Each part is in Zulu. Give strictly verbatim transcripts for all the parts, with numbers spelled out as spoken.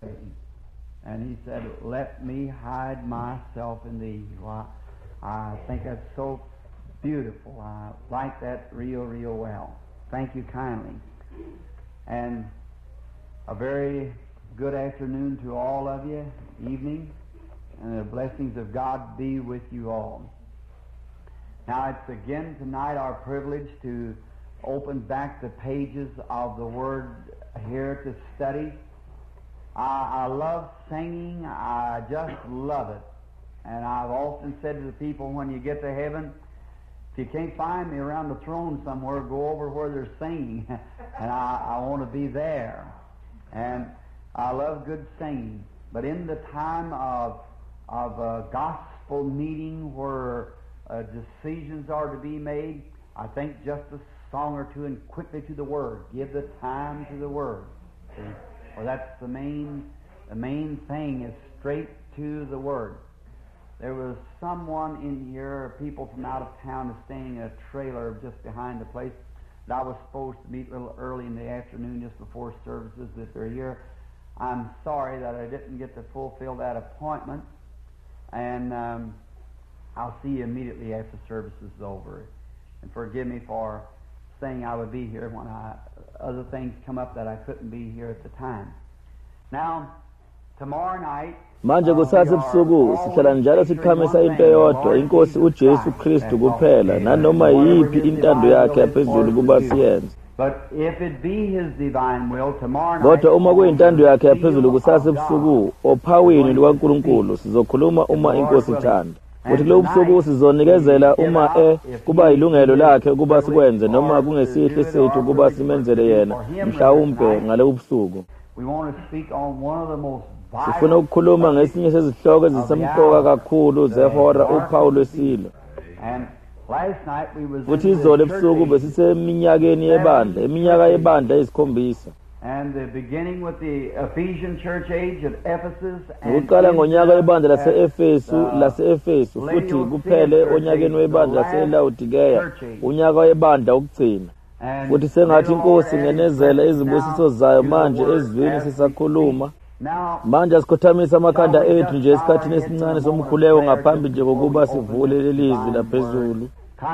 And he said, "Let me hide myself in thee." Well, I think that's so beautiful. I like that real, real well. Thank you kindly. And a very good afternoon to all of you, evening, and the blessings of God be with you all. Now, it's again tonight our privilege to open back the pages of the Word here to study. I, I love singing. I just love it. And I've often said to the people, when you get to heaven, if you can't find me around the throne somewhere, go over where they're singing. And I, I want to be there. And I love good singing. But in the time of, of a gospel meeting where uh, decisions are to be made, I think just a song or two and quickly to the Word. Give the time to the Word. See? Well, that's the main, the main thing is straight to the Word. There was someone in here, people from out of town, is staying in a trailer just behind the place that I was supposed to meet a little early in the afternoon just before services. If they're here, I'm sorry that I didn't get to fulfill that appointment, and um, I'll see you immediately after service is over. And forgive me for saying I would be here when I, other things come up that I couldn't be here at the time. Now, tomorrow night, manje kusasa ebusuku sihlala njalo siqhamisa into eyodwa, inkosi uJesu Kristu kuphela, nanoma yiphi intando yakhe yaphezulu kuba siyenze. But if it be his divine will, tomorrow night, kodwa uma kuyintando yakhe yaphezulu kusasa ebusuku ophawini lukaNkulunkulu sizokhuluma uma inkosi ithanda. Futhi lo busuku sizonikezela uma e kuba ilungelo lakhe ukuba sikwenze noma kungesihle sethu kuba simenzele yena mhlawumbe ngalo busuku. We want to speak on one of the most sifuna ukukhuluma ngesinye sezihloko ezisemqoka kakhulu zehora uphawu lwesilo. Futhi izolo ebusuku besiseminyakeni yebandla, iminyaka yebandla eyisikhombisa. And the beginning with the Ephesian church age at Ephesus, ukuqala ngonyaka webandla lase-Efesu lase-Efesu futhi kuphele onyakeni webandla lase-Laodikeya, unyaka webandla ukugcina. Futhi sengathi inkosi ngenezela izibusiso zayo manje ezwini sisakhuluma. Manje asikhothamisa amakhanda ethu nje esikhathini esincane somkhuleko ngaphambi nje kokuba sivule lelizwi laphezulu.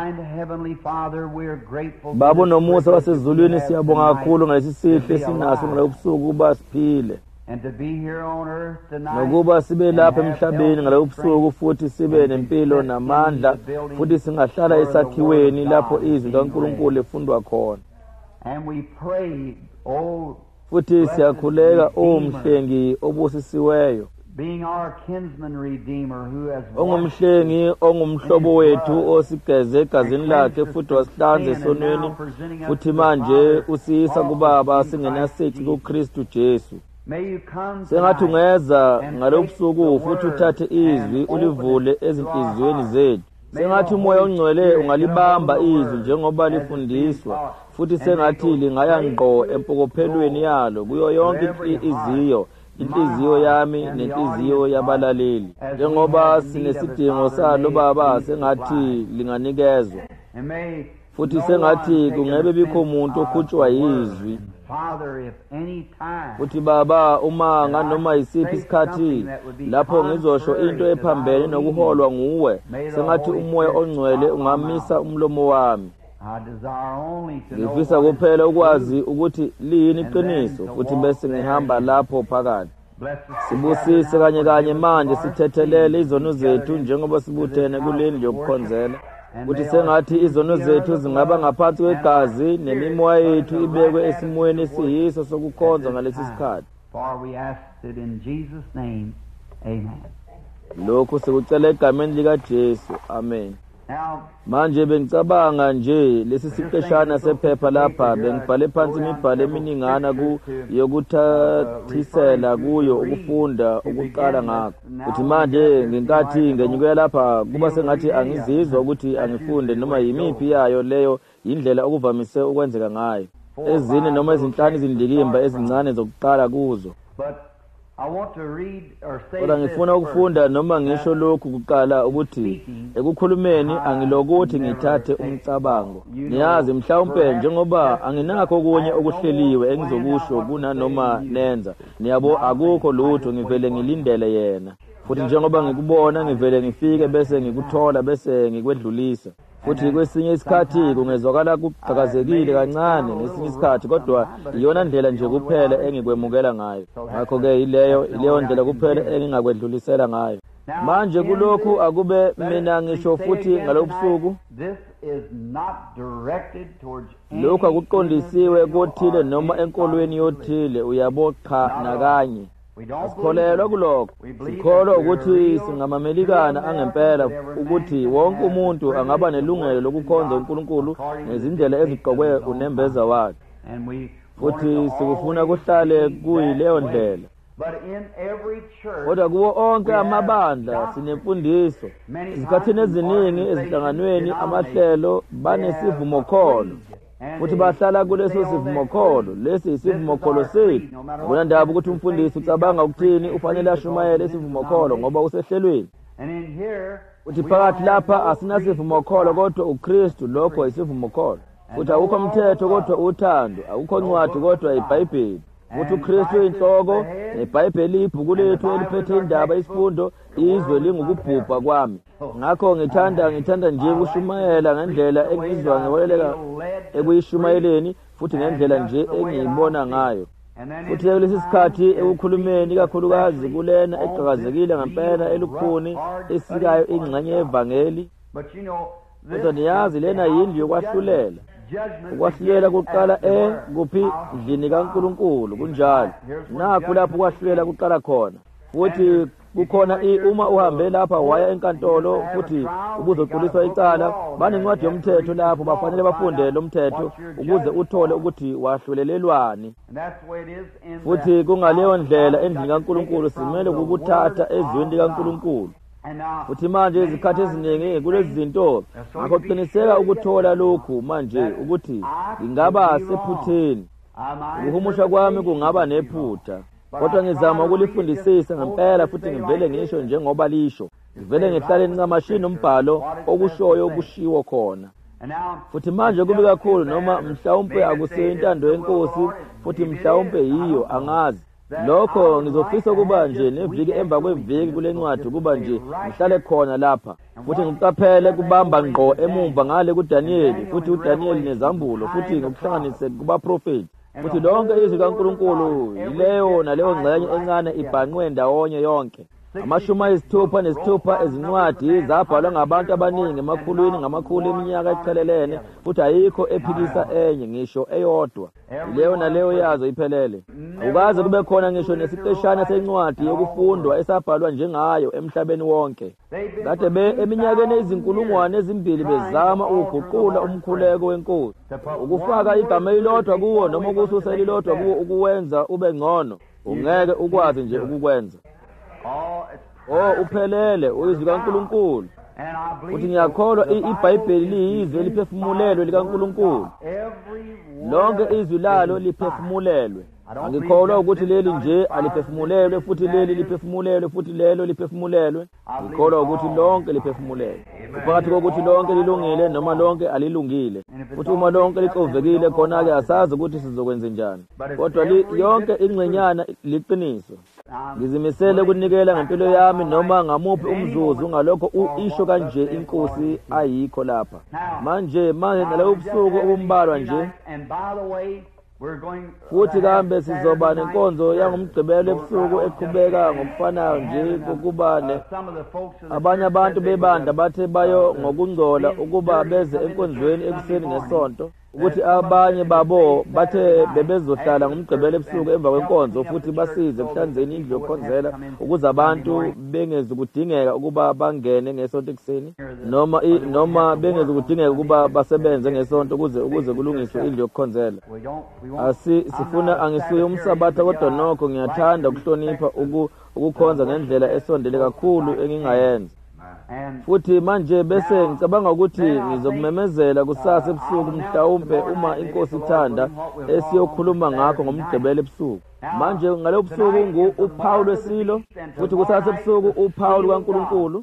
Baba nomusa wasezulwini siyabonga kakhulu ngalesi sihle sinaso ngalobusuku ukuba siphile. Nokuba sibe lapha emhlabeni ngalobusuku futhi sibe nempilo namandla futhi singahlala esakhiweni lapho izwi kaNkulunkulu lifundwa khona. Futhi siyakhuleka omhlengi obusisiweyo, being our kinsman redeemer who has ongumhlengi ongumhlobo wethu osigeze egazini lakhe futhi wasihlanza esonweni futhi manje usiyisa kubaba singenasici kuKristu Jesu. Sengathi ungeza ngalobusuku futhi uthathe izwi ulivule ezinhliziyweni zethu. Sengathi umoya ongcwele ungalibamba izwi njengoba lifundiswa futhi sengathi lingaya ngqo empokophelweni yalo kuyo yonke iziyo, inhliziyo yami nenhliziyo yabalaleli, njengoba sinesidingo salo baba sengathi linganikezwa. Futhi sengathi kungebe bikho umuntu okhutshwa yizwi. Futhi baba uma nganoma yisiphi isikhathi lapho ngizosho into ephambene nokuholwa nguwe, sengathi umoya ongcwele ungamisa umlomo wami. Ngifisa kuphela ukwazi ukuthi liyini iqiniso futhi bese ngihamba lapho phakathi. Sibusise kanye kanye manje sithethelele izono zethu njengoba sibuthene kuleli yokukhonzela. Futhi sengathi izono zethu zingaba ngaphansi kwegazi nemimoya yethu ibekwe esimweni esiyiso sokukhonza ngalesi sikhathi. Lokhu sikucela egameni likaJesu. Amen. Manje bengicabanga nje lesi siqeshana sephepha lapha bengibhale phansi imibhalo eminingana ku yokuthathisela kuyo ukufunda ukuqala ngakho. Uthi manje ngenkathi ngenyuke lapha kuba sengathi angizizwa ukuthi angifunde noma yimiphi yayo leyo indlela okuvamise ukwenzeka ngayo. Ezine noma ezinhlanu izindikimba ezincane zokuqala kuzo. kodwa ngifuna ukufunda noma ngisho lokhu kuqala ukuthi ekukhulumeni angilokuthi ngithathe umcabango. Niyazi mhlawumbe njengoba anginakho okunye okuhleliwe engizokusho kunanoma nenza, niyabo akukho lutho, ngivele ngilindele yena. Futhi njengoba ngikubona ngivele ngifike bese ngikuthola bese ngikwedlulisa. Futhi kwesinye isikhathi kungezwakala kuqhakazekile kancane ngesinye isikhathi, kodwa iyona ndlela nje kuphela engikwemukela ngayo. Ngakho ke ileyo ileyo ndlela kuphela engingakwedlulisela ngayo. Manje kulokhu akube mina ngisho futhi ngalobusuku lokhu akuqondisiwe kothile noma enkolweni yothile, uyabo cha nakanye. Sikholelwa kulokho, sikholwa ukuthi singamamelikana angempela ukuthi wonke umuntu angaba nelungelo lokukhonza uNkulunkulu ngezindlela eziqokwe unembeza wakhe, futhi sikufuna kuhlale kuyileyo ndlela. Kodwa kuwo onke amabandla sinemfundiso. Izikhathini eziningi ezihlanganweni amahlelo banesivumo kholo, futhi bahlala kuleso sivumo kholo. Lesi isivumo kholo sethu. Bona ndaba ukuthi umfundisi ucabanga ukuthini ufanele ashumayele isivumo kholo ngoba usehlelweni. Futhi phakathi lapha asinasivumo kholo, kodwa uKristu lokho isivumo kholo. Futhi akukho umthetho kodwa uthando, akukho ncwadi kodwa iBhayibheli. Futhi uKristu inhloko, neBhayibheli ibhuku lethu eliphethe indaba isifundo, izwe lingukubhubha kwami. Ngakho ngithanda ngithanda nje ukushumayela ngendlela engizwa ngiweleka ekuyishumayeleni, futhi ngendlela nje engiyibona ngayo. Futhi lesi sikhathi ekukhulumeni kakhulukazi kulena eqhakazekile ngempela elukhuni esikayo ingxenye yevangeli. Kodwa niyazi lena yindlu yokwahlulela. Ukwahlulela kuqala e kuphi ndlini kaNkulunkulu kunjalo. Nakho lapho ukwahlulela kuqala khona. Futhi kukhona i uma uhambe lapha waya enkantolo futhi ubuzoquliswa icala, banencwadi yomthetho lapho bafanele bafunde lo mthetho ukuze uthole ukuthi wahlulelelwani. Futhi kungaleyo ndlela endlini kaNkulunkulu simele ukuthatha ezweni likaNkulunkulu. Futhi manje izikhathi eziningi kulezi zinto ngakho qiniseka ukuthola lokhu manje ukuthi ngingaba sephutheni. Ukuhumusha kwami kungaba nephutha, kodwa ngizama ukulifundisisa ngempela futhi ngivele ngisho njengoba lisho. Ngivele ngihlale ngingamashini umbhalo okushoyo okushiwo khona. Futhi manje kubi kakhulu noma mhlawumbe akuseyintando yenkosi, futhi mhlawumbe yiyo angazi. Lokho ngizofisa kuba nje neviki emva kweviki kule ncwadi kuba nje ngihlale khona lapha, futhi ngiqaphele kubamba ngqo emumva ngale kuDaniel, futhi uDaniel nezambulo, futhi ngokuhlanganise kubaprofeti. Futhi lonke izwi kaNkulunkulu yileyo naleyo ngxenye encane ibhanqwe ndawonye yonke. Amashumi ayisithupha nesithupha ezincwadi zabhalwa ngabantu abaningi emakhulwini ngamakhulu eminyaka echelelene, futhi ayikho ephikisa enye ngisho eyodwa. Leyo naleyo yazo iphelele. Ukaze kube khona ngisho nesiceshana sencwadi yokufundwa esabhalwa njengayo emhlabeni wonke. Kade be eminyakeni ezinkulungwane ezimbili bezama ukuguqula umkhuleko wenkosi, ukufaka igama elilodwa kuwo noma ukususa elilodwa kuwo ukuwenza ube ngcono. Ungeke ukwazi nje ukukwenza. Oh uphelele uyizwi kaNkulunkulu. Uthi ngiyakholwa iBhayibheli liyizwi liphefumulelwe likaNkulunkulu. Lonke izwi lalo liphefumulelwe. Angikholwa ukuthi leli nje aliphefumulelwe, futhi leli liphefumulelwe, futhi lelo liphefumulelwe. Ngikholwa ukuthi lonke liphefumulelwe. Phakathi kokuthi lonke lilungile noma lonke alilungile. Futhi uma lonke licovekile khona ke asazi ukuthi sizokwenza njani. Kodwa yonke ingcenyana liqiniso. Ngizimisele ukunikela ngempilo yami noma ngamuphi umzuzu ngalokho uisho kanje inkosi ayikho lapha. Manje manje nalowo busuku obumbalwa nje. Futhi kambe sizoba nenkonzo yangomgqibelo ebusuku eqhubeka ngokufanayo nje kokubane abanye abantu bebanda bathe bayo ngokungcola ukuba beze enkonzweni ekuseni ngesonto, ukuthi abanye babo bathe bebezohlala ngomgqibelo ebusuku emva kwenkonzo futhi basize kuhlanzeni indlu yokukhonzela ukuze abantu bengezi kudingeka ukuba bangene ngesonto ekuseni noma noma bengezi kudingeka ukuba basebenze ngesonto ukuze ukuze kulungiswe indlu yokukhonzela. Asi sifuna angisuye umsabatha kodwa nokho ngiyathanda ukuhlonipha ukukhonza ngendlela esondele kakhulu engingayenza. futhi manje bese ngicabanga ukuthi ngizokumemezela kusasa ebusuku mhlawumbe uma inkosi ithanda esiyokhuluma ngakho ngomgqibelo ebusuku. Manje ngalo busuku ngu uPaul wesilo futhi kusasa ebusuku uPaul kaNkulunkulu.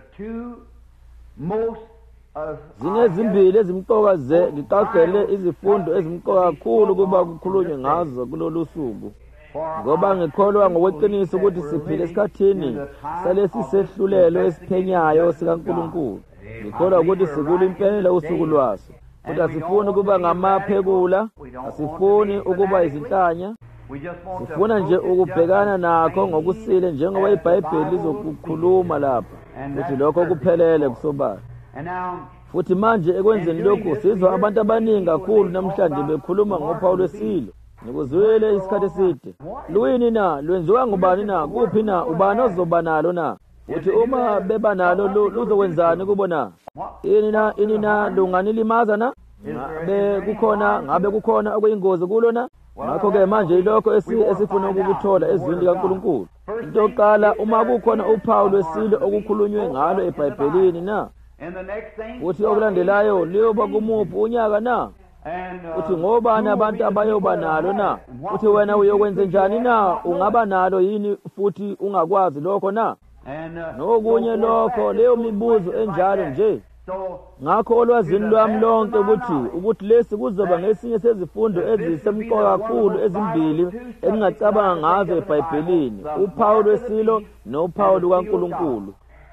Zinezimbili ezimqoka ze ngiqagele izifundo ezimqoka kakhulu kuba kukhulunywe ngazo kulolu suku, ngoba ngikholwa ngokweqiniso ukuthi siphile esikhathini salesi sehlulelo esiphenyayo sikaNkulunkulu. Ngikholwa ukuthi sikulo impela usuku lwaso, futhi asifuni ukuba ngamaphekula, asifuni ukuba izinhlanya, sifuna nje ukubhekana nakho ngokusile njengoba iBhayibheli lizokukhuluma lapha, futhi lokho kuphelele kusobala. Futhi manje ekwenzeni lokhu sizwa abantu abaningi kakhulu namhlanje bekhuluma ngoPaul wesilo. Nikuzwile isikhathi eside. Luyini na? Lwenziwa ngubani na? Kuphi na? Ubani ozoba nalo na? Uthi uma beba nalo luzokwenzani kubo na? Ini na ini na lunganilimaza na? Ngabe kukhona ngabe kukhona okuyingozi kulo na? Ngakho ke manje ilokho esifuna ukukuthola ezwini likaNkulunkulu. Into yokuqala, uma kukhona uPaul wesilo okukhulunywe ngalo eBhayibhelini na? Uthi okulandelayo liyoba kumuphi unyaka na? Uthi ngobani abantu abayoba nalo na? Uthi wena uyokwenza njani na? Ungaba nalo yini futhi ungakwazi lokho na? Nokunye lokho, leyo mibuzo enjalo nje. Ngakho olwazini lwami lonke ukuthi ukuthi lesi kuzoba ngesinye sezifundo ezisemqoka kakhulu ezimbili engingacabanga ngazo eBhayibhelini, uPaul wesilo noPaul kaNkulunkulu.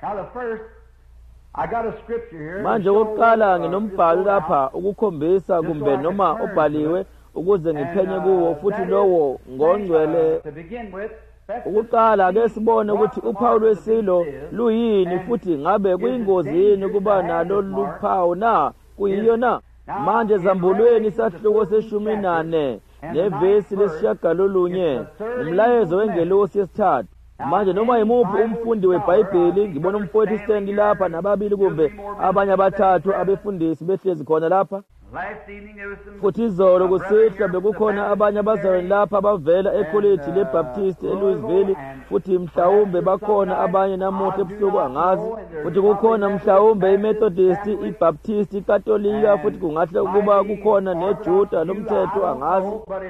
Manje okokuqala nginombhalo lapha ukukhombisa kumbe noma obhaliwe ukuze ngiphenye kuwo, futhi lowo ngongcwele. Ukuqala ake sibone ukuthi uPaul wesilo luyini futhi ngabe kuyingozi yini kuba nalo luphawu na? Kuyiyo na? Manje zambulweni isahluko seshumi nane nevesi lesishagalolunye, umlayezo wengelosi yesithathu. Manje noma yimuphi umfundi weBhayibheli, ngibona umfowethu stand lapha nababili kumbe abanye abathathu abefundisi behlezi khona lapha. Futhi izolo kusihla bekukhona abanye abazalwane lapha abavela ekholeji leBaptist eLouisville, futhi mhlawumbe bakhona abanye namuhla ebusuku angazi. Futhi kukhona mhlawumbe iMethodist, iBaptist, iKatolika, futhi kungahle ukuba kukhona neJuda lomthetho angazi.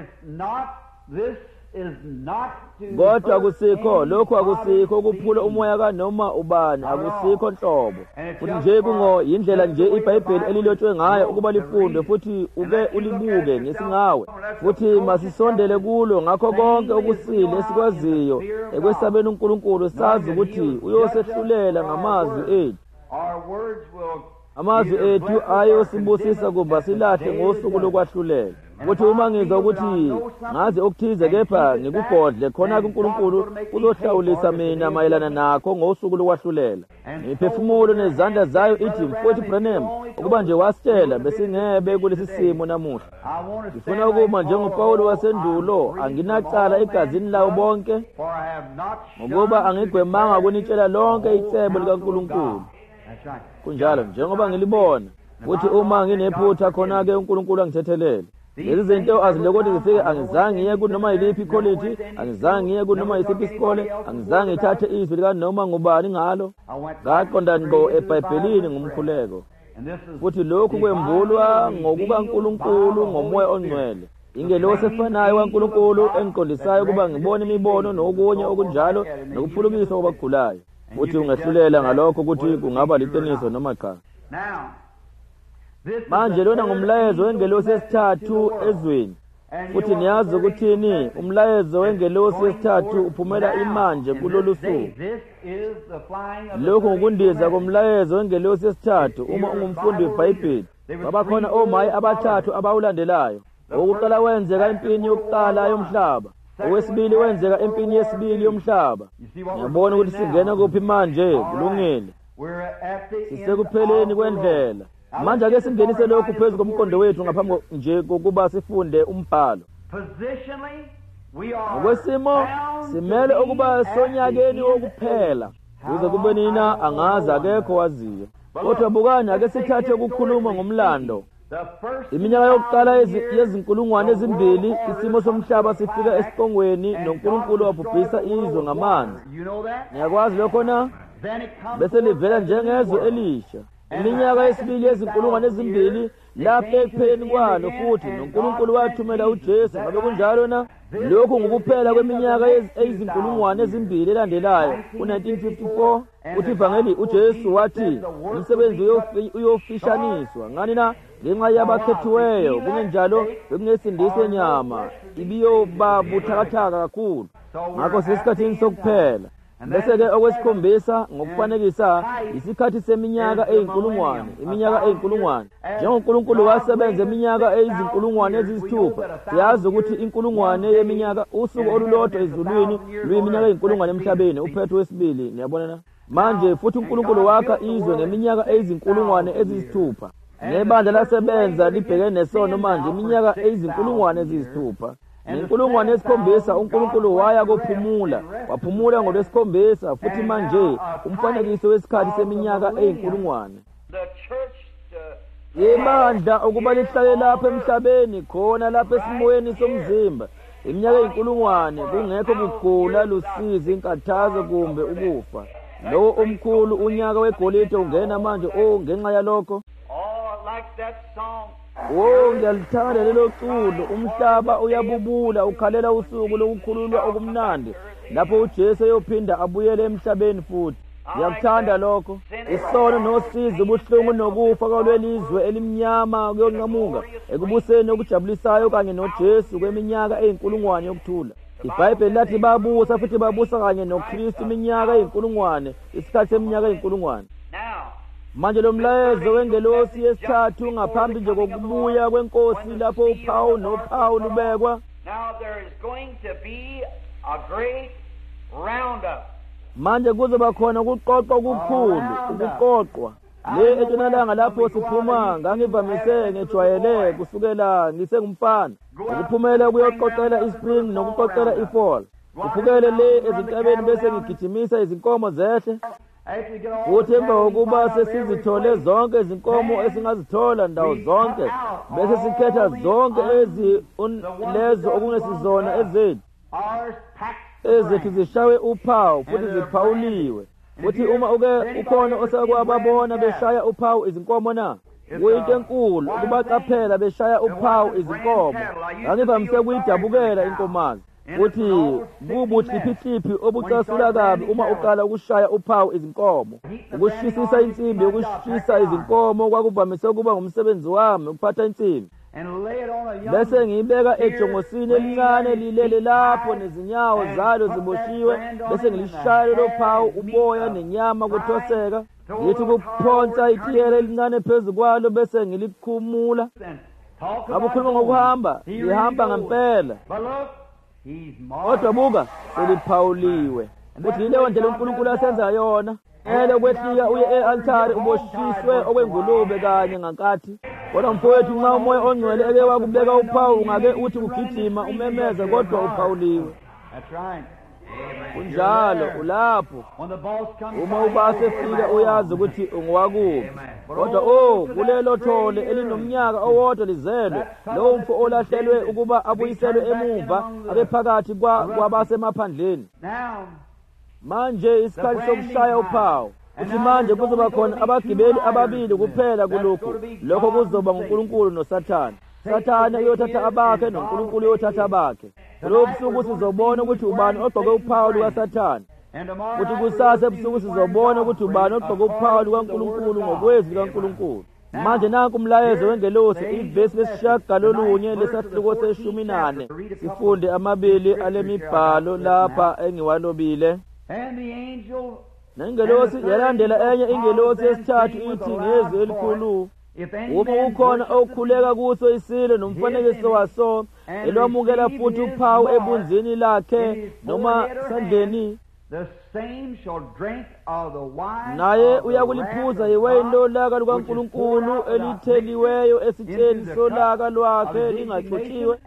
Kodwa akusikho lokho, akusikho ukuphula umoya kanoma ubani, akusikho nhlobo. Futhi nje kungo yindlela nje iBhayibheli elilotshwe ngayo ukuba lifunde futhi uke ulibuke ngesingawe. Futhi masisondele kulo ngakho konke okusile esikwaziyo ekwesabeni uNkulunkulu, sazi ukuthi uyosehlulela ngamazwi ethu. Amazwi ethu ayosibusisa kuba silahle ngosuku lokwahlulela. Futhi uma ngizwa ukuthi ngazi okuthize kepha ngikugodle khona kuNkulunkulu uzohlawulisa mina mayelana nakho ngosuku lokwahlulela. Imiphefumulo nezandla zayo ithi mfowethu Branham ukuba nje wasitshela besingebe kulesi simo namuhla. Ngifuna ukuma njengoPaul wasendulo, anginacala egazini lawo bonke, ngoba angigwemanga kunitshela lonke icebo likaNkulunkulu. Kunjalo njengoba ngilibona, futhi uma nginephutha khona-ke uNkulunkulu angithethelele. Lezi zinto azilokoti zifike, angizange ngiye kunoma yiliphi ikholeji, angizange ngiye kunoma yisiphi isikole, angizange ngithathe izwi likanoma ngubani ngalo. Ngaqonda ngqo eBhayibhelini ngumkhuleko. Futhi lokhu kwembulwa ngokukaNkulunkulu ngomoya ongcwele. Ingelosi efanayo kaNkulunkulu engiqondisayo ukuba ngibone imibono nokunye okunjalo nokuphulukiswa kwabagulayo. Futhi ungehlulela ngalokho ukuthi kungaba liqiniso noma cha. Manje lona ngumlayezo wengelosi yesithathu ezweni. Futhi niyazi ukuthini umlayezo wengelosi yesithathu uphumela imanje kulolu suku. Lokhu ngokundiza komlayezo wengelosi yesithathu uma ungumfundi weBhayibheli. Babakhona omayi abathathu abawulandelayo. Owokuqala wenzeka empini yokuqala yomhlaba, owesibili wenzeka empini yesibili yomhlaba. Ngiyabona ukuthi singena kuphi manje, kulungile. Sisekupheleni kwendlela. Manje ake singenise lokhu phezu komqondo wethu ngaphambi nje kokuba sifunde umbhalo. Ngokwesimo simele ukuba sonyakeni wokuphela. Kuze kube nina angazi akekho waziyo. Kodwa bukani ake sithathe ukukhuluma ngomlando. Iminyaka yokuqala yezinkulungwane ezimbili isimo somhlaba sifika esiqongweni noNkulunkulu wabhubhisa izwe ngamanzi. Ngiyakwazi lokho na? bese livela njengezwe elisha. Iminyaka yesibili yezinkulungwane ezimbili lapho ekupheleni kwalo futhi noNkulunkulu wathumela uJesu. Ngabe kunjalo na? Lokhu ngukuphela kweminyaka eyizinkulungwane ezimbili elandelayo ku-nineteen fifty-four uthi ivangeli uJesu wathi umsebenzi uyofishaniswa ngani na ngenxa yabakhethiweyo, kungenjalo bekungesindiswe nyama ibiyoba buthakathaka kakhulu. Ngakho sesikhathini sokuphela. Bese-ke okwesikhombisa ngokufanekisa isikhathi seminyaka eyinkulungwane, iminyaka eyinkulungwane. NjengoNkulunkulu wasebenza iminyaka eyizinkulungwane eziyisithupha, siyazi ukuthi inkulungwane yeminyaka, usuku olulodwa ezulwini luyiminyaka eyinkulungwane emhlabeni. Uphetho wesibili, niyabona na? Manje futhi uNkulunkulu wakha izwe ngeminyaka eyizinkulungwane eziyisithupha. Nebandla lasebenza libhekene nesono manje iminyaka eyizinkulungwane eziyisithupha. Inkulungwane yesikhombisa uNkulunkulu waya kophumula, waphumula ngolwesikhombisa futhi manje umfanekiso wesikhathi seminyaka eyinkulungwane. Ibandla ukuba lihlale lapha emhlabeni khona lapha esimoyeni somzimba iminyaka eyinkulungwane kungekho kugula, lusizi, inkathazo kumbe ukufa. Lowo omkhulu unyaka wegolide ungena manje oh ngenxa yalokho. Oh, ngiyalithanda lelo culo. Umhlaba uyabubula ukhalela usuku lokukhululwa okumnandi lapho uJesu eyophinda abuyele emhlabeni futhi. Ngiyakuthanda lokho. Isono nosizi, ubuhlungu nokufa kwalelizwe elimnyama kuyonqamuka ekubuseni okujabulisayo kanye noJesu kweminyaka eyinkulungwane yokuthula. iBhayibheli lathi babusa futhi babusa kanye noKristu iminyaka eyinkulungwane, isikhathi seminyaka eyinkulungwane. Manje lo mlayezo wengelosi yesithathu ngaphambi nje kokubuya kwenkosi lapho uphawu nophawu lubekwa. Now there is going to be a great roundup. Manje kuzoba khona ukuqoqwa okukhulu, ukuqoqwa. Le entshonalanga lapho siphuma ngangivamise ngejwayele kusukela ngisengumfana. Ukuphumela kuyoqoqela ispring nokuqoqela ifall. Kuphukele le ezintabeni bese ngigijimisa izinkomo zehle. Uthi emva kokuba sesizithole zonke izinkomo esingazithola ndawo zonke bese sikhetha zonke ezi lezo okungesizona ezethu ezethu zishawe uphawu futhi ziphawuliwe. Futhi uma uke ukhona osekwababona beshaya uphawu izinkomo na kuyinto enkulu ukubaqaphela beshaya uphawu izinkomo. Ngangivamise kuyidabukela inkomazi. Uthi kubuhliphihliphi obucasula kabi uma uqala ukushaya uphawu izinkomo. Ukushisisa insimbi, ukushisa izinkomo kwakuvamise ukuba ngumsebenzi wami ukuphatha insimbi. Bese ngiyibeka ejongosini elincane lilele lapho nezinyawo zalo ziboshiwe bese ngilishaya lo phawu uboya nenyama kuthoseka. Ngithi kuphonsa itiyela elincane phezu kwalo bese ngilikhumula. Abukhuluma ngokuhamba, ngihamba ngempela. Kodwa buka seliphawuliwe. Uthi yileyo ndlela uNkulunkulu asenza yona. Ele kwehlika uye e-altare uboshiswe okwengulube kanye ngankathi. Kodwa mfowethu nxa umoya ongcwele eke wakubeka uphawu ungake uthi kugijima umemeza kodwa uphawuliwe. Kunjalo ulapho uma ubase fika uyazi ukuthi ungowakuphi. Kodwa oh kulelo thole elinomnyaka owodwa lizelwe lowo mfo olahlelwe ukuba abuyiselwe emuva abephakathi kwabasemaphandleni. Manje isikhathi sokushaya uphawu. Uthi manje kuzoba khona abagibeli ababili kuphela kulokhu. Lokho kuzoba nguNkulunkulu noSathane. Sathane uyothatha abakhe noNkulunkulu uyothatha abakhe. Lo busuku sizobona ukuthi ubani ogqoke uphawu lukaSathane. Uthi kusasa ebusuku sizobona ukuthi ubani ogqoke uphawu lukaNkulunkulu ngokwezwi likaNkulunkulu. Manje nanku umlayezo wengelosi ivesi lesishagalolunye lesahluko seshumi nane. Sifunde amabili alemibhalo lapha engiwalobile. Nengelosi yalandela enye ingelosi yesithathu ithi ngezwi elikhulu. Uma ukhona okukhuleka kuso isilo nomfanekiso waso elwamukela futhi uphawu ebunzini lakhe noma sandleni, naye uyakuliphuza iwayini lolaka lukaNkulunkulu elitheliweyo esitsheni solaka lwakhe lingaxutshiwe.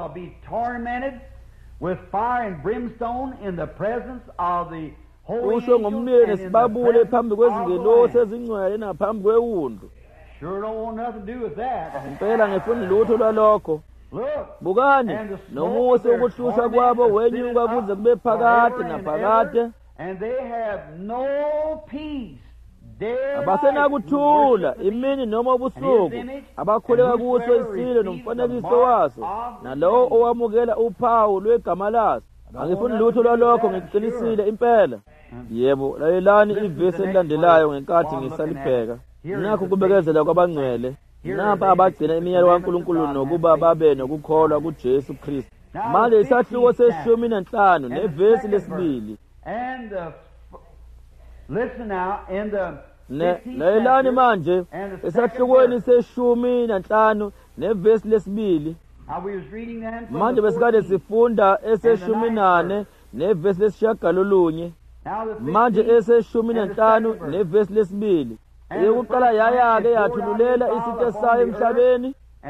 Usho ngomlilo nesibabule phambi kwezingelosi ezingcwele naphambi kwewundu. Sure don't want nothing to do with that. Impela ngifuna lutho lwalokho. Bukani nomusa ukuhlusa kwabo wenyuka kuze kube phakade naphakade. And they have no peace. abasenakuthula imini noma ubusuku abakholeka kuso isilo nomfanekiso waso nalowo owamukela uphawu lwegama laso. Angifuni lutho lwalokho, ngiqinisile impela. Yebo, lalelani ivesi elilandelayo ngenkathi ngisalibheka. Nakho kubekezela kwabangcwele, napa abagcina imiyalo kaNkulunkulu nokuba babe nokukholwa kuJesu Kristu. Manje isahluko seshumi nanhlanu nevesi lesibili. And uh, listen now, in the lalelani manje esahlukweni seshumi nanhlanu nevesi lesibili. Manje besikade sifunda eseshumi nane nevesi lesishagalolunye. Manje eseshumi nanhlanu nevesi lesibili. Eyokuqala yaya-ke yathululela isitha sayo emhlabeni.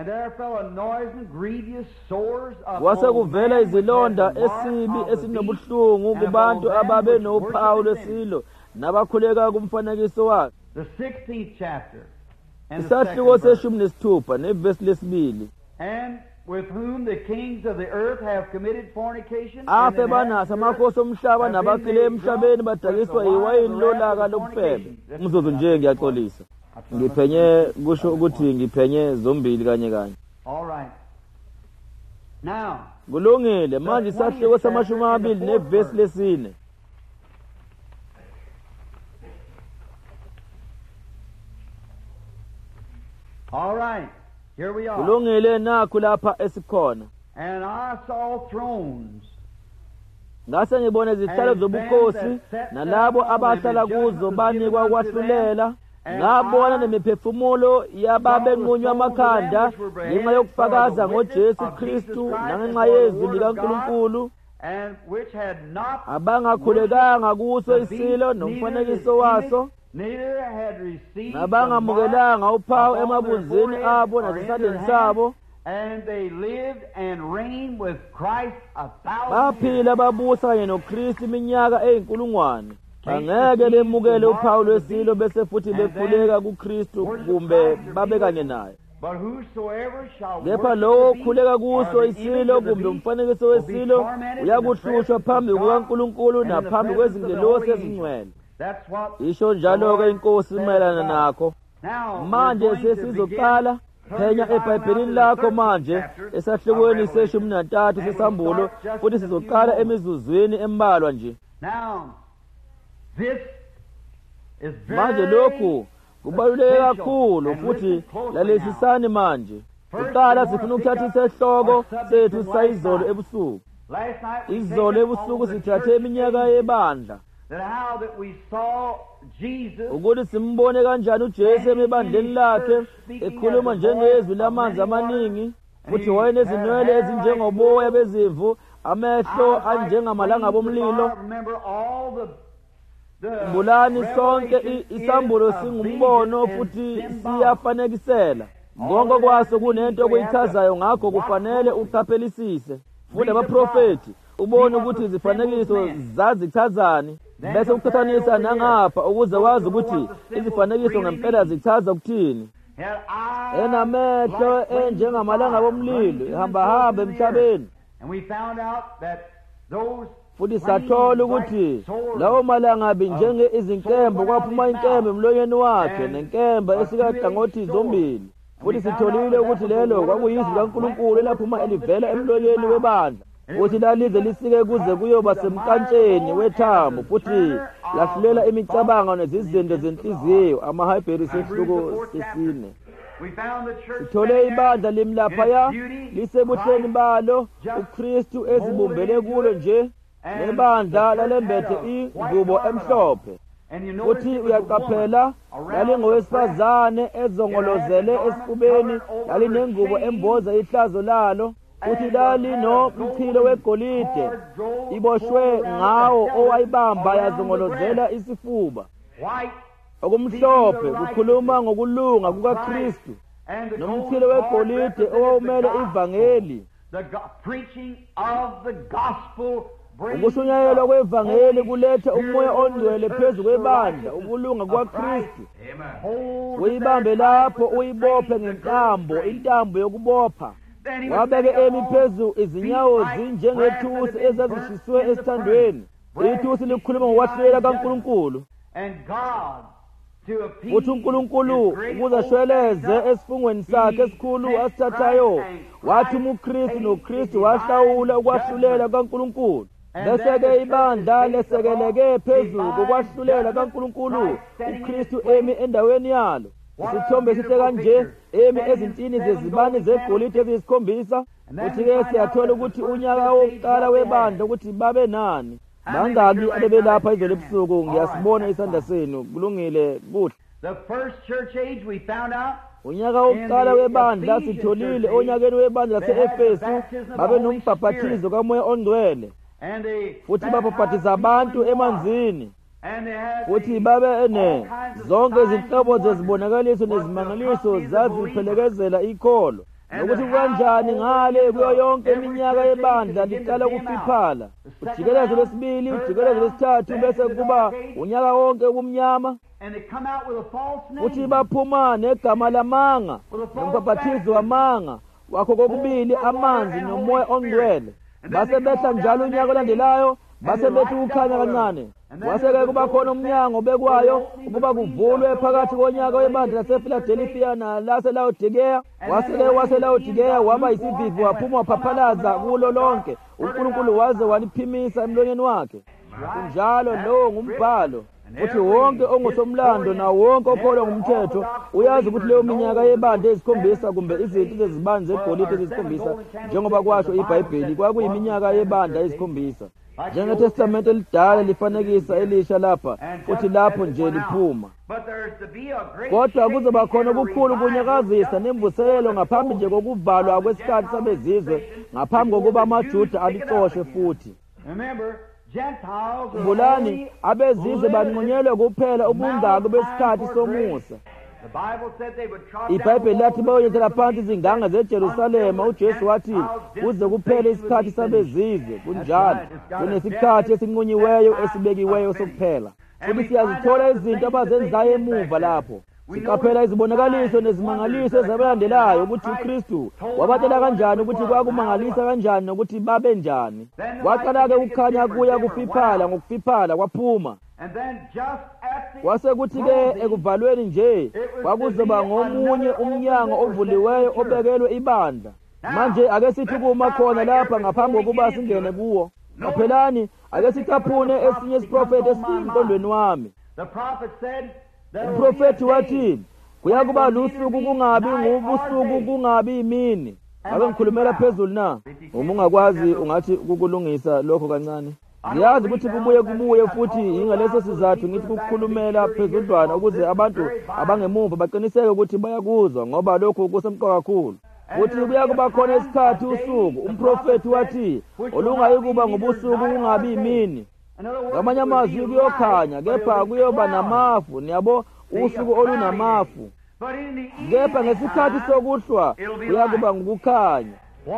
Kwase kuvela izilonda esibi esinobuhlungu kubantu ababe nophawu lwesilo nabakhuleka kumfanekiso wakhe. Isahluko seshumi nesithupha nevesi lesibili. With whom the kings of the earth have committed fornication. Afe banasa amakhosi omhlaba nabakile emhlabeni badakiswa iwayini lolaka lokufeba. Umzuzu nje ngiyaxolisa. Ngiphenye kusho ukuthi ngiphenye zombili kanye kanye. All right. Now, kulungile manje isahluko samashumi amabili nevesi lesine. All right. Here we are. Kulungile nakho lapha esikhona. And I saw thrones. Ngase ngibona izihlalo zobukhosi nalabo abahlala kuzo banikwa ukwahlulela. Ngabona nemiphefumulo yababenqunywa amakhanda ngenxa yokufakaza ngoJesu Kristu nangenxa yezwi likaNkulunkulu, abangakhulekanga kuso isilo nomfanekiso waso, nabangamukelanga uphawu emabunzini abo nasesandleni sabo. Baphila babusa kanye noKristu iminyaka eyinkulungwane. Bangeke bemukele uphawu lwesilo bese futhi bekhuleka kuKristu kumbe babe kanye naye. Kepha lowo okhuleka kuso isilo kumbe umfanekiso wesilo uyakuhlushwa phambi kukaNkulunkulu naphambi kwezingelosi ezingcwele. Isho njalo-ke inkosi mayelana nakho. Manje sesizoqala phenya eBhayibhelini lakho manje esahlukweni seshumi nantathu sesambulo, futhi sizoqala emizuzwini embalwa nje. Manje lokhu kubaluleke kakhulu futhi lalesisani manje. Kuqala sifuna ukuthatha isihloko sethu sayizolo ebusuku. Izolo ebusuku sithathe iminyaka yebandla. Ukuthi simbone kanjani uJesu emibandleni lakhe ekhuluma njengezwi lamanzi amaningi, futhi wayenezinwele ezinjengoboya bezimvu, amehlo anjengamalanga bomlilo. Mbulani sonke isambulo singumbono futhi siyafanekisela. Konke kwaso kunento okuyichazayo, ngakho kufanele uqaphelisise. Futhi abaprofeti ubone ukuthi izifanekiso zazichazani, bese uqhathanisa nangapha ukuze wazi ukuthi izifanekiso ngempela zichaza ukuthini. Enamehlo enjengamalanga bomlilo ihamba hamba emhlabeni. Futhi sathola ukuthi lawo malanga njenge izinkemba kwaphuma inkemba emlonyeni wakhe nenkemba esikahlangothi zombili. Futhi sitholile ukuthi lelo kwakuyizwi kaNkulunkulu elaphuma elivela emlonyeni webandla, futhi lalize lisike kuze kuyoba semkantsheni wethambo, futhi lahlulela imicabango nezizinto zenhliziyo. AmaHebheru sehluko sesine. Sithole ibandla limlaphaya lisebuhleni balo, uKristu ezibumbele kulo nje, nebandla lalembethe ingubo emhlophe. Futhi uyaqaphela lalingowesifazane ezongolozele esifubeni, lalinengubo emboza ihlazo lalo, futhi lali nomchilo wegolide iboshwe ngawo owayibamba yazongolozela isifuba. Okumhlophe kukhuluma ngokulunga kukaKristu, nomchilo wegolide owawumele ivangeli, ukushunyayelwa kwevangeli kuletha umoya ongcwele phezu kwebandla, ukulunga kukaKristu. Uyibambe lapho, uyibophe ngentambo, intambo yokubopha. Wabeke emi phezu izinyawo zinjengethusi ezazishiswe esithandweni. ithusi likhuluma ngokwahlulela kaNkulunkulu, and God to appease futhi uNkulunkulu ukuze ashweleze esifungweni sakhe esikhulu asithathayo, wathi uKristu noKristu wahlawula ukwahlulela kaNkulunkulu. Bese-ke ibandla lesekeleke phezulu kokwahlulela kaNkulunkulu, uKristu emi endaweni yalo. Isithombe sihle kanje, emi ezintini zezibane zegolide eziyisikhombisa. Futhi-ke siyathola ukuthi unyaka wokuqala webandla ukuthi babe nani. Bangaki abebelapha izolo ebusuku? Ngiyasibona isandla senu, kulungile, kuhle. The first church age we found out, unyaka wokuqala webandla sitholile onyakeni webandla lase-Efesu babe nombhaphathizo kaMoya Ongcwele, and they futhi babhaphathiza abantu emanzini, and they had futhi babe ne zonke izinhlobo zezibonakaliso nezimangaliso zaziphelekezela ikholo. Nokuthi kanjani ngale kuyo yonke iminyaka yebandla liqala ukufiphala, ujikelezo lwesibili, ujikelezo lwesithathu, bese kuba unyaka wonke kumnyama. and they come out with a false Futhi name. baphuma negama lamanga nombhaphathizo wamanga, wakho kokubili amanzi nomoya ongcwele. Base behla njalo unyaka olandelayo, base bethi ukukhanya kancane. Kwase-ke kuba khona umnyango obekwayo ukuba kuvulwe phakathi konyaka webandla laseFiladelfiya nalaseLaodikeya. Wase-ke waseLaodikeya waba yisivivi, waphuma waphaphalaza kulo lonke. uNkulunkulu waze waliphimisa emlonyeni wakhe. Kunjalo lowo ngumbhalo. Futhi wonke ongusomlando na wonke okholwa ngumthetho uyazi ukuthi leyo minyaka yebandla ezisikhombisa, kumbe izinto zezibane zegolide ezisikhombisa, njengoba kwasho iBhayibheli, kwakuyiminyaka yebandla ezisikhombisa. NjengeTestamente elidala lifanekisa elisha lapha, futhi lapho nje liphuma. But there's to be a great Kodwa kuzoba shaking khona and a okukhulu revival kunyakazisa nemvuselelo ngaphambi nje kokuvalwa kwesikhathi sabezizwe, ngaphambi kokuba amaJuda alixoshe futhi. Remember, Gentiles are Mbulani, only abezizwe banqunyelwe kuphela ubungako besikhathi somusa. The Bible said they would trot iBhayibheli lathi bayoyethela phansi izinganga zeJerusalema. UJesu wathi kuze kuphele isikhathi sabezizwe. Kunjalo kunesikhathi esinqunyiweyo esibekiweyo sokuphela, futhi siyazithola izinto abazenzayo emuva lapho. Siqaphela izibonakaliso nezimangaliso ezabalandelayo ukuthi uKristu wabatshela kanjani ukuthi kwakumangalisa kanjani nokuthi babe njani. Kwaqala-ke ukukhanya kuya kufiphala, ngokufiphala kwaphuma. And then just at the Kwase kuthi-ke ekuvalweni nje kwakuzoba ngomunye umnyango ovuliweyo obekelwe ibandla. Manje ake sithi kuma khona lapha ngaphambi kokuba singene kuwo. Qaphelani, ake sicaphune esinye isiprofethi esisemqondweni wami. the prophet said that Uprofethi wathi kuyakuba lusuku kungabi ngubusuku kungabi imini. Ake ngikhulumela phezulu na. Uma ungakwazi ungathi kukulungisa lokho kancane. Ngiyazi ukuthi kubuye kubuye futhi ingaleso sizathu ngithi kukhulumela phezudlwana ukuze abantu abangemuva baqiniseke ukuthi bayakuzwa, ngoba lokho kusemqoka kakhulu. Futhi kuya kuba khona isikhathi usuku, umprofethi wathi, olungayi kuba ngobusuku kungabi imini. Ngamanye amazwi kuyokhanya, kepha kuyoba namafu, niyabo, usuku olunamafu. Kepha ngesikhathi sokuhlwa kuya kuba ngukukhanya.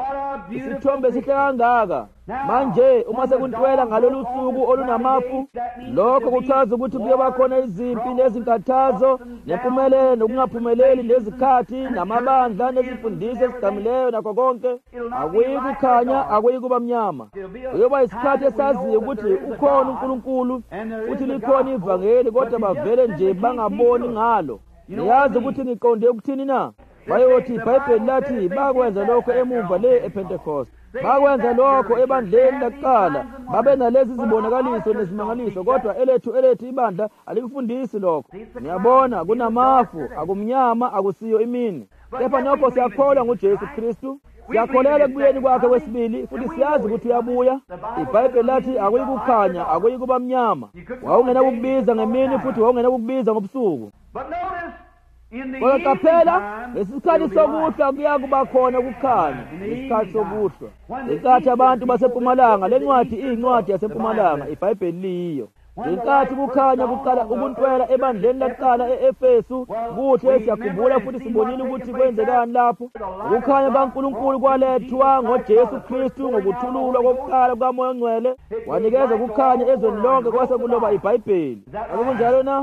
Isithombe sihle kangaka. Manje uma sekuntwela ngalolu suku olunamafu, lokho kuchaza ukuthi kuyoba khona izimpi nezinkathazo, nempumelelo nokungaphumeleli, nezikhathi namabandla nezimfundiso ezigamileyo nakho konke. Akuyi kukhanya, akuyi kuba mnyama. Kuyoba isikhathi esaziyo ukuthi ukhona uNkulunkulu futhi likhona ivangeli, kodwa bavele nje bangaboni ngalo. Niyazi ukuthi ngiqonde ukuthini na? Bayothi iBhayibheli lathi bakwenza lokho emuva le ePentecost. Bakwenza lokho ebandleni lakuqala, babe nalezi zibonakaliso nezimangaliso, kodwa elethu elethu ibandla alikufundisi lokho. Niyabona kunamafu, akumnyama, akusiyo imini. Kepha nokho siyakholwa nguJesu Kristu, siyakholelwa ekubuyeni kwakhe kwesibili, futhi siyazi ukuthi uyabuya. iBhayibheli lathi akuyi kukhanya, akuyi kuba mnyama. Wawungena kukubiza ngemini futhi wawungena kukubiza ngobusuku. Kodwa qaphela, ngesikhathi sokuhlwa kuya kuba khona ukukhanya. Ngesikhathi sokuhlwa, ngesikhathi abantu baseMpumalanga, le ncwadi iyincwadi yaseMpumalanga, iBhayibheli liyo. Ngenkathi kukhanya kuqala ukuntwela ebandleni lakuqala e-Efesu, kuhle siyakhumbula futhi sibonile ukuthi kwenzekani lapho. Ukukhanya kaNkulunkulu kwalethwa ngoJesu Kristu ngokuthululwa kokuqala kukaMoya Ongcwele, wanikeza ukukhanya ezweni lonke kwase kuloba iBhayibheli. Akunjalo na?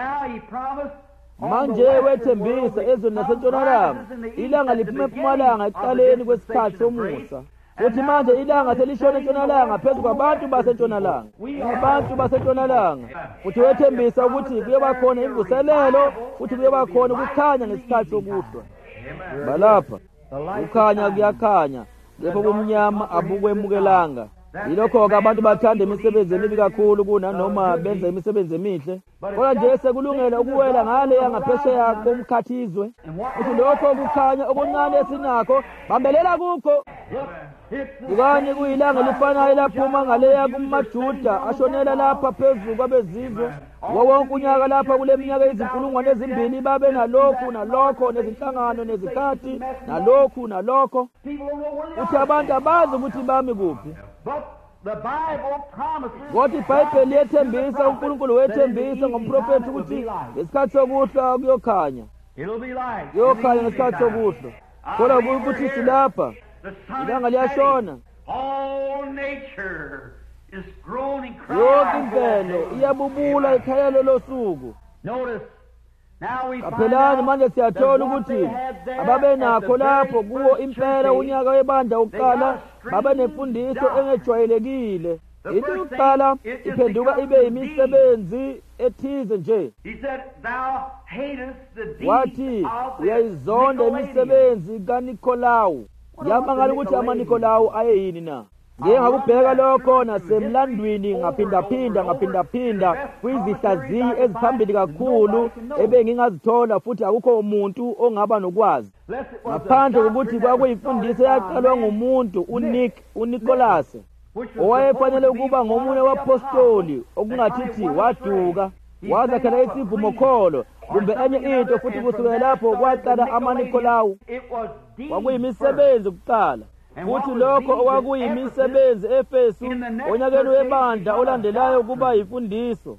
Manje wethembisa ezweni lasentshonalanga, ilanga liphuma eMpumalanga ekuqaleni kwesikhathi somusa. futhi manje ilanga selishona entshonalanga phezu kwabantu basentshonalanga abantu basentshonalanga futhi wethembisa ukuthi kuyoba khona imvuselelo futhi kuyoba khona ukukhanya ngesikhathi sokuhlwa balapha ukukhanya kuyakhanya kepha kumnyama abukwemukelanga yilokho-ke abantu bathanda imisebenzi emibi kakhulu kunanoma benza imisebenzi emihle kodwa nje sekulungele ukuwela ngale yangaphesheya komkhathizwe futhi lokho kukhanya okuncane esinakho bambelela kukho ukani kuyilanga elifanayo laphuma ngaleya kumajuda ashonela lapha phezu kwabezizwe wonke unyaka lapha kule minyaka ezinkulungwane ezimbili babe nalokhu nalokho nezinhlangano nezikhathi nalokhu nalokho uthi abantu abazi ukuthi bami kuphi kodwa iBhayibheli yethembisa uNkulunkulu wethembisa ngomprofethi ukuthi ngesikhathi sokuhlwa kuyokhanya kuyokhanya ngesikhathi sokuhlwa kodwa ukuthi silapha ilanga liyashona yonke imvelo iyabubula ikhayelo losuku kaphelani manje siyathola ukuthi ababenakho lapho kuwo impela unyaka webandla wokuqala babe nemfundiso engejwayelekile into yokuqala iphenduka ibe yimisebenzi ethize nje wathi uyayizonda imisebenzi kaNikolawu yamangala ukuthi amaNikolawu ayeyini na ngeke ngakubheka lokho nasemlandwini ngaphindaphinda ngaphindaphinda kwizihlaziyi eziphambili kakhulu ebengingazithola futhi akukho umuntu ongaba nokwazi ngaphandle kokuthi kwakuyimfundiso yaqalwa ngumuntu uNick uNicholas owayefanele ukuba ngomunye wapostoli okungathithi waduka wazakhela isivumokholo kumbe enye into futhi kusukela lapho kwaqala amaNikolawu kwakuyimisebenzi kuqala futhi lokho okwakuyimisebenzi eFesu onyakeni webandla olandelayo kuba yimfundiso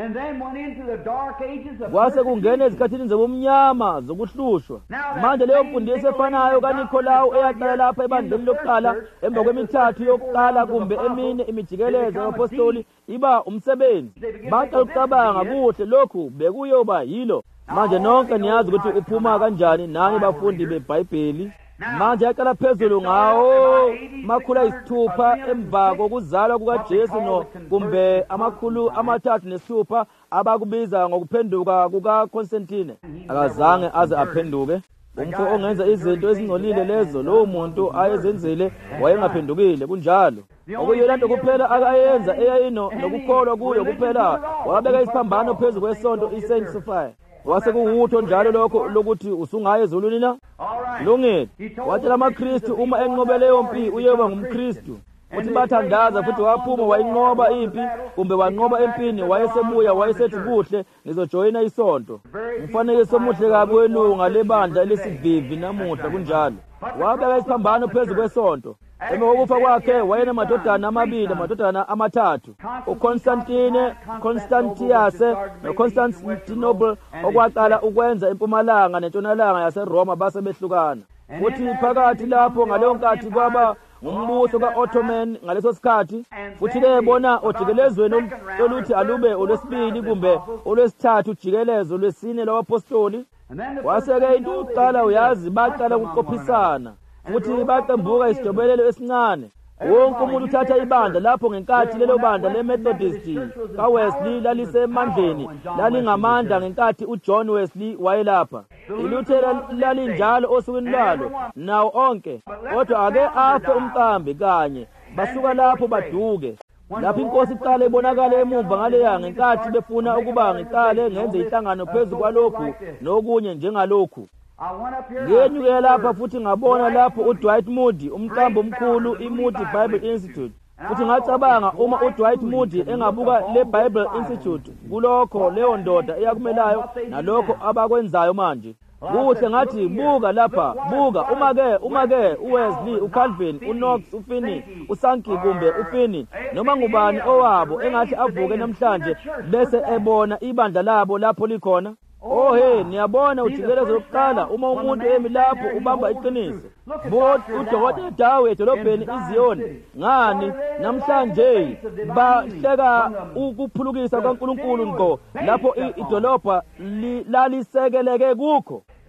kwase kungena ezikhathini zobumnyama zokuhlushwa manje leyo mfundiso efanayo kaNikolawu eyaqala lapha ebandleni lokuqala emva kwemithathu yokuqala kumbe emine imijikelezo yabapostoli iba umsebenzi baqala ukucabanga kuhle lokhu bekuyoba yilo manje nonke niyazi ukuthi uphuma kanjani nani bafundi beBhayibheli manje yaqala phezulu ngawo makhulu ayisithupha emva kokuzalwa kukaJesu no kumbe amakhulu amathathu nesithupha abakubiza ngokuphenduka kukaConstantine akazange aze aphenduke umfo ongenza izinto ezingcolile lezo lowo muntu ayezenzile wayengaphendukile kunjalo okuyona nto kuphela akayenza eyayino nokukholwa kuyo kuphela wabeka isiphambano phezu kwesonto iSaint Sophia wase kuwutho njalo lokho lokuthi usungaye ezulwini na lungile watshela amaKristu uma enqobele yompi uyoba ngumKristu uthi bathandaza futhi waphuma wayinqoba impi kumbe wanqoba empini wayesebuya wayesethi kuhle ngizojoyina isonto umfanekiso omuhle kabi welunga lebandla lesivivi namuhla kunjalo wabeka isiphambano phezu kwesonto emva kokufa kwakhe wayenamadodana amabili amadodana amathathu uConstantine Constantius noConstantinople okwaqala ukwenza impumalanga nentshonalanga yaseRoma base behlukana futhi phakathi lapho ngaleyo nkathi kwaba ngumbuso kaOttoman ngaleso sikhathi futhi lebona ojikelezweni oluthi alube olwesibili kumbe olwesithathu jikelezo lwesine lwabapostoli waseke into yokuqala uyazi baqala ukuqophisana futhi baqembuka isijobelelo esincane wonke umuntu uthatha ibandla lapho ngenkathi lelo bandla leMethodist kaWesley lalisemandleni lalingamandla ngenkathi uJohn Wesley wayelapha iLuther lalinjalo osukwini lwalo nawo onke kodwa ake afe umqambi kanye basuka lapho baduke lapho inkosi iqala ibonakala emumva ngaleya ngenkathi befuna ukuba ngiqale ngenze inhlangano phezu kwalokhu nokunye njengalokhu ngenyuke lapha futhi ngabona lapho uDwight Moody umqambi omkhulu iMoody Bible Institute futhi ngacabanga uma uDwight Moody engabuka leBible Institute kulokho leyo ndoda eyakumelayo nalokho abakwenzayo manje kuhle ngathi buka lapha buka uma ke uma ke uWesley uCalvin uKnox uFinney uSankey kumbe uFinney noma ngubani owabo engathi avuke namhlanje bese ebona ibandla labo lapho likhona oh hey niyabona ujikelezo lokuqala uma umuntu emi lapho ubamba iqiniso bothi uDokotela Dawe edolobheni iZiyoni ngani namhlanje bahleka ukuphulukisa kaNkuluNkulu ngo lapho idolobha lalisekeleke kukho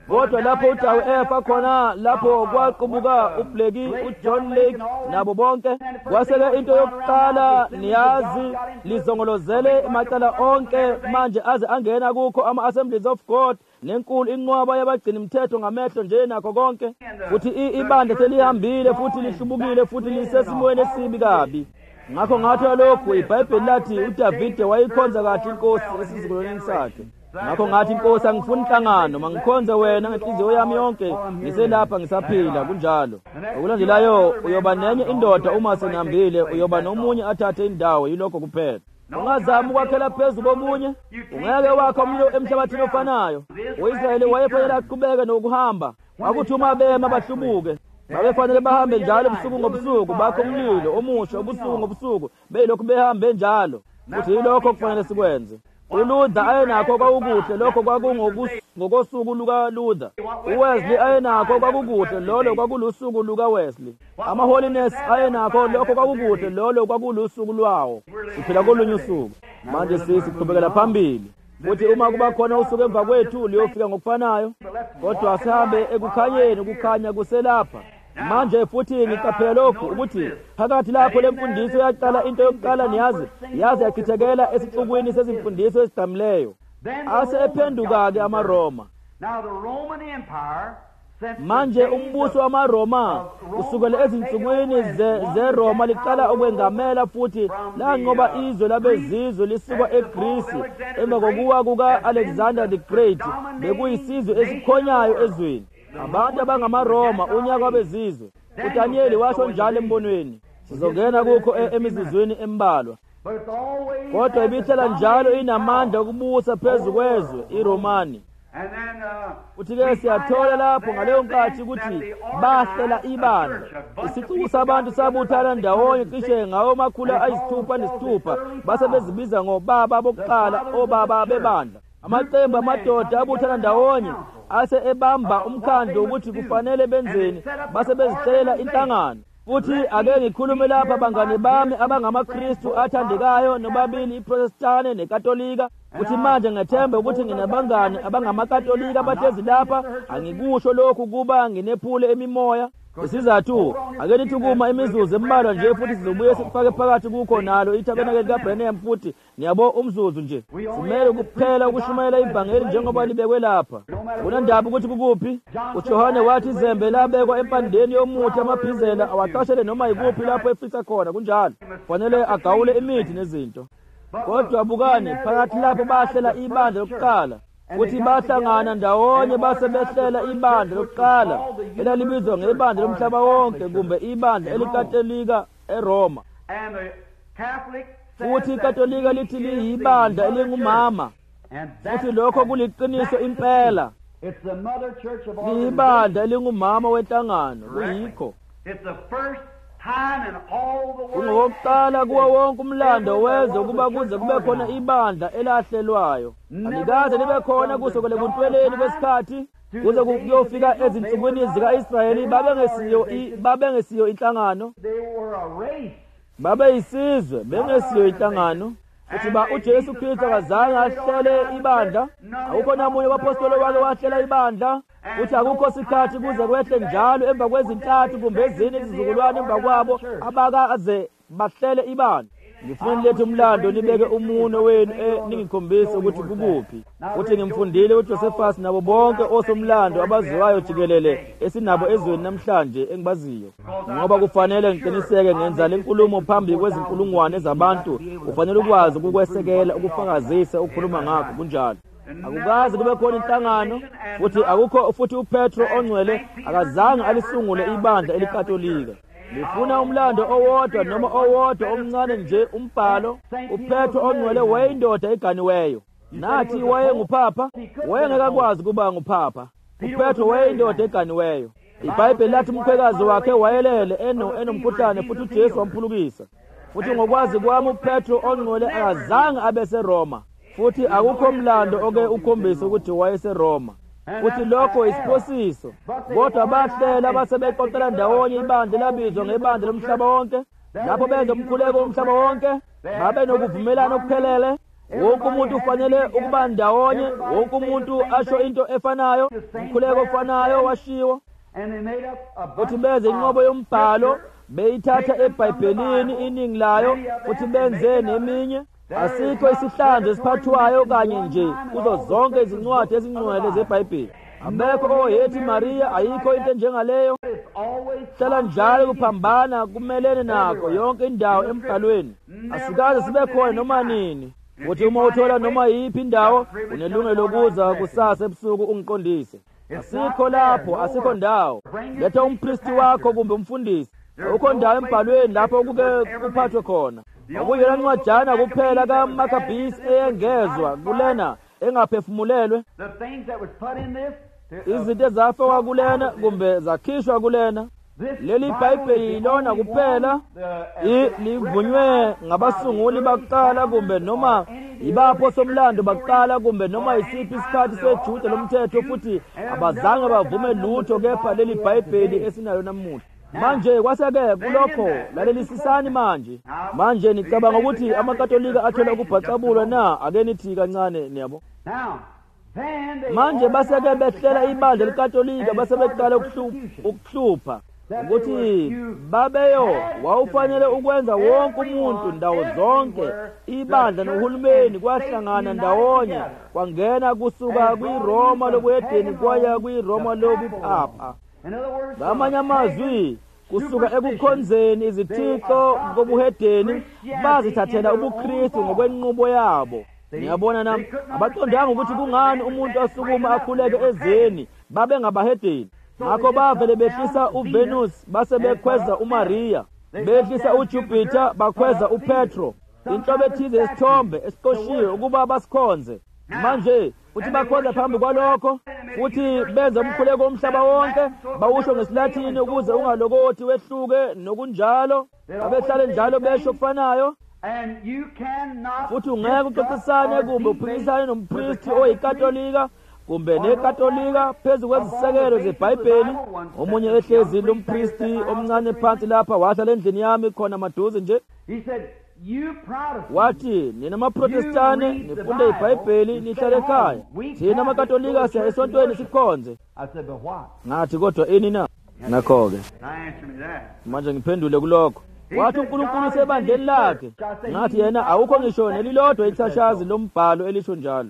kodwa lapho uDawu efa khona lapho kwaqubuka uBleki uJohn Lake nabo bonke kwaseke into yokuqala niyazi lizongolozele emacala onke manje aze angena kukho ama-Assemblies of God nenkulu inqwaba yabagcina imithetho ngamehlo nje nakho konke futhi ibandla selihambile futhi lihlubukile futhi lisesimweni esibi kabi. Ngakho ngathi lokhu iBhayibheli lathi uDavide wayikhonza kahle inkosi esizukulwaneni sakhe. Ngakho ngathi inkosi angifuni inhlangano mangikhonze wena ngenhliziyo yami yonke ngiselapha ngisaphila kunjalo. Okulandelayo uyoba nenye indoda uma senihambile uyoba nomunye athathe indawo yilokho kuphela. Ungazama ukwakhela phezu komunye ungeke wakho umlo emhlabathini ofanayo. uIsrayeli wayefanele aqhubeke nokuhamba akuthi uma bema bahlubuke babefanele bahambe njalo ubusuku ngobusuku bakho umlilo omusha ubusuku ngobusuku beyilokhu behambe njalo futhi yilokho kufanele sikwenze. uLuther ayenakho kwakukuhle lokho kwakungokosuku lukaLuther. uWesley ayenakho kwakukuhle lolo kwakulusuku lukaWesley. amaHoliness ayenakho lokho kwakukuhle lolo kwakulusuku lwawo. siphila kolunye usuku manje sisiqhubekela phambili futhi uma kuba khona usuku emva kwethu liyofika ngokufanayo kodwa asihambe ekukhanyeni ukukhanya kuselapha. Manje futhi ngiqaphela lokhu ukuthi phakathi lapho lemfundiso yaqala into yokuqala niyazi yazi yakhithekela esixukwini sezimfundiso ezidamileyo ase ephenduka-ke amaRoma. Manje umbuso wamaRoma kusukela ezinsukwini zeRoma liqala ukwengamela futhi lanqoba izwe labezizwe lisuka eGreece emva kokuwa kuka-Alexander the Great bekuyisizwe esikhonyayo ezweni. Abantu abangamaRoma unyaka wabezizwe. uDaniel washo njalo embonweni sizongena kukho emizuzwini embalwa kodwa ibithela njalo inamandla okubusa phezu kwezwe iRomani. Uthi-ke siyathola lapho ngaleyo nkathi ukuthi bahlela ibandla isixuku sabantu sabuthana ndawonye cishe ngawo makhulu ayisithupha nesithupha base bezibiza ngobaba bokuqala obaba bebandla. Amaqembu amadoda abuthana ndawonye ase ebamba umkhandlo ukuthi kufanele benzeni base bezihlelela inhlangano. Futhi ake ngikhulume lapha bangane bami abangamaKristu athandekayo nobabili iProtestane neKatolika. Uthi manje ngethembe ukuthi nginabangane abangamakatolika abahlezi lapha angikusho lokhu kuba nginephule emimoya. Isizathu ake nithi kuma imizuzu embalwa nje futhi sizobuye sifake phakathi kukho nalo ithabenakeli kaBrenham futhi niyabo umzuzu nje simele kuphela ukushumayela ivangeli njengoba libekwe lapha. Kunandaba ukuthi kukuphi uJohane wathi izembe labekwa empandeni yomuthi amabhizela awaqashele noma yikuphi lapho efisa khona kunjalo fanele agawule imithi nezinto. Kodwa bukani phakathi lapho bahlela ibandla lokuqala ukuthi bahlangana ndawonye base behlela ibandla lokuqala elalibizwa ngebandla lomhlaba wonke kumbe ibandla elikatolika eRoma. Futhi iKatolika lithi liyibandla elingumama futhi lokho kuliqiniso impela. Liyibandla elingumama wenhlangano kuyikho. Kungokuqala kuwo wonke umlando wezwe kuba kuze kube khona ibandla elahlelwayo. Alikaze libe khona kusukela kuntweleni kwesikhathi kuze kuyofika ezinsukwini zika-Israyeli babengesiyo babengesiyo inhlangano. Babe yisizwe bengesiyo inhlangano. Futhi ba uJesu Kristu akazange ahlele ibandla. Akukho namunye wapostoli wake wahlela ibandla. Uthi akukho sikhathi kuze kwehle njalo emva kwezintathu kumbe ezine izizukulwane emva kwabo abakaze bahlele ibandla. Ngifuna lethe umlando nibeke umuno wenu ningikhombise ukuthi kukuphi. Uthi ngimfundile uJosephus nabo bonke osomlando abaziwayo jikelele esinabo ezweni namhlanje engibaziyo. Ngoba kufanele ngiqiniseke ngenza lenkulumo phambi kwezinkulungwane zabantu ufanele ukwazi ukukwesekela ukufakazisa ukukhuluma ngakho kunjalo. Akukazi kube khona inhlangano futhi akukho futhi uPetro ongcwele akazange alisungule ibandla elikatolika. Lifuna umlando owodwa noma owodwa omncane nje umbhalo. uPetro ongcwele wayindoda eganiweyo nathi wayengupapa wayengekakwazi kuba ngupapa. uPetro wayindoda eganiweyo. iBhayibheli lathi umkhwekazi wakhe wayelele eno enomkhuhlane futhi uJesu wamphulukisa. Futhi ngokwazi kwami uPetro ongcwele akazange abe seRoma. Futhi akukho umlando oke ukhombisa ukuthi wayeseRoma. Futhi lokho isiphosiso. Kodwa bahlela basebeqoqela ndawonye ibandla labizwa ngebandla lomhlaba wonke. Lapho benza umkhuleko womhlaba wonke babe nokuvumelana okuphelele. wonke umuntu ufanele ukuba ndawonye, wonke umuntu asho into efanayo, umkhuleko ofanayo washiwo, futhi benze inqobo yombhalo beyithatha eBhayibhelini iningi layo futhi benze neminye. Asikho isihlandlo esiphathwayo kanye nje kuzo zonke izincwadi ezingcwele zeBhayibheli. Abekho oyethi Maria, ayikho into njengaleyo. Hlala njalo kuphambana kumelene nakho yonke indawo embhalweni. Asikaze sibe khona noma nini. Uthi uma uthola noma yiphi indawo unelungelo lokuza kusasa ebusuku ungiqondise. Asikho lapho, asikho ndawo. Letha umpristi wakho kumbe umfundisi. Ukho ndawo embhalweni lapho kuke kuphathwe khona. Akuyona ncwajana kuphela kaMakhabhisi eyengezwa kulena engaphefumulelwe. Izinto ezafakwa kulena kumbe zakhishwa kulena. Leli iBhayibheli lona kuphela livunywe ngabasunguli bakuqala kumbe noma ibapho somlando bakuqala kumbe noma isiphi isikhathi seJuda lomthetho, futhi abazange bavume lutho kepha leli iBhayibheli esinayo namuhla. Manje kwaseke kulokho lalelisisani manje. Manje nicabanga ukuthi amaKatolika athola ukubhacabulwa na? Ake nithi kancane niyabo. Manje baseke behlela ibandla leKatolika base beqala ukuhlupha ukuthi babeyo wawufanele ukwenza wonke umuntu ndawo zonke. Ibandla nohulumeni kwahlangana ndawonye, kwangena kusuka kwiRoma lobuhedeni kwaya kwiRoma lobupapa. Ngamanye amazwi, kusuka ekukhonzeni izithixo kobuhedeni bazithathela ubuKristu ngokwenqubo yabo. Niyabona nami abaqondanga ukuthi kungani umuntu asukuma akhuleke ezeni babe ngabahedeni. Ngakho bavele behlisa uVenus base bekhweza uMaria, behlisa uJupiter bakhweza uPetro, inhlobo ethize yesithombe esiqoshiwe ukuba basikhonze. Manje futhi bakhonza phambi kwalokho, futhi benza umkhuleko omhlaba wonke, bawusho ngesiLatini ukuze ungalokothi wehluke nokunjalo, abehlale njalo besho kufanayo. Futhi ungeke uxoxisane kumbe uphikisane nompristi oyiKatolika kumbe neKatolika phezu kwezisekelo zeBhayibheli. Omunye ehlezi lompristi omncane phansi lapha wahlala endlini yami khona maduze nje. Wathi nina maProtestane nifunde iBhayibheli nihlale ekhaya, thina amaKatolika siya esontweni sikhonze. Ngathi kodwa ini na? Nakho-ke manje ngiphendule kulokho. Wathi uNkulunkulu sebandleni lakhe. Ngathi yena awukho ngisho nelilodwa ithashazi lombhalo elisho njalo.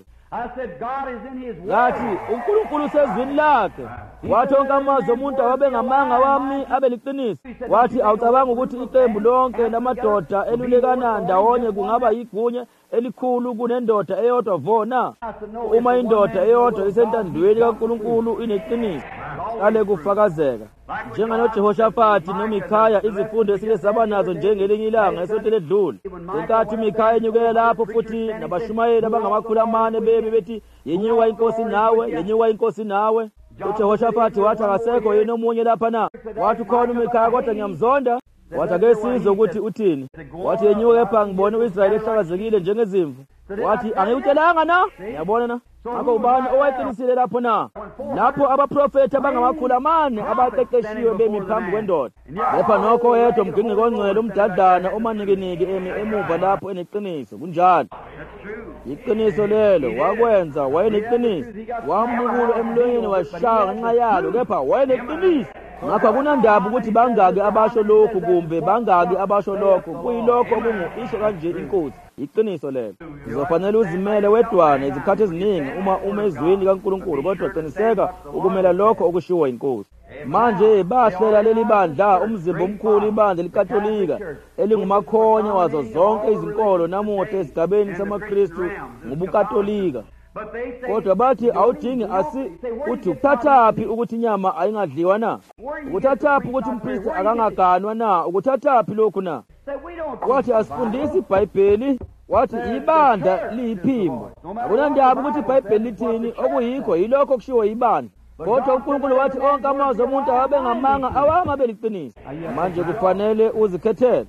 Ngathi uNkulunkulu sezwini lakhe. Wathi onke amazwi omuntu awabe ngamanga wami abe liqiniso. Wathi awucabanga ukuthi iqembu lonke lamadoda elulekana ndawonye kungaba yigunya elikhulu kunendoda eyodwa vona? Uma indoda eyodwa isentandweni kaNkulunkulu ineqiniso, kale kufakazeka. NjenganoJehoshafati noMikhaya izifundo esike saba nazo njengelinye ilanga esonto ledlule. Enkathi uMikhaya enyukela lapho futhi nabashumayeli abangamakhulu amane bemi bethi yenyuka inkosi nawe, yenyuka inkosi nawe. UJehoshafati wathi akasekho yena omunye lapha na? Wathi khona uMikhaya kodwa ngiyamzonda. Wathi ake sizwe ukuthi uthini. Wathi yenyuka kepha ngibone uIsrayeli ehlakazekile njengezimvu. Wathi angikutshelanga na? Yabona na? Ngakho ubani owayeqinisile lapho na? Lapho abaprofeti abangamakhulu amane abaqeqeshiwe bemi phambi kwendoda. Lepha nokho oyedwa umgingqi kongcwele umdadlana omanikiniki emi emuva lapho eneqiniso. Kunjalo iqiniso lelo wakwenza, wayeneqiniso. Wambukula emlonyeni washaya ngenxa yalo, kepha wayeneqiniso. Ngakho kunandaba ukuthi bangaki abasho lokhu kumbe bangaki abasho lokho. Kuyilokho okungu-isho kanje inkosi. Iqiniso lelo. Uzofanele uzimele wedwana izikhathi eziningi uma umezwini kaNkulunkulu, kodwa qiniseka ukumela lokho okushiwo inkosi. Manje bahlela leli bandla umzimba omkhulu, ibandla leKatolika elingumakhonya wazo zonke izinkolo namuhla esigabeni samaKristu ngobuKatolika. Kodwa bathi awudingi asi uthi ukuthathaphi ukuthi inyama ayingadliwa na? Ukuthathaphi ukuthi umpristi akangaganwa na? Ukuthathaphi lokhu na? Wathi asifundisi iBhayibheli. Wathi ibandla liyiphimbo. Akunandaba ukuthi iBhayibheli lithini, okuyikho yilokho kushiwo ibandla. Kodwa uNkulunkulu wathi onke amazwi omuntu awabe ngamanga awangabe liqiniso. Manje kufanele uzikhethele.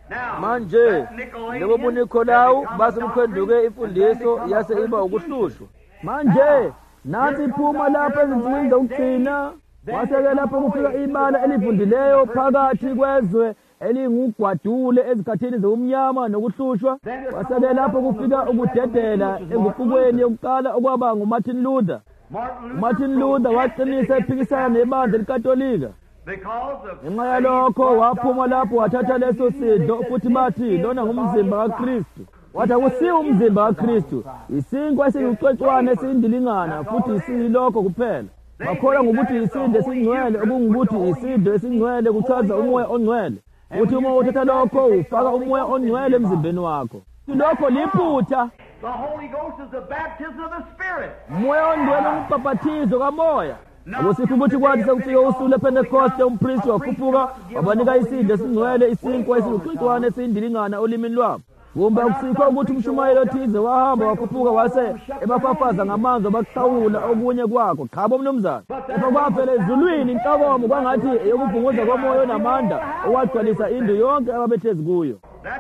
Manje njengoba uNikolawu base kuphenduke imfundiso yase iba ukuhlushwa. Manje nansi iphuma lapha ezinsukwini zokugcina. Waseke lapho kufika ibala elivundileyo phakathi kwezwe elingugwadule ezikhathini zomnyama nokuhlushwa. Kwaseke lapho kufika ukudedela enguqukweni yokuqala okwaba nguMartin Luther. uMartin Luther waqinisa ephikisana nebandla likatolika. Ngenxa yalokho waphuma lapho wathatha leso sidlo futhi bathi lona ngumzimba kaKristu. Wathi akusiwo umzimba kaKristu, isinkwa esiyucwecwane esindilingana futhi isiyilokho kuphela. Bakholwa ngokuthi isinde esingcwele okungukuthi isinde esingcwele kuchaza umoya ongcwele. Uthi uma uthatha lokho ufaka umoya ongcwele emzimbeni wakho. Lokho liphutha. The Holy Ghost is the baptism of the Spirit. Umoya ongcwele umbhaphathizo kamoya. Akusikho ukuthi kwathi sekufika usuku lePentecost umpristi wakhuphuka wabanika isinde esingcwele isinkwa esiyucwecwane esindilingana olimini lwabo. Kumbe akusikho ukuthi umshumayeli othize wahamba wakhuphuka wase ebafafaza ngamanzi abakuhlawula okunye kwakho. Khabo mnumzana. Lapho kwaphela ezulwini inhlakomo kwangathi eyokubhunguza komoya onamandla owagcwalisa indlu yonke ababehlezi kuyo.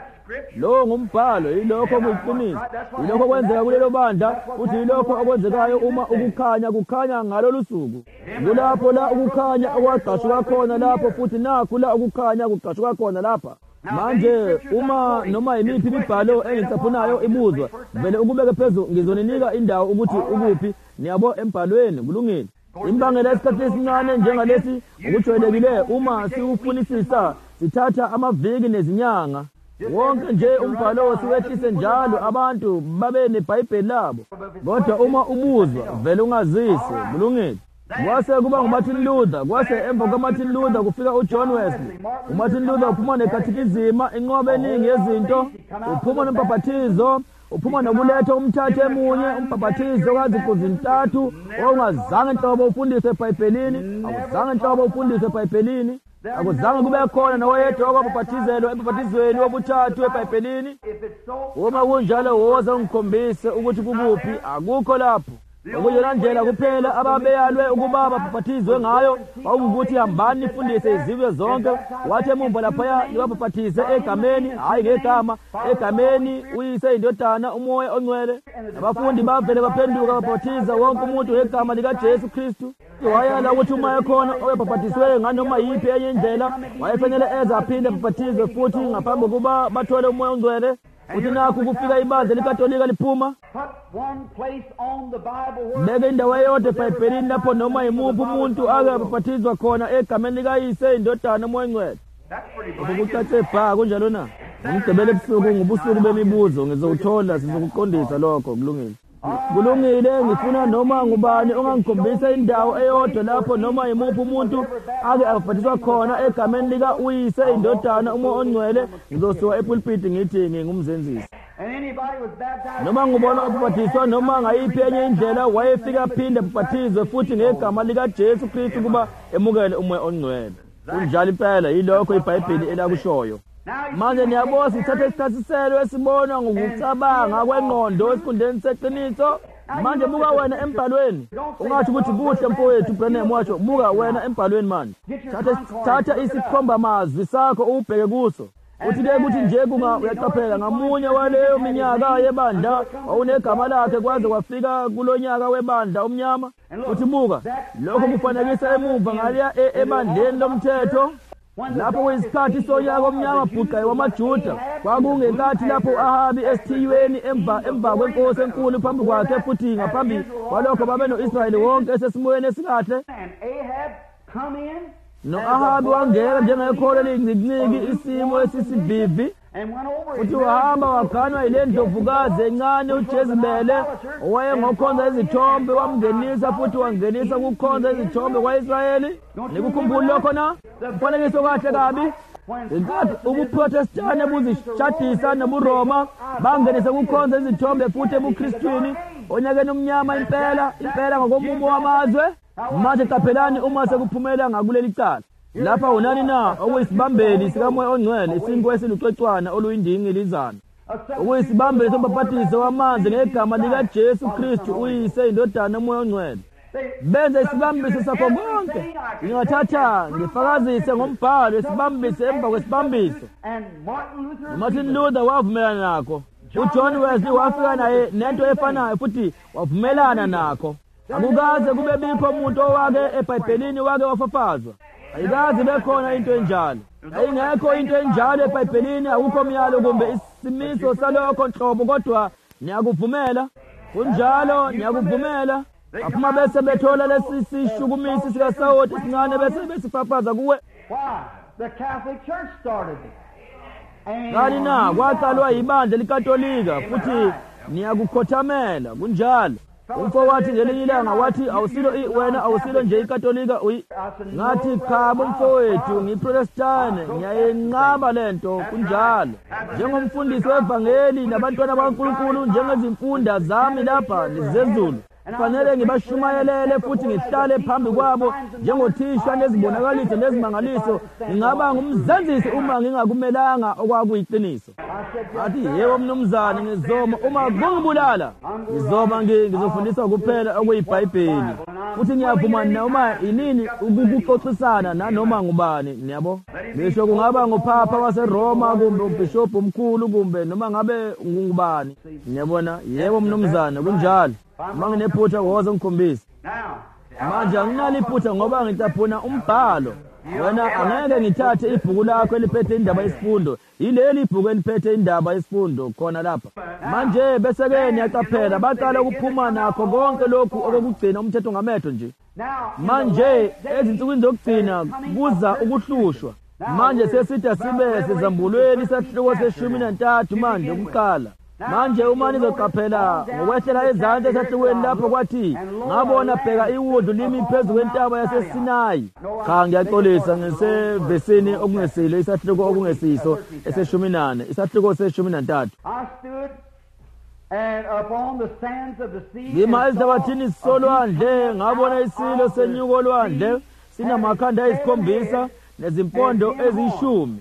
Lo ngumbhalo, yilokho kuyiqiniso. Yilokho kwenzeka kulelo bandla, futhi yilokho okwenzekayo uma ukukhanya kukhanya ngalolu suku. Kulapho la ukukhanya okwagqashuka khona lapho, futhi nakho la ukukhanya kugqashuka khona lapha. Manje uma noma yimiphi imibhalo engicaphunayo ibuzwa, vele ukubeke phezulu ngizoninika indawo ukuthi ukuphi niyabo embhalweni kulungile. Imbangela esikhathi esincane njengalesi ukujwayelekile uma siufunisisa sithatha amaviki nezinyanga. Wonke nje umbhalo siwehlise njalo abantu babe neBhayibheli labo. Kodwa uma ubuzwa vele ungazise kulungile. Kwase kuba nguMartin Luther, kwase emva kaMartin Luther kufika uJohn Wesley. uMartin Luther uphuma nekathikizima inqobe eningi yezinto, uphuma nembhaphathizo, uphuma nokuletha umthathu emunye umbhaphathizo kaziqu zintathu ongazange inhlobo ufundiswe eBhayibhelini, akuzange inhlobo ufundiswe eBhayibhelini. Akuzange kube khona noyedwa okwabhaphathizelwa embhaphathizweni wobuthathu eBhayibhelini. Uma kunjalo woza ngikhombise ukuthi kukuphi, akukho lapho. Okuyona ndlela kuphela ababeyalwe ukuba babhaphathizwe ngayo ukuthi hambani nifundise izizwe zonke, wathi emumva laphaya libabhaphathize egameni, hayi ngegama, egameni uyise indodana umoya ongcwele. Abafundi bavele baphenduka babhaphathiza wonke umuntu ngegama likaJesu Kristu. Wayala ukuthi uma ekhona oyebhaphathizwe nganoma yiphi enye indlela wayefanele eze aphinde abhaphathizwe futhi ngaphambi kokuba bathole umoya ongcwele. Uthi nakho kufika ibandla likatolika liphuma. Beke indawo eyodwa eBhayibhelini lapho noma yimuphi umuntu ake abhaphathizwa khona egameni likayise indodana umoya ongcwele. Ukucace bha kunjalo na. Ngigqibele ebusuku ngobusuku bemibuzo ngizowuthola sizokuqondisa lokho kulungile. Kulungile ngifuna noma ngubani ongangikhombisa indawo eyodwa lapho noma yimuphi umuntu ake abhaphathizwa khona egameni lika uyise indodana umoya ongcwele ngizosuka epulpit ngithi ngingumzenzisi. Noma ngubona ubhaphathizwa noma ngayiphi enye indlela wayefika phinde abhaphathizwe futhi ngegama lika Jesu Kristu kuba emukele umoya ongcwele. Kunjalo impela yilokho iBhayibheli elakushoyo. Manje niyabona sithatha isithasiselo esibonwa ngokucabanga kwengqondo esikhundleni seqiniso. Manje buka wena embhalweni. Ungathi ukuthi kuhle mfowethu Branham watsho buka wena embhalweni manje. Thatha thatha isikhomba mazwi sakho ubheke kuso. Uthi ke ukuthi nje kunga uyaqaphela ngamunye waleyo minyaka yebandla awunegama lakhe kwaze kwafika kulonyaka webandla omnyama. Uthi buka lokho kufanekisa emumva ngaliya ebandleni lomthetho. Lapho kwesikhathi sonyaka omnyama bhuqa wamaJuda kwakungenkathi lapho Ahabi esithiyweni emva emva kwenkosi enkulu phambi kwakhe futhi ngaphambi kwalokho babe noIsrayeli wonke esesimoyeni esikahle. No Ahabi wangena njengekholo elinciniki isimo esisivivi. Uthi wahamba waganwa yile ndlovukazi encane uJezebeli owayengokhonza izithombe wamngenisa futhi wangenisa ukukhonza izithombe kwaIsrayeli. Nikukhumbula lokho na? Kufanekiso kahle kabi. Inkathi ubuProtestani buzishadisa nobuRoma bangenisa ukukhonza izithombe futhi ebuKristwini onyakeni omnyama impela impela ngokomumo wamazwe. Manje qaphelani uma sekuphumela ngakuleli cala. Lapha unani na okuyisibambeli sikamoya ongcwele isinkwa esilucwecwana oluyindingilizana. Okuyisibambeli sombhaphathizo wamanzi ngegama lika Jesu Kristu uyise indodana umoya ongcwele. Benza isibambiso sakho konke. Ngingathatha ngifakazise ngombhalo isibambiso emva kwesibambiso. Martin Luther wavumelana nakho. uJohn Wesley wafika naye nento efanayo futhi wavumelana nakho. Akukaze kube bikho umuntu owake eBhayibhelini wake wafafazwa. Ayikaze bekhona into enjalo. ayingekho into enjalo eBhayibhelini, akukho myalo kumbe isimiso salokho nhlobo, kodwa niyakuvumela kunjalo, niyakuvumela. Aphuma bese bethola lesi sishukumisi sikaSawoti sincane bese besifafaza kuwe. Why? The Catholic Church started it. Kani na kwaqalwa ibandla likatolika futhi niyakukhothamela kunjalo. Umfowethu ngelinye ilanga wathi awusilo wena awusilo nje ikatolika, ngathi khaba umfowethu ngiprotestane, ngiyayenqaba lento kunjalo. Njengomfundisi wevangeli nabantwana baNkulunkulu njengezimfunda zami lapha nezezulu, fanele ngibashumayelele futhi ngihlale phambi kwabo njengothisha nezibonakaliso nezimangaliso. Ngingaba ngumzenzisi uma ngingakumelanga okwakuyiqiniso. Athi yebo mnumzane, ngizoma uma kungibulala ngizoma ngizofundisa kuphela okuyiBhayibheli, futhi ngiyavuma noma inini ukukuxoxisana nanoma ngubani. Niyabo, ngisho kungaba ngupapa waseRoma kumbe umbishop omkhulu kumbe noma ngabe ngubani. Niyabona, yebo mnumzane kunjalo. Uma nginephutha woza ngikhombisa. Manje anginalo iphutha ngoba ngitaphuna umbhalo. Wena angeke ngithathe ibhuku lakho eliphethe indaba yesifundo, yileli ibhuku eliphethe indaba yesifundo khona lapha. Manje bese ke niyaqaphela baqala ukuphuma nakho konke lokhu okugcina umthetho ngamehlo nje. Manje ezinsukwini zokugcina kuza ukuhlushwa. Manje sesitha sibe sezambulweni isahluko seshumi nantathu manje ukuqala. Manje uma nizoqaphela ngokwehlela ezantsi esahlukweni lapho kwathi ngabona bheka iwudu limi phezu kwentaba yaseSinayi. Cha, ngiyaxolisa ngesevesini okungesilo isahluko okungesiso eseshumi nane, isahluko seshumi nantathu. Ngima ezihlabathini solwandle ngabona isilo senyuko lwandle sinamakhanda ayisikhombisa nezimpondo eziyishumi.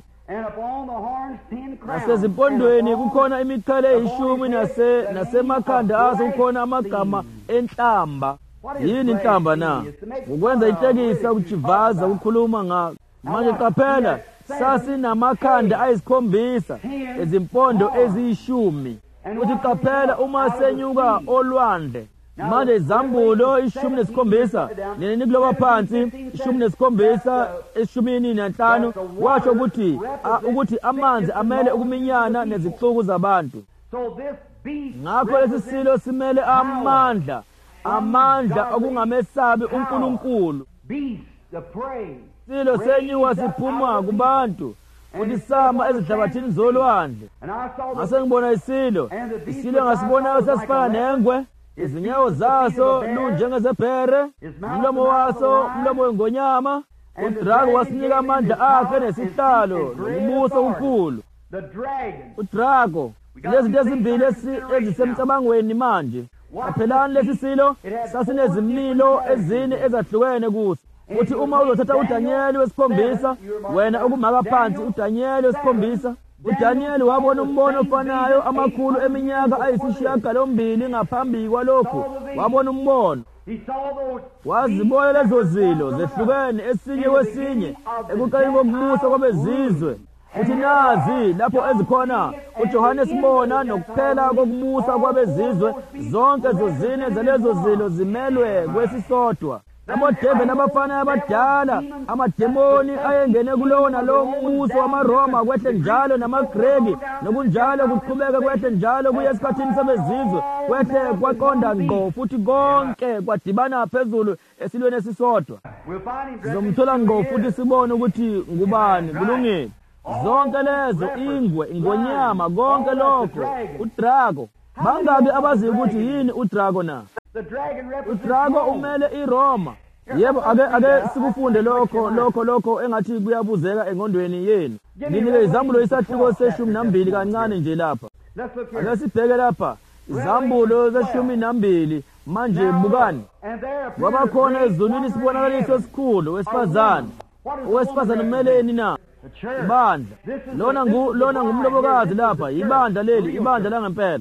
Nasezimpondweni kukhona imiqhele eyishumi nasemakhanda aso kukhona amagama enhlamba. Yini inhlamba na? Ukwenza inhlekisa, ukujivaza, ukukhuluma ngako. Manje qaphela, sasinamakhanda ayisikhombisa ezimpondo eziyishumi. Uthi qaphela uma senyuka olwandle. Manje izambulo ishumi nesikhombisa nini kuloba phansi ishumi nesikhombisa eshumini nanhlanu washo ukuthi ukuthi amanzi amele ukuminyana nezixuku zabantu. Ngakho lesi silo simele amandla amandla okungamesabi uNkulunkulu. Silo senyuka siphuma kubantu uthi sama ezihlabathini zolwandle. Ngase ngibona isilo isilo ngasibonayo sasifana nengwe, izinyawo zaso lunjengezebhere, umlomo waso umlomo wengonyama. uDrago wasinika amandla akhe nesihlalo nobuso obukhulu. uDrago lezinto ezimbili ezisemcabangweni manje. Kaphelani lesi silo sasinezimilo ezine ezahlukene kuso. Uthi uma uzothatha uDaniel wesikhombisa, wena okumaka phansi uDaniel wesikhombisa, uDaniel wabona umbono ofanayo amakhulu eminyaka ayisishiyagalombili ngaphambi kwalokho. Wabona umbono, wazibona lezo zilo zehlukene esinye kwesinye ekuqaleni kokubusa kwabezizwe. Uthi nazi lapho ezikhona uJohane sibona nokuphela kokubusa kwabezizwe, zonke zozine zalezo zilo zimelwe kwesisodwa. Abodebe nabafana abadala, amademoni ayengene kulowo nalowo mbuso wamaRoma kwehle njalo namaGreki, nokunjalo kuqhubeka kwehle njalo kuye esikhathini sabezizwe, kwehle kwaqonda ngqo futhi konke kwadibana phezulu esilweni esisodwa. Sizomthola ngqo futhi sibone ukuthi ngubani kulungile. Zonke lezo ingwe, ingonyama, konke lokho, uDrago. Bangabi abazi ukuthi yini uDrago na? uDrago umele iRoma. Yebo, ake ake sikufunde lokho lokho lokho engathi kuyabuzeka engondweni yenu. Nginike izambulo isahluko seshumi nambili kancane nje lapha. Ake sibheke lapha izambulo zeshumi nambili. Manje bukani, kwaba khona ezulwini isibonakaliso esikhulu wesifazane. Owesifazane umeleni na? Ibandla. Lona ngu lona ngumlobokazi lapha, ibandla leli, ibandla langempela.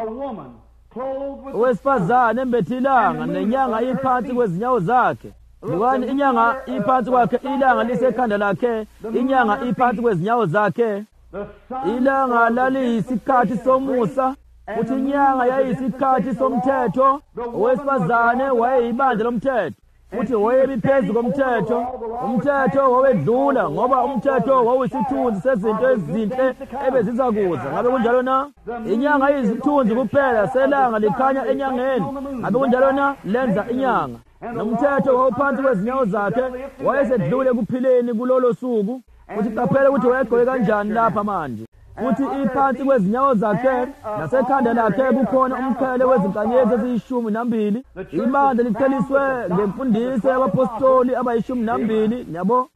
Owesifazane embethilanga nenyanga iphansi kwezinyawo zakhe. Bukani, inyanga iphansi kwakhe, ilanga lisekhanda lakhe, inyanga iphansi kwezinyawo zakhe. Ilanga laliyisikhathi somusa, futhi inyanga yayisikhathi somthetho. Owesifazane wayeyibandla lomthetho. futhi wayemi phezu komthetho. Umthetho wawedlula ngoba umthetho wawuyisithunzi sezinto ezinhle ebeziza kuza. Ngabe kunjalo na? Inyanga iyisithunzi kuphela, selanga likhanya enyangeni. Ngabe kunjalo na? Lenza inyanga. Nomthetho wawuphansi kwezinyawo zakhe, wayesedlule kuphileni kulolo suku. Futhi qaphela ukuthi wayegqoke kanjani lapha manje. Futhi iphansi kwezinyawo zakhe nasekhanda lakhe kukhona umqhele wezinkanyezi eziyishumi nambili. Ibandla liqheliswe ngemfundiso yabapostoli abayishumi nambili, yabo.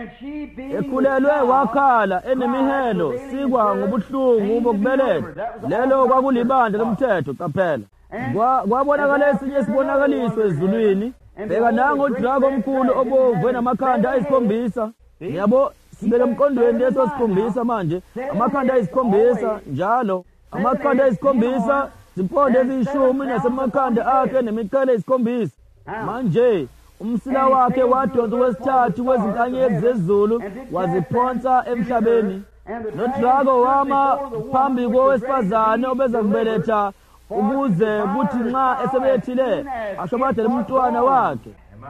Ekhulelwe wakhala enemihelo, sikwa ngobuhlungu bokubeletha. Lelo kwakulibandla lomthetho, qaphela. Kwabonakala esinye isibonakaliso ezulwini. Bheka nango udrago omkhulu obomvu enamakhanda ayisikhombisa. Yabo, sibeke emqondweni leso sikhombisa manje. Amakhanda ayisikhombisa njalo. Amakhanda ayisikhombisa, zimpondo eziyishumi nasemakhanda akhe nemiqhele eyisikhombisa. Manje umsila wakhe wadonsa wesithathu wezinkanyezi zezulu waziphonsa emhlabeni. Nodrago wama phambi kowesifazane obeza kubeletha ukuze kuthi nxa esebelethile ashobadele umntwana wakhe.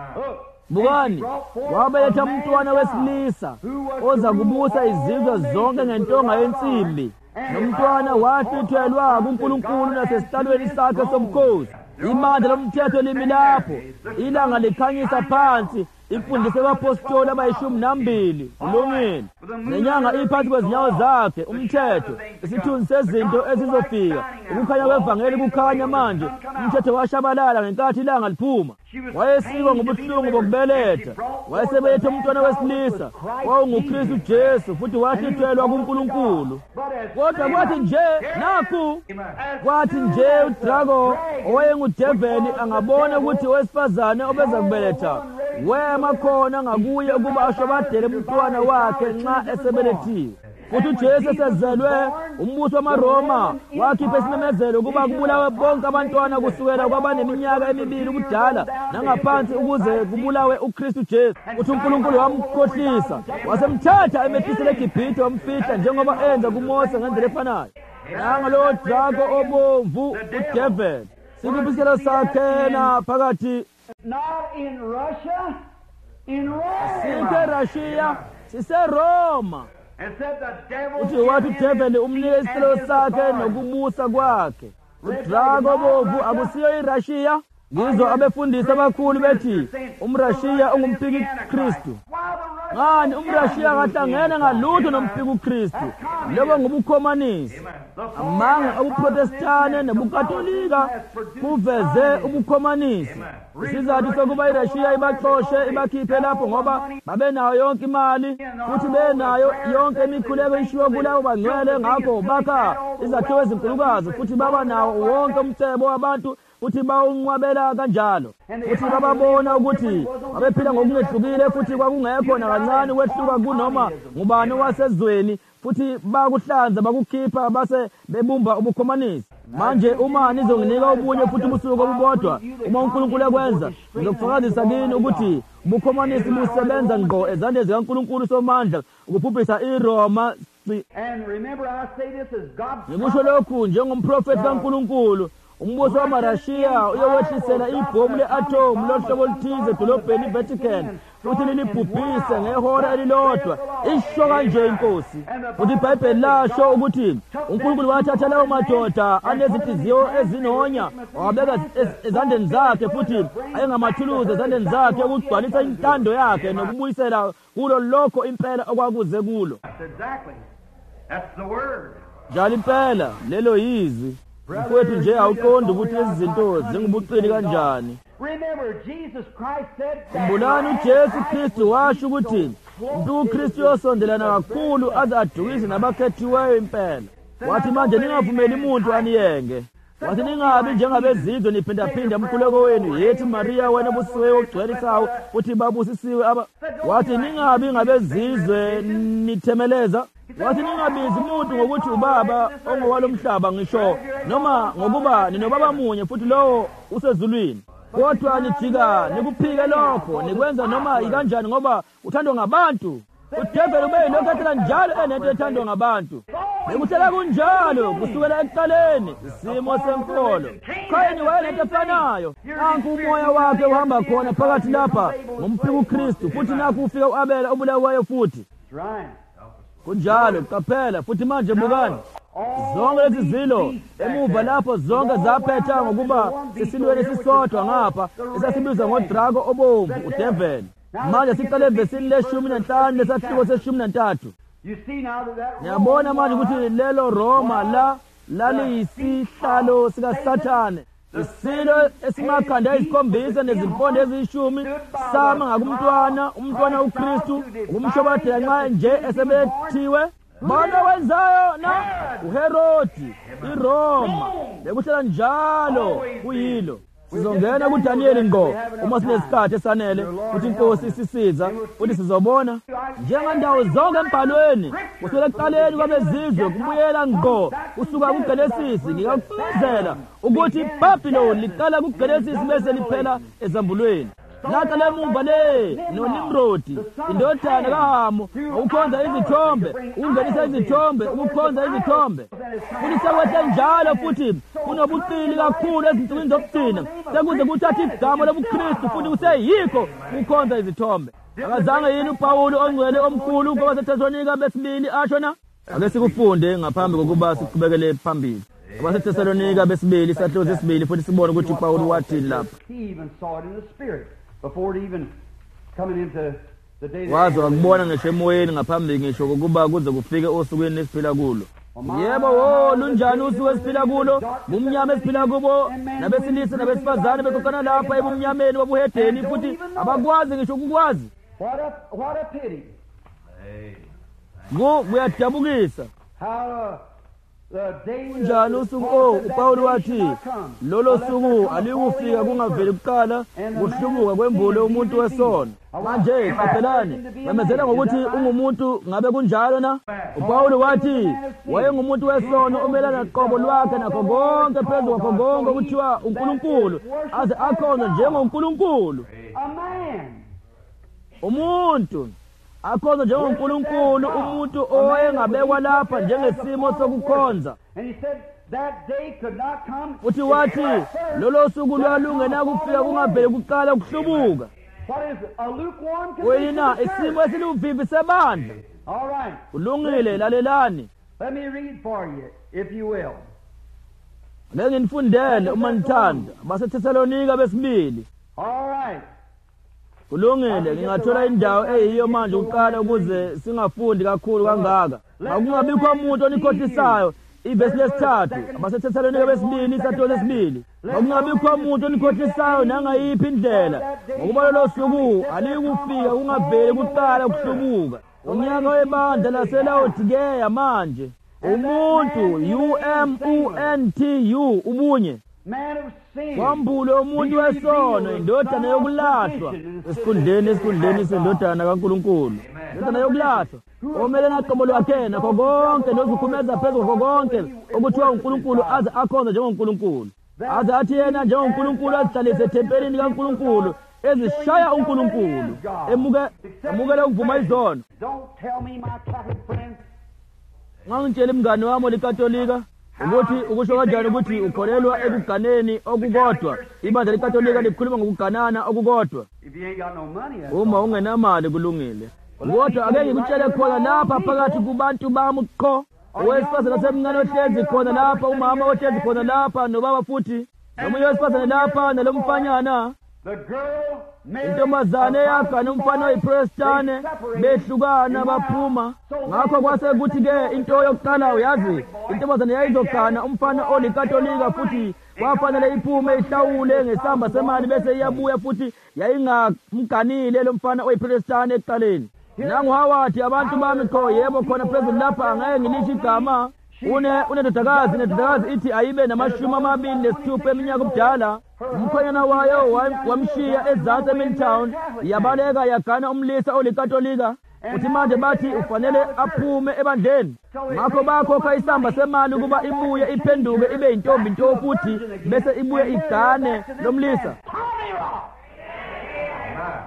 Bukani, wabeletha umntwana wesilisa oza kubusa izizwe zonke ngentonga yensimbi. Nomntwana wahluthelwa kuNkulunkulu nasesitalweni sakhe sobukhosi. Ibandla lomthetho limi lapho, ilanga likhanyisa phansi, imfundiso yabapostoli abayishumi nambili, ulungile. Nenyanga iphansi kwezinyawo zakhe, umthetho, isithunzi sezinto ezizofika. Ukukhanya kwevangeli kukhanya manje, umthetho washabalala ngenkathi ilanga liphuma. Wayesikwa ngobuhlungu bokubeletha, wayesebeletha umntwana wesilisa, wawunguKristu Jesu, futhi wahluthelwa kuNkulunkulu. Kodwa kwathi nje, nakhu, kwathi nje udrago owayengudeveli angabona ukuthi owesifazane obeza kubeletha wema khona ngakuye ukuba ashobadele umntwana wakhe nxa esebelethiwe. Futhi uJesu esezelwe, umbuso wamaRoma wakhipha isimemezelo ukuba kubulawe bonke abantwana kusukela kwabaneminyaka emibili ubudala nangaphansi ukuze kubulawe uKristu Jesu. Futhi uNkulunkulu wamkhohlisa, wasemthatha emehlisela eGibhithe wamfihla njengoba enza kuMose ngendlela efanayo. Nanga lo drago obomvu udeveli. Sikubisela sakhe na phakathi. Not in Russia, in Rome. Sike Russia, sise Roma. And said the devil. Uthi wathi udeveli umnike isicelo sakhe nokubusa kwakhe. Udrago bovu akusiyo iRussia. Ngizwa abefundisi abakhulu bethi umRussia ungumpiki Kristu. Ngani umRussia kahlangene ngalutho nomphiki uKristu? Lobo ngubukhomanisi. Amanga obuProtestane nobuKatolika kuveze ubukhomanisi. Isizathu sokuba iRussia ibaxoshe ibakhiphe lapho ngoba babenayo yonke imali futhi benayo yonke imikhuleko ishiwo kulabo bangcwele, ngakho bakha izakhiwo ezinkulukazi futhi baba nawo wonke umcebo wabantu futhi bawunqwabela kanjalo. Futhi bababona ukuthi babephila ngokungehlukile futhi kwakungekho nakancane kwehluka kunoma ngubani wasezweni futhi bakuhlanza bakukhipha base bebumba ubukhomanisi. Manje uma nizonginika ubunye futhi ubusuku obubodwa, uma uNkulunkulu ekwenza, ngizokufakazisa kini ukuthi ubukhomanisi busebenza ngqo ezandleni zikaNkulunkulu somandla ukubhubhisa iRoma. And remember, I say this as God's. Ngikusho lokhu njengomprofeti kaNkulunkulu. Umbuso wamaRussia uyowehlisela ibhomu le-atom lohlobo oluthize edolobheni iVatican futhi lilibhubhise ngehora elilodwa. Isho kanje inkosi. Futhi iBhayibheli lasho ukuthi uNkulunkulu wathatha lawo madoda anezinhliziyo ezinonya wabeka ezandleni zakhe futhi ayengamathuluzi ezandleni zakhe ukugcwalisa intando yakhe nokubuyisela kulo lokho impela okwakuze kulo. Exactly. That's the word. Njalo impela lelo yizwi. Mfowethu nje awuqondi ukuthi lezi zinto zingubuqili kanjani. Remember, Jesus Christ said that. Kumbulani uJesu Kristu washo ukuthi umuntu uKristu yosondelana kakhulu aze adukise nabakhethiweyo impela. Wathi manje ningavumeli umuntu aniyenge. Wathi ningabi njengabezizwe niphindaphinda umkhuleko wenu yethi Maria wena busiwe ogcwelisayo futhi babusisiwe aba. Wathi ningabi ngabezizwe nithemeleza. Wathi ningabizi umuntu ngokuthi ubaba ongowalomhlaba ngisho noma ngokuba ninobaba munye futhi lowo usezulwini. Kodwa nijika nikuphike lokho nikwenza noma ikanjani ngoba uthandwa ngabantu. udeveli ube yilokhu ethela njalo enento ethandwa ngabantu. Bekuthela kunjalo kusukela ekuqaleni isimo senkolo. Kayini wayenento efanayo. Nanku umoya wakhe uhamba khona phakathi lapha ngomphiko uKristu, futhi nakho ufika uAbela obulawayo futhi. Kunjalo qaphela futhi manje bukani. Zonke lezi zilo emuva lapho zonke zaphetha ngokuba sisilweni esisodwa ngapha esasibizwa ngodrago obomvu udeveli. Manje siqale evesini leshumi nanhlanu lesahluko seshumi nantathu. Ngiyabona manje ukuthi lelo Roma la laliyisihlalo sikaSathane. Isilo esimakhanda isikhombisa nezimpondo eziyishumi sama ngakumntwana, umntwana uKristu, umshobadela nxa nje esebethiwe. Bona wenzayo na uHerodi, iRoma, bekuhlala njalo kuyilo. Sizongena kuDaniel ngo uma sinesikhathi esanele ukuthi inkosi isisiza ukuthi sizobona njengandawo zonke embhalweni kusukela ekuqaleni kwabezizwe kubuyela ngo usuka kuGenesis ngikufezela ukuthi iBabylon liqala kuGenesis bese liphela ezambulweni. Laka lemumva le noNimrodi indodana kaHamu ukukhonza izithombe, ungenisa izithombe, ukukhonza izithombe. Futhi sekwethe njalo futhi kunobuqili kakhulu ezinsukwini zokugcina sekuze kuthatha igama lobuKristu futhi kuseyikho ukukhonza izithombe. Akazange yini uPawulu ongcwele omkhulu kwabaseThesalonika besibili asho na? Ake sikufunde ngaphambi kokuba siqhubekele phambili. KwabaseThesalonika besibili isahluko sesibili futhi sibone ukuthi uPawulu wathini lapha. Before it even coming into the day wazi wakubona ngisho emoyeni ngaphambi ngisho kokuba kuze kufike osukwini esiphila kulo. Yebo wo lunjani usuku esiphila kulo, bumnyama esiphila kubo, nabesilisa nabesifazane bekokana lapha ebumnyameni wabuhedeni futhi abakwazi ngisho ukukwazi. What a what a pity. Ngo kuyadabukisa. How njalo usuku o uPawulu wathi lolo suku alikufika kungaveli kuqala kuhlubuka kwembulo umuntu wesono. Manje qaphelani memezela ngokuthi ungumuntu ngabe kunjalo na. uPawulu wathi wayengumuntu wesono omelana qobo lwakhe nakho konke phezu kwakho konke ukuthiwa uNkulunkulu aze akhona njengoNkulunkulu. Umuntu akhonza njengoNkulunkulu, umuntu owayengabekwa lapha njengesimo sokukhonza. Uthi wathi lolo suku lwalungena kufika kungaveli kuqala kuhlubuka. Wena isimo esiluvivi sebandla. Ulungile lalelani. Let me read for you if you will. Ngeke nifundele uma nithanda baseThesalonika besibili. All right. Kulungile ngingathola indawo eyiyo manje uqala ukuze singafundi kakhulu kangaka. Akungabikho umuntu onikhohlisayo ivesi lesithathu abaseThesalonika besibili isahluko sesibili. Akungabikho umuntu onikhohlisayo nangayiphi indlela ngokuba lolo suku alikufika kungaveli kuqala kuhlubuka. Unyaka webandla laseLaodikeya manje umuntu U M U N T U ubunye wambulo umuntu wesono indodana yokulahlwa esikhundleni esikhundleni sendodana kaNkulunkulu, indodana yokulahlwa omelena aqobo lwakhe nakho konke nozukhumeza phezu kwakho konke okuthiwa uNkulunkulu aze akhonza njengoNkulunkulu, aze athi yena njengoNkulunkulu azihlalise ethempelini kaNkulunkulu ezishaya uNkulunkulu emuke emukela ukuvuma izono. Ngangitshela imngane wami olikatolika ukuthi ukusho kanjani ukuthi ukholelwa ekuganeni okukodwa. Ibandla leKatolika likhuluma ngokuganana okukodwa. Uma ungenamali kulungile. Kodwa ake ngikutshele khona lapha phakathi kubantu bami qho, owesifazane osemncane ohlezi khona lapha, umama ohlezi khona lapha, nobaba futhi nomunye wesifazane lapha nalomfanyana. Intombazane yakha nomfana oyiprestane behlukana baphuma. Ngakho kwase kuthi ke into yokuqala uyazi intombazane yayizogana umfana olikatolika futhi kwafanele iphume ihlawule ngesamba semali bese iyabuya futhi yayingamganile lo mfana oyiprestane ekuqaleni. Nangu hawathi abantu bami qho yebo khona phezulu lapha angeke ngilisho igama. Une unedodakazi nedodakazi ithi ayibe namashumi amabili nesithupha eminyaka ubudala. Umkhwenyana wayo wamshiya ezansi eMilltown yabaleka yagana umlisa olikatolika. Uthi manje bathi ufanele aphume ebandleni. Ngakho bakhokha isamba semali ukuba ibuye iphenduke ibe intombi nto futhi bese ibuye igane lomlisa.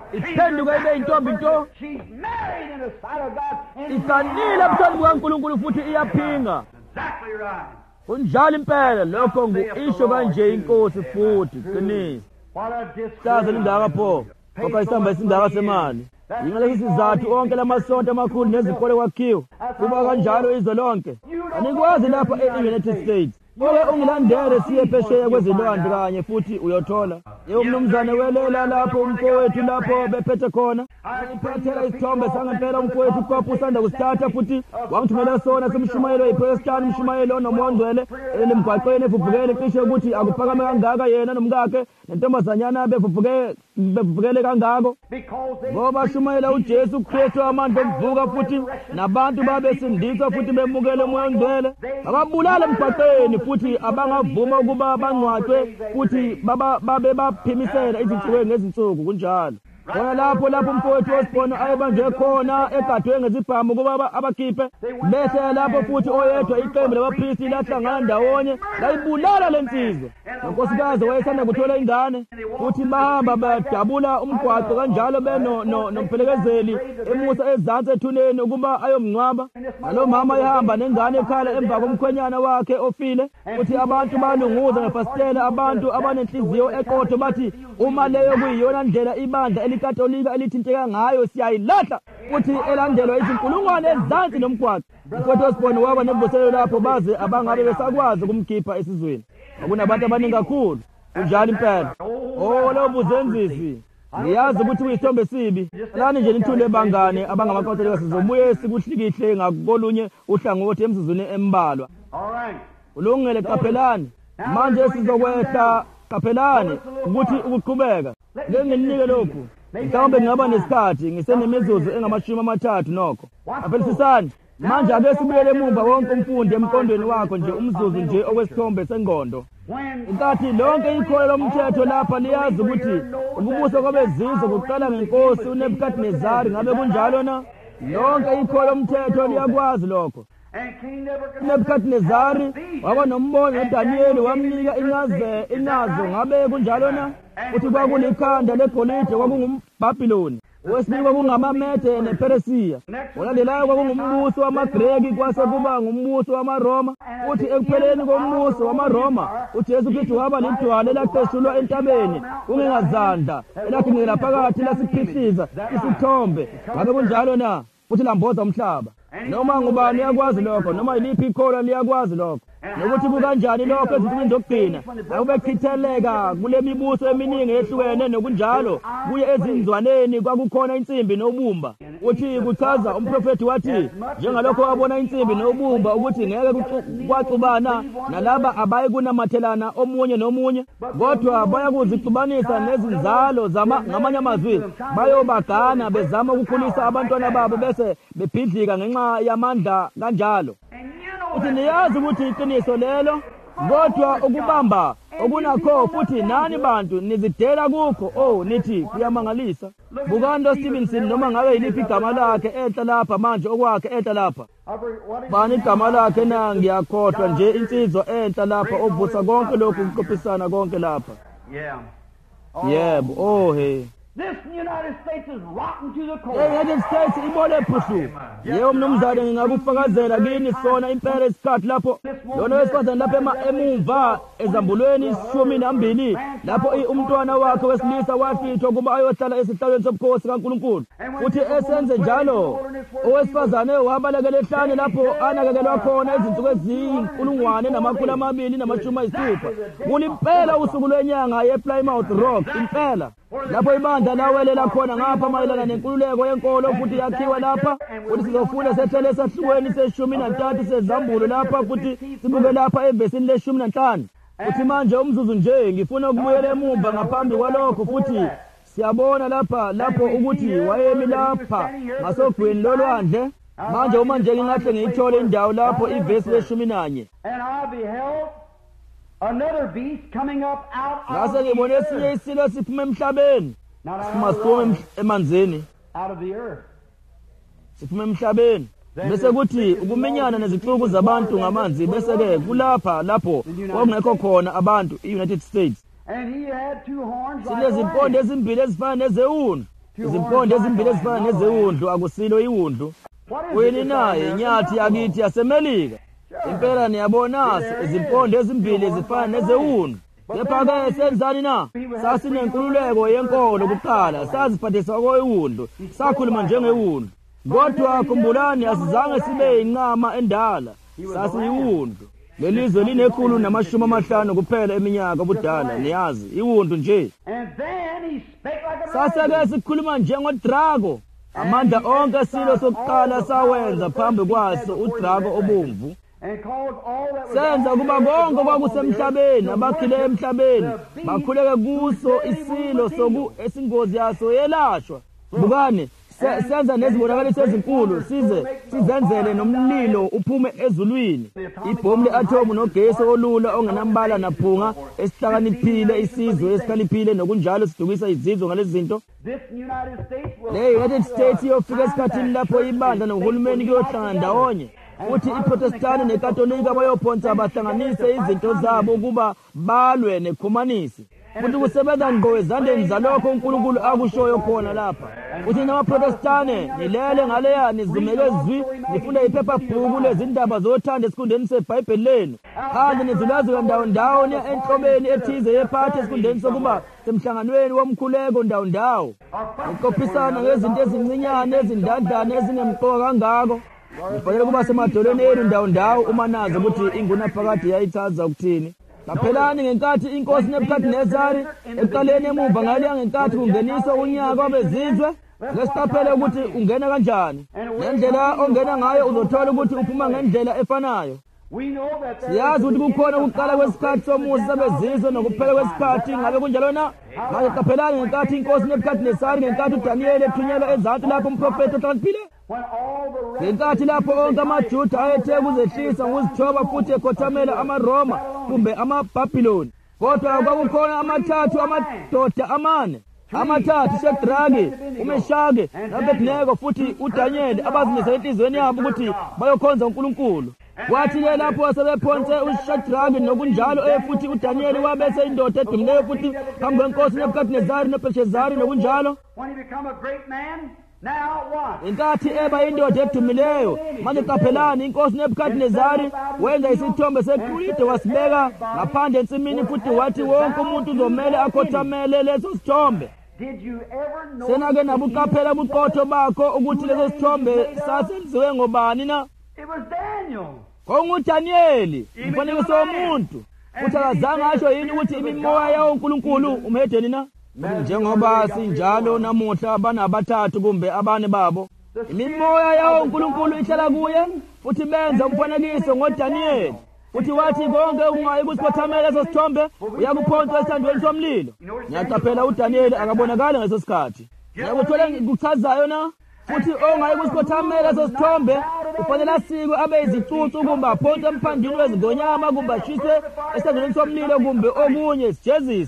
iphenduka ibe yintombi nto, She's married in the sight of God. and iganile ebuthweni bukaNkulunkulu futhi iyaphinga. Exactly right. Kunjalo impela lokho ngu-isho kanje inkosi futhi qinisa. What a Hlaza disgrace. lindaka pho, kokha isamba esindaka semali. Yingalesi sizathu onke lamasonto amakhulu nezikole kwakhiwa. Kuba kanjalo izwe lonke. Anikwazi lapha e-United States. Oke ungilandele siye phesheya kwezilwandle kanye futhi uyothola. Ye umnumzane welela lapho umfowethu lapho bephethe khona. Ngiphathela isithombe sangempela umfowethu uKopha usanda kusithatha futhi wangithumela sona semshumayelo yiProtestant umshumayelo nomongcwele elimgwaqweni evuvukele cishe ukuthi akuphakame kangaka yena nomkakhe nentombazanyana bevuvuke bevukele kangako. Because they Ngoba shumayela uJesu Kristu amandla okuvuka futhi nabantu babesindiswa futhi bemukele umoya ongcwele. Ababulala emgwaqweni futhi abangavuma ukuba bangcwatshwe futhi baba babe baphimisela izinsuku ngezinsuku kunjalo. Khona lapho lapho umfowethu Osborne ayebanjwe khona egadwe ngezibhamu ukuba abakhiphe. Bese lapho futhi oyedwa iqembu labapristi lahlangana ndawonye layibulala lensizwa. Inkosikazi wayesanda kuthola ingane futhi bahamba badabula umgwaqo kanjalo beno nomphelekezeli emusa ezantsi ethuneni ukuba ayomngcwaba. Nalo mama ehamba nengane ekhala emva komkhwenyana wakhe ofile futhi abantu balunguza ngefastela abantu abanenhliziyo eqotho bathi uma leyo kuyiyona ndlela ibandla elikatolika elithinteka ngayo siyayilahla futhi elandelwa izinkulungwane ezansi nomgwaqo. Umfowethu Osborne waba nemvuselelo lapho baze abangabe besakwazi ukumkhipha esizweni. Akunabantu abaningi kakhulu kunjalo impela. Oh lo buzenzisi ngiyazi ukuthi uyisithombe esibi. Lani nje nithule bangane abangamakatolika sizobuye sikuhlikihle ngakolunye uhlangothi emsizweni embalwa. all right. Ulungele qaphelani. Manje sizokwehla qaphelani ukuthi ukuqhubeka. Ngeke nginike lokhu. Mhlawumbe ngaba nesikhathi ngisenemizuzu engamashumi amathathu nokho. Aphelisisani. Manje ake sibuyele emuva wonke umfundi emqondweni wakho nje umzuzu nje okwesithombe sengqondo. When Inkathi lonke ikholo lomthetho lapha liyazi ukuthi ukubusa kwabezizwe kuqala ngenkosi uNebukadnezari ngabe kunjalo na? Lonke ikholo lomthetho liyakwazi lokho. and King Nebuchadnezzar uNebukadnezari waba nombono uDaniel wamnika incaze inazo ngabe kunjalo na? Uthi kwakulikhanda legolide kwakunguBhabhiloni. Wesibili kwakungamamede nePeresiya. Olandelayo kwakungumbuso wamaGreki kwase kuba ngumbuso wamaRoma. Uthi ekupheleni kombuso wamaRoma uJesu Kristu waba lidwala elaqeshulwa entabeni kungengazandla elakhingela phakathi lasikhihliza isithombe. Ngabe kunjalo na? Uthi lamboza umhlaba. Noma ngubani uyakwazi lokho noma yiliphi ikholo liyakwazi lokho. Nokuthi kukanjani lokho ezinsukwini zokugcina akubechitheleka kule mibuso eminingi ehlukene nokunjalo kuye ezinzwaneni kwakukhona insimbi nobumba. Uthi kuchaza umprofeti wathi njengalokho wabona insimbi nobumba ukuthi ngeke kwaxubana nalaba abaye kunamathelana omunye nomunye kodwa bayakuzixubanisa nezinzalo zama ngamanye amazwi bayobagana bezama ukukhulisa abantwana babo bese bephidlika ngenxa yamandla kanjalo. Uthi niyazi ukuthi iqiniso lelo kodwa ukubamba okunakho futhi nani bantu nizidela kukho. Oh nithi kuyamangalisa. Bukando Stevenson noma ngabe yiliphi igama lakhe enhla lapha manje okwakhe enhla lapha. Bani igama lakhe na ngiyakhohlwa nje insizwa enhla lapha ovusa konke lokhu ukuqophisana konke lapha. yeah. Yebo oh he. This United States is rotten to the core. United States ibole phushu. Yebo mnumzane ngingakufakazela kini sona impela isikhathi lapho lona wesifazane lapha emumva ezambulweni ishumi nambili lapho umntwana wakhe wesilisa wafithwa kuba ayohlala esihlalweni sobukhosi kaNkulunkulu. Uthi esenze njalo owesifazane wabalekela ehlane lapho anakekelwa khona izinsuku eziyinkulungwane namakhulu amabili namashumi ayisithupha. Kulimpela usuku lwenyanga yePlymouth Rock impela lapho ibandla lawelela khona ngapha mayelana nenkululeko yenkolo futhi yakhiwa lapha. Uthi sizofunda sehlele esahlukweni seshumi nantathu sezambulo lapha futhi sibuke lapha evesini leshumi nanhlanu. Uthi manje umzuzu nje ngifuna ukubuyela emuva ngaphambi kwalokho futhi siyabona lapha lapho ukuthi wayemi lapha ngasogwini lolwandle. Manje uma nje ngingahle ngiyithole indawo lapho ivesi leshumi nanye. And I beheld another beast coming up out of Ngase the ngibone earth. esinye isilo siphuma emhlabeni. Not out Siphuma of the siphuma water, emanzini. out of the earth. Siphuma emhlabeni. Bese kuthi ukuminyana nezixuku zabantu ngamanzi bese ke kulapha lapho okungekho khona abantu eUnited States. And he had two horns like Sinezimpondo lions. ezimbili ezifana nezewuni. izimpondo ezimbili ezifana nezewundlu akusilo iwundlu. Uyini naye inyathi yakithi yasemelika. Impela niyabona izimpondo ezimbili zifana nezewundlu. Kepha-ke senzani na? Sasinenkululeko yenkolo kuqala, saziphathisa kwewundlu, sakhuluma njengewundlu. Kodwa khumbulani asizange sibe inqama endala, sasiyiwundlu. Lelizwe linekhulu namashumi amahlanu kuphela eminyaka obudala, niyazi, iwundlu nje. Saseke sikhuluma njengodrago. Amandla onke silo sokuqala sawenza phambi kwaso udrago obomvu. Senza kuba konke kwakusemhlabeni abakhile emhlabeni bakhuleke kuso isilo soku esingozi yaso yelashwa. Bukani senza nezibonakaliso ezinkulu size sizenzele nomlilo uphume ezulwini. Ibhomu le-atomu nogesi olula ongenambala naphunga esihlakaniphile isizwe esikhaliphile nokunjalo sidukisa izizwe ngalezi zinto. Le United States iyofika esikhathini lapho ibandla nohulumeni kuyohlangana ndawonye. Futhi iProtestani neKatolika bayophonsa abahlanganise izinto zabo ukuba balwe nekhumanisi. Futhi kusebenza ngqo ezandleni zalokho uNkulunkulu akushoyo khona lapha. Futhi namaProtestani nilele ngaleya nizumeke zwi nifunda iphephabhuku lezindaba zothando esikundeni seBhayibheli lenu. Phandle nizulazuka ndawo ndawo niya enhlobeni ethize yephathi esikundeni sokuba semhlanganweni womkhuleko ndawo ndawo. Niqophisana ngezinto ezincinyane ezindadlana ezinemqoka kangako. Kufanele kuba semadolweni enu ndawo ndawo uma nazi ukuthi ingunaphakade yayithaza ukuthini. Kaphelani ngenkathi inkosi Nebukadnezari ekuqaleni emuva ngaliya ngenkathi kungeniswa unyaka wabezizwe, ngesiqaphele ukuthi ungena kanjani. Ngendlela ongena ngayo uzothola ukuthi uphuma ngendlela efanayo. Siyazi ukuthi kukhona ukuqala kwesikhathi somusa sabezizwe nokuphela kwesikhathi ngabe kunjalo na. Manje qaphelani ngenkathi inkosi Nebukadnezari ngenkathi uDaniel ethunyelwa ezansi lapho umprofeti ohlakaniphile. Ngenkathi lapho onke amaJuda ayethe kuzehlisa ngokuzithoba futhi ekhothamela amaRoma kumbe amaBhabhiloni. Kodwa kwakukhona amathathu amadoda amane. Amathathu Shedraki, uMeshaki noAbednego futhi uDaniel abazimisele enhliziyweni yabo ukuthi bayokhonza uNkulunkulu. Kwathi-ke lapho sebephonse uShadraki nokunjalo futhi uDaniel wabese indoda edumileyo futhi phambi kwenkosi Nebukadnezari noBelishazari nokunjalo. Inkathi eba indoda edumileyo manje qaphelani inkosi Nebukadnezari wenza isithombe segolide wasibeka ngaphandle ensimini futhi wathi wonke umuntu uzomele akhothamele leso sithombe. Senake nabuqaphela ubuqotho bakho ukuthi leso sithombe sasenziwe ngobani na? KunguDaniel, umfanekiso womuntu. Futhi akazange asho yini ukuthi imimoya yawoNkulunkulu umhedeni na? Njengoba sinjalo namuhla banabathathu kumbe abane babo. Imimoya yawoNkulunkulu ihlala kuye futhi benza umfanekiso ngoDaniel. Futhi wathi konke ungayi kusikhothamela leso sithombe uyakuphonsa esithandweni somlilo. Ngiyaqaphela uDaniel akabonakala ngeso sikhathi. Ngiyakuthola ngikuchazayo na? Futhi ongayi kusikhothamela leso sithombe kufanele asikwe abe izicucu kumbe aphonse emphandini wezingonyama kumbe ashise esithandweni somlilo kumbe okunye sijezise.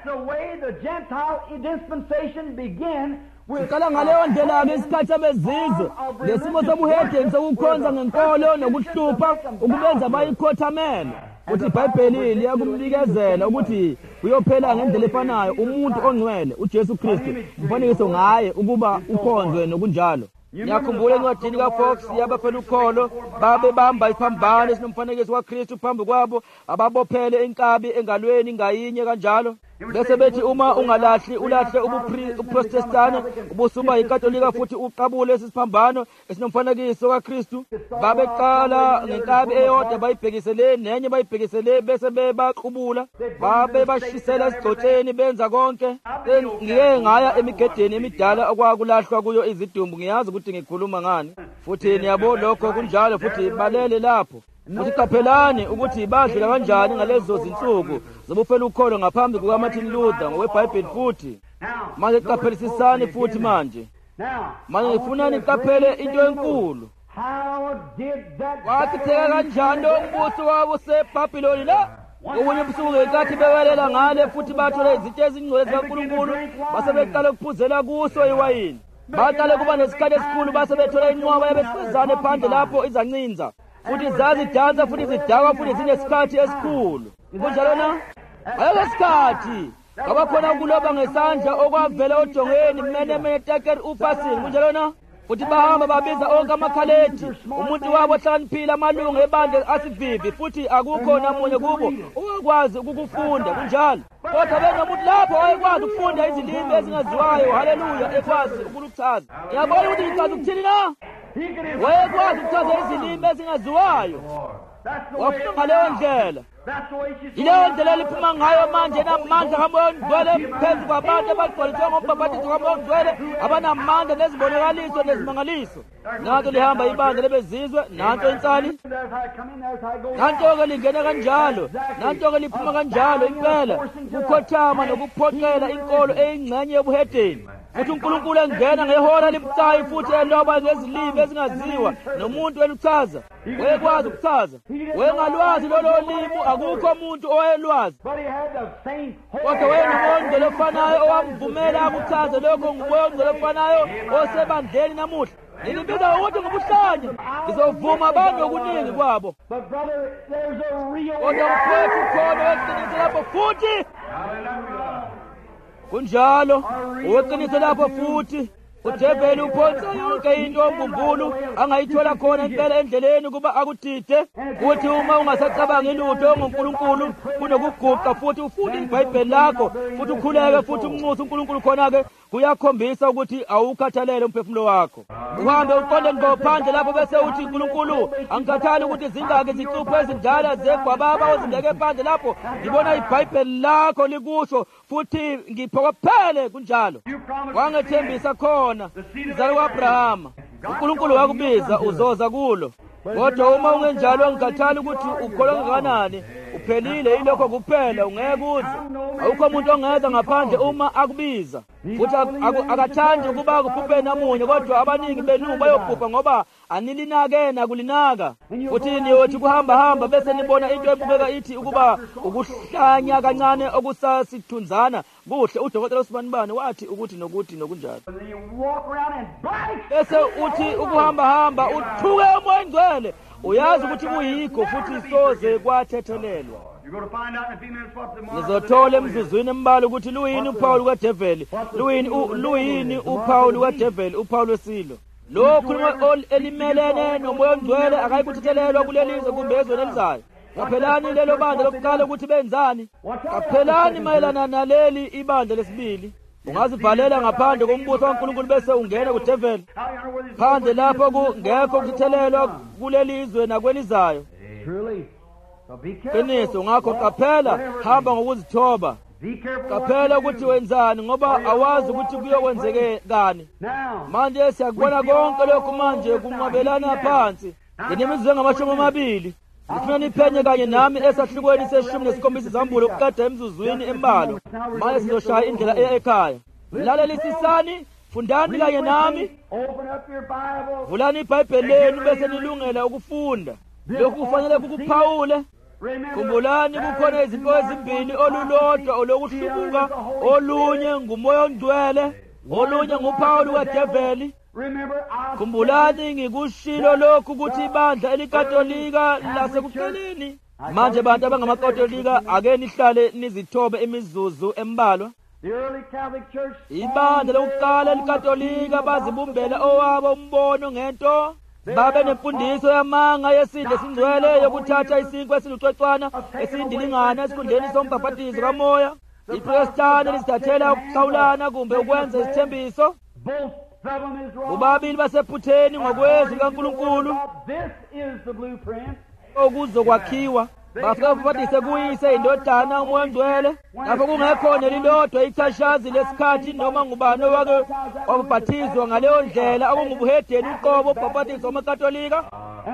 Siqala ngaleyo ndlela-ke isikhathi abezizwe lesimo sobuhedeni sokukhonza ngenkolo nokuhlupha ukubenza bayikhothamele. Futhi iBhayibheli liyakumnikezela ukuthi uyophela ngendlela efanayo umuntu ongcwele uJesu Kristu umfanekiso ngaye ukuba ukhonzwe nokunjalo. Ngiyakhumbula encwadini kaFox yabaphela ukholo babebamba iphambano esinomfanekiso kaKristu phambi kwabo ababophele inkabi engalweni ngayinye kanjalo. Bese bethi uma ungalahli ulahle ubuProtestani ubusuba yiKatolika futhi uqabule lesiphambano esinomfanekiso kaKristu. Babeqala ngenkabi eyodwa bayibhekisele nenye bayibhekisele bese bebaqhubula babe bashisela esigcotsheni benza konke. Ngiye ngaya emigedeni emidala okwakulahlwa kuyo izidumbu ngiyazi ukuthi ngikhuluma ngani. Futhi niyabo lokho kunjalo futhi balele lapho. Futhi qaphelani ukuthi badlula kanjani ngalezo zinsuku zobufela ukholo ngaphambi kukaMartin Luther ngokweBhayibheli futhi. Manje qaphelisisani futhi manje. Manje ngifuna niqaphele into enkulu. Wathitheka kanjani lo mbuso wabo seBhabhiloni la? Okunye ubusuku ngenkathi bewelela ngale futhi bathola izitshe ezingcwele zikaNkulunkulu base beqala ukuphuzela kuso iwayini. Baqale kuba nesikhathi esikhulu base bethola inqwaba yabesifazane phandle lapho izancinza. Futhi zazidansa futhi zidakwa futhi zinesikhathi esikhulu. Kunjalo na? Ngaleso sikhathi Kabakhona kuloba ngesandla okwavela odongeni mene mene tekeri upasini kunjalo na futhi bahamba babiza onke amakhaledi umuntu wabo hlaniphila amalungu ebandla asivivi futhi akukho namunye kubo owakwazi ukukufunda kunjalo kodwa benomuntu lapho owayekwazi ukufunda izilimi ezingaziwayo haleluya ekwazi ukuluchaza yabona ukuthi ngichaza ukuthini na wayekwazi ukuchaza izilimi ezingaziwayo wafuna ngaleyo ndlela yileyo ndlela eliphuma ngayo manje namandla kamoya ongcwele phezu kwabantu abagcwaliswe ngombhabhatiso kamoya ongcwele abanamandla nezibonakaliso nezimangaliso nanto lihamba ibandla lebezizwe nanto insali nanto-ke lingena kanjalo nanto-ke liphuma kanjalo impela ukukhothama nokuphoqela inkolo eyingxenye yobuhedeni futhi uNkulunkulu engena ngehora libucayi futhi eloba ngezilimi ezingaziwa nomuntu weluchaza wayekwazi ukuchaza wayengalwazi lolo limi akukho umuntu owayelwazi kodwa wayenomoya ongcwele ofanayo owamvumela akuchaze lokho ngumoya ongcwele ofanayo osebandleni namuhla nilibiza ukuthi ngubuhlanya ngizovuma abantu okuningi kwabo kodwa mfowethu khona weqiniso lapho futhi kunjalo oweqiniso lapho futhi uDeveli uphonsa yonke into ombumbulu angayithola khona impela endleleni kuba akudide futhi uma ungasacabangi lutho ngoNkulunkulu kunokuguqa futhi ufunde iBhayibheli lakho futhi ukhuleke futhi unxuse uNkulunkulu khona-ke kuyakhombisa ukuthi awukhathalele umphefumulo wakho uhambe uqonde ngophandle lapho bese uthi uNkulunkulu angikhathali ukuthi zingaki izicupho ezindala zegwababa ozingeke phandle lapho ngibona iBhayibheli lakho likusho futhi ngiphokophele kunjalo wangethembisa khona mzali wa-Abrahama uNkulunkulu wakubiza uzoza kulo kodwa uma ungenjalo ngikhathali ukuthi ukholwa kangakanani uphelile yilokho kuphela ungeke uze awukho umuntu ongeza ngaphandle uma akubiza futhi akathandi ukuba kubhubhe namunye kodwa abaningi benu bayobhubha ngoba anilinake nakulinaka futhi niyothi kuhamba-hamba bese nibona into ebukeka ithi ukuba ukuhlanya kancane okusasithunzana kuhle udokotela uSibanibane wathi ukuthi nokuthi nokunjalo bese uthi ukuhamba-hamba uthuke umoya ongcwele uyazi ukuthi kuyikho futhi soze kwathethelelwa nizothola emzuzwini embala ukuthi luyini uphawu lukaDeveli luyini luyini uphawu lukaDeveli uphawu lwesilo lo khuluma elimelene nomoya ongcwele akayikuthethelelwa kulelizwe kumbe ezweni elizayo kaphelani lelo bandla lokuqala ukuthi benzani kaphelani mayelana naleli ibandla lesibili ungazivalela ngaphandle kombuso kaNkulunkulu bese ungena kuDeveli phandle lapho kungekho ukuthethelelwa kulelizwe nakwelizayo qiniso ngakho qaphela hamba ngokuzithoba qaphela ukuthi wenzani ngoba awazi ukuthi kuyokwenzekani manje siyakubona konke lokhu manje kunqabelana phansi nginemizuzu engamashumi amabili ngifuna niphenye kanye nami esahlukweni seshumi nesikhombisa izambulo ukuqeda emzuzwini embalo manje sizoshaya indlela eya ekhaya lalelisisani fundani kanye nami vulani iBhayibheli lenu bese nilungela ukufunda lokhu kufanele kukuphawule khumbulani kukhona izinto ezimbili olulodwa olokuhlubuka olunye ngumoya ongcwele olunye nguphawu lukaDeveli khumbulani ngikushilo lokhu ukuthi ibandla elikatolika lasekuqaleni manje bantu abangamakatolika ake nihlale nizithobe imizuzu embalwa ibandla lokuqala elikatolika bazibumbela owabo umbono ngento babe nemfundiso yamanga yesidle singcwele yokuthatha isinkwa esilucwecwana esindilingana esikhundleni sombhabhatizo kamoya iProtestani lisithathela ukuhlawulana kumbe ukwenza isithembiso ubabili basephutheni ngokwezwi kaNkulunkulu okuzokwakhiwa bafika babhadise kuyise indodana umoya ongcwele lapho kungekhona lilodwa ichashazi lesikhathi noma ngubani owake wabhabhathizwa ngaleyo ndlela okungubuhedeni uqobo ubhabhatizo wamakatolika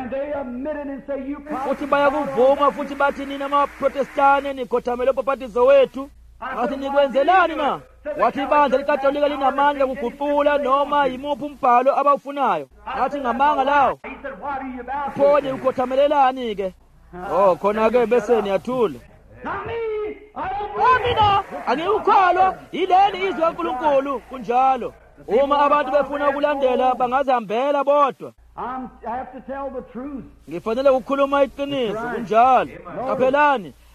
futhi bayakuvuma futhi bathi nina amaprotestani nikhothamele ubhabhatizo wethu ngathi nikwenzelani na wathi ibandla likatolika linamandla kuguqula noma yimuphi umbhalo abawufunayo ngathi ngamanga lawo phone ukhothamelelani-ke oh khona-ke bese niyathula mina angiwukholwa yileli izwi kaNkulunkulu kunjalo uma abantu befuna ukulandela bangazihambela bodwa ngifanele ukukhuluma iqiniso kunjalo qaphelani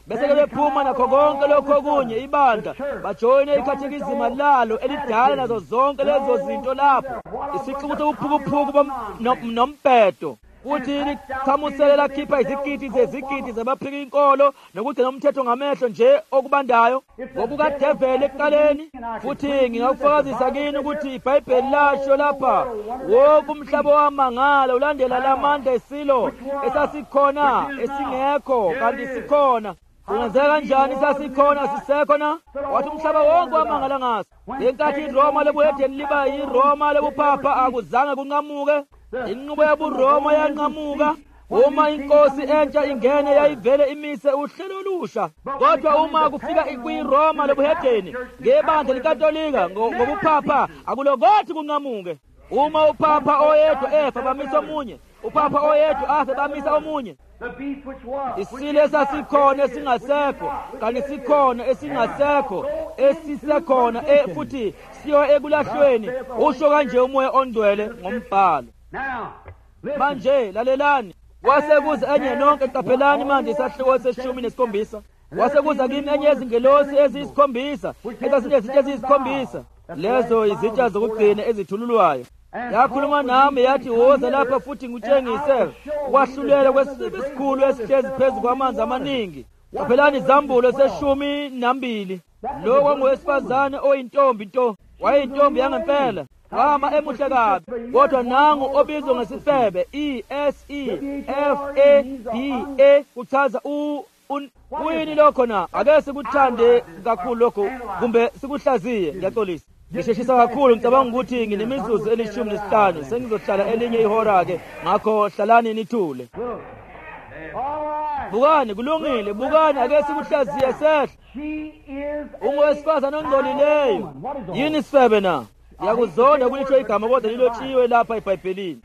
bese-ke bephuma nakho konke lokho okunye ibandla bajoyine ikhathikizima lalo elidala nazo zonke lezo zinto lapho isixuku sobuphukuphuku nombhedo futhi lichamusele lakhipha izigidi zezigidi zabaphika inkolo nokugcina umthetho ngamehlo nje okubandayo ngokukadevele ekuqaleni. Futhi ngingakufakazisa kini ukuthi iBhayibheli lasho lapha wonke umhlaba wamangala ulandela lamandla esilo esasikhona esingekho kanti sikhona. Kungenzeka kanjani sasikhona sisekho na? Wathi umhlaba wonke wamangala ngaso. Ngenkathi iRoma lebuhedeni liba yiRoma lebupapa akuzange kunqamuke. Inqubo yabuRoma yanqamuka uma inkosi entsha ingene yayivele imise uhlelo olusha. Kodwa uma kufika kwiRoma lebuhedeni ngebandla likatolika ngobupapa akulokothi kunqamuke. Uma upapa oyedwa efa bamisa omunye, upapa oyedwa afe bamisa omunye. Isilo esasikhona esingasekho kanti sikhona esingasekho esisekhona futhi siyo ekulahlweni usho kanje umoya ongcwele ngombhalo. Manje lalelani, wasekuza enye nonke qaphelani manje isahluko seshumi nesikhombisa. Wasekuza kimi enye yezingelosi eziyisikhombisa ezazinezinto eziyisikhombisa, lezo izitsha zokugcina ezithululwayo. Yakhuluma nami yathi woza lapha futhi ngutshengise ukwahlulela kwesibe esikhulu esihlezi phezu kwamanzi amaningi. Qaphelani izambulo seshumi nambili. Lo kwangowesifazane oyintombi nto, wayeyintombi yangempela. Wama emuhle kabi, kodwa nangu obizwa ngesifebe E S E F A B A kuchaza u uyini lokho na? Ake sikuthande kakhulu lokho kumbe sikuhlaziye. Ngiyaxolisa. Ngisheshisa kakhulu ngicabanga ukuthi nginemizuzu elishumi nesihlanu sengizohlala elinye ihora ke ngakho hlalani nithule. Bukani kulungile, bukani ake sikuhlaziye sehla. Ungowesifazane ongcolileyo. Yini sifebe na? Yakuzonda kulitsho igama kodwa lilotshiwe lapha eBhayibhelini.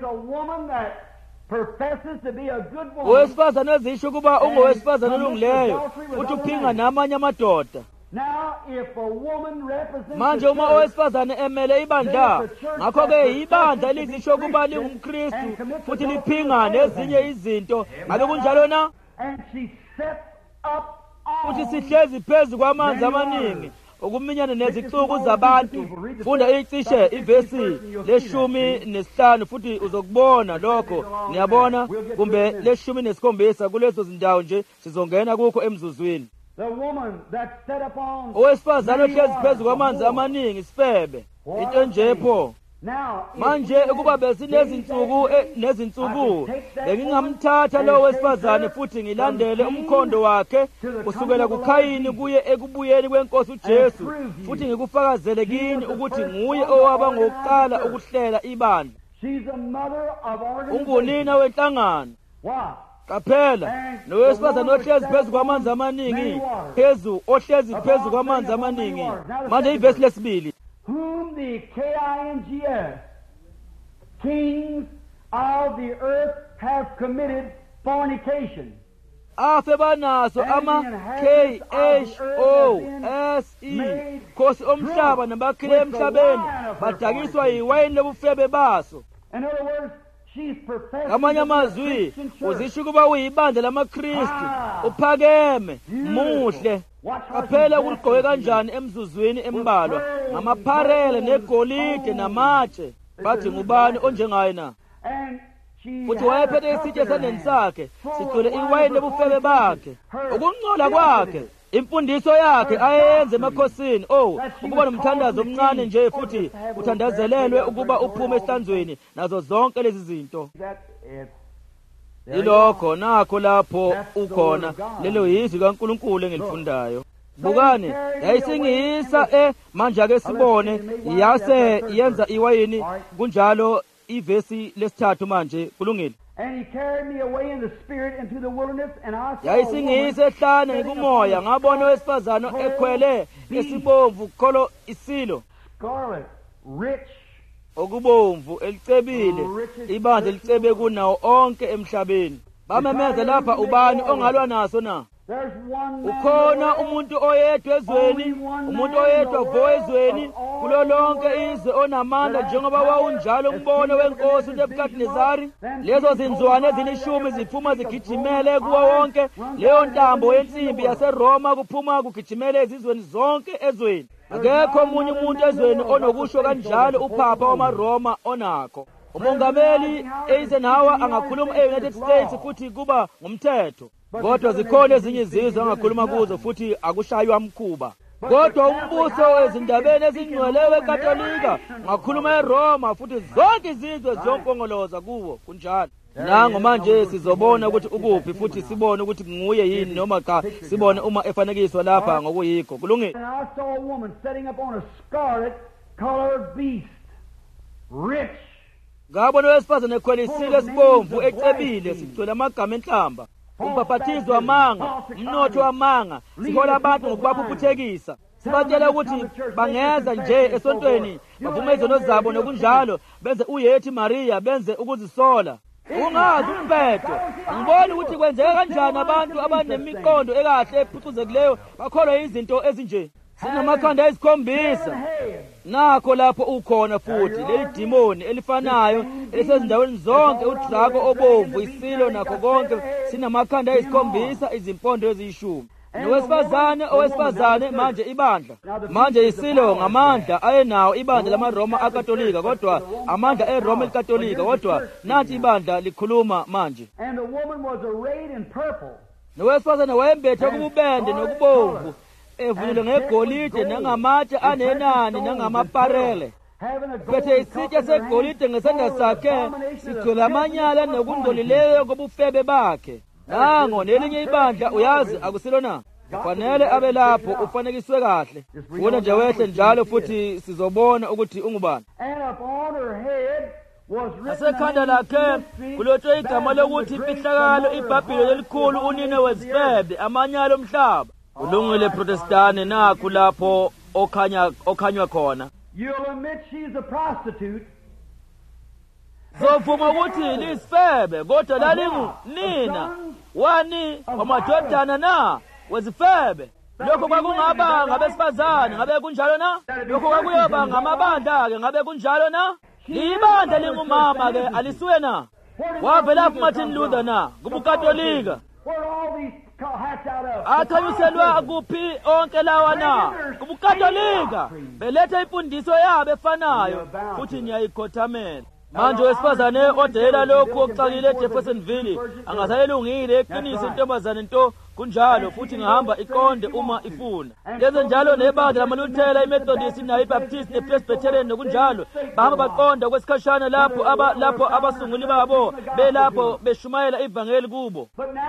Owesifazane ezisho kuba ungowesifazane olungileyo futhi uphinga namanye amadoda. Manje uma owesifazane emele ibandla, ngakho-ke ibandla elizisho kuba lingumKristu futhi liphinga nezinye izinto, ngabe kunjalo na? Futhi sihlezi phezu kwamanzi amaningi ukuminyana nezixuku zabantu. Funda icishe ivesi leshumi nesihlanu futhi uzokubona lokho. Niyabona kumbe leshumi nesikhombisa kulezo zindawo nje sizongena kukho emzuzwini. Owesifazane ohlezi phezu kwamanzi amaningi sifebe into njepho. Manje ukuba besinezinsuku nezinsuku bengingamthatha lo wesifazane futhi ngilandele umkhondo wakhe kusukela kuKhayini kuye ekubuyeni kwenkosi uJesu futhi ngikufakazele kini ukuthi nguye owaba ngokuqala ukuhlela ibandla. Ungunina wenhlangano. Qaphela, nowesifazane ohlezi phezu kwamanzi amaningi, phezu ohlezi phezu kwamanzi amaningi. Manje ivesi lesibili. Whom the K I N G S, kings of the earth, have committed fornication. Afe banaso ama K H O S E, khosi omhlaba nabakhile emhlabeni badakiswa yiwayini lobufebe baso. In other words, she's perfect. Ngamanye amazwi uzisho kuba uyibandla lamaKristu uphakeme muhle. Qaphela ukuligqoke kanjani emzuzwini embalwa ngamapharele negolide namatshe. Bathi ngubani onjengaye na? Futhi wayephethe isitsha esandleni sakhe sigcwele iwayini lobufebe bakhe. Ukungcola kwakhe, imfundiso yakhe ayenze emakhosini, oh ukuba nomthandazo omncane nje futhi uthandazelelwe ukuba uphume esihlanzweni nazo zonke lezi zinto. Ilokho nakho lapho ukhona lelo yizwi kaNkulunkulu engilifundayo. Bukani yayisingiyisa eh manje ake sibone yase yenza iwayini kunjalo ivesi lesithathu manje kulungile. And he carried me away in the spirit into the wilderness, and I saw yayisingiyisa ehlane ngikumoya ngabona owesifazane ekhwele esibomvu kholo isilo scarlet, rich, okubomvu elicebile ibandla elicebe kunawo onke emhlabeni. Bamemeza lapha ubani ongalwa naso na? There's one man ukhona umuntu oyedwa ezweni, umuntu oyedwa vo ezweni kulo lonke izwe onamandla njengoba wawunjalo umbono wenkosi uNebukadinezari. Lezo zinzwane ezinishumi ziphuma zigijimele kuwo wonke leyo ntambo yensimbi yaseRoma, kuphuma kugijimele ezizweni zonke ezweni. Akekho omunye umuntu ezweni onokusho kanjalo uPhapa wamaRoma onakho. Umongameli Eisenhower angakhuluma e-United States futhi kuba ngumthetho, kodwa zikhona ezinye izizwe angakhuluma kuzo futhi akushaywa mkhuba. Kodwa umbuso wezindabeni ezingcwele weKatolika ngakhuluma eRoma futhi zonke izizwe ziyompongoloza kuwo kunjalo. Nango manje sizobona ukuthi ukuphi futhi sibone ukuthi nguye yini noma cha, sibone uma efanekiswa lapha ngokuyikho. Kulungile. I saw a woman sitting up on a scarlet colored beast, rich. Ngabona owesifazane ekhwelisile esibomvu ecebile sigcwele amagama enhlamba. Umbhaphathizo wamanga, umnotho wamanga, sihola abantu ngokubaphuphethekisa. Sibatshela ukuthi bangeza nje esontweni bavume izono zabo nokunjalo benze uyethi Maria, benze ukuzisola. Ungazi umphetho, ngibona ukuthi kwenzeka kanjani abantu abanemiqondo ekahle ephucuzekileyo bakholwa izinto ezinje. Sinamakhanda esikhombisa. Nakho lapho ukhona futhi leli demoni elifanayo elisezindaweni zonke, udrago obomvu, isilo nakho konke, sinamakhanda esikhombisa, izimpondo eziyishumi. Nowesifazane owesifazane manje ibandla. Manje isilo ngamandla ayenawo ibandla lamaRoma akatolika, kodwa amandla eRoma elikatolika, kodwa nathi ibandla likhuluma manje. And the woman was arrayed in purple. Nowesifazane wayembethe kububende nokubomvu, evunule ngegolide nangamatshe anenani nangamaparele. Phethe isitsha segolide ngesandla sakhe, sigcwele amanyala nokungcolileyo kobufebe bakhe. Nango nelinye ibandla uyazi akusilo na? Kufanele abe lapho ufanekiswe kahle. Ubona nje wehle njalo futhi sizobona ukuthi ungubani. Asekhanda lakhe kulotshwe igama lokuthi imfihlakalo iBhabhiloni elikhulu, unine wezifebe, amanyala omhlaba. Kulungile Protestani, nakho lapho okhanya okhanywa khona. You'll admit she's a prostitute. Zovuma ukuthi lisifebe, kodwa lalingu nina wani wamadodana na wezifebe. Lokho kwakungaba ngabesifazane, ngabe kunjalo na? Lokho kwakuyoba ngamabandla ke, ngabe kunjalo na? Libandla lingumama ke, alisuye na? Wavela kuMartin Luther na kubuKatolika. Akhanyuselwa kuphi onke lawa na? KubuKatolika. Beletha imfundiso yabo efanayo futhi niyayikhothamela. Manje wesifazane odelela lokhu okuxakile eJeffersonville angasayelungile eqinisa intombazane nto kunjalo futhi ngahamba iqonde uma ifuna. Lenze njalo nebandla lamaLuthela, iMethodist nayo iBaptist nePresbyterian nokunjalo bahamba baqonda kwesikhashana lapho aba lapho abasunguli babo belapho beshumayela ivangeli kubo.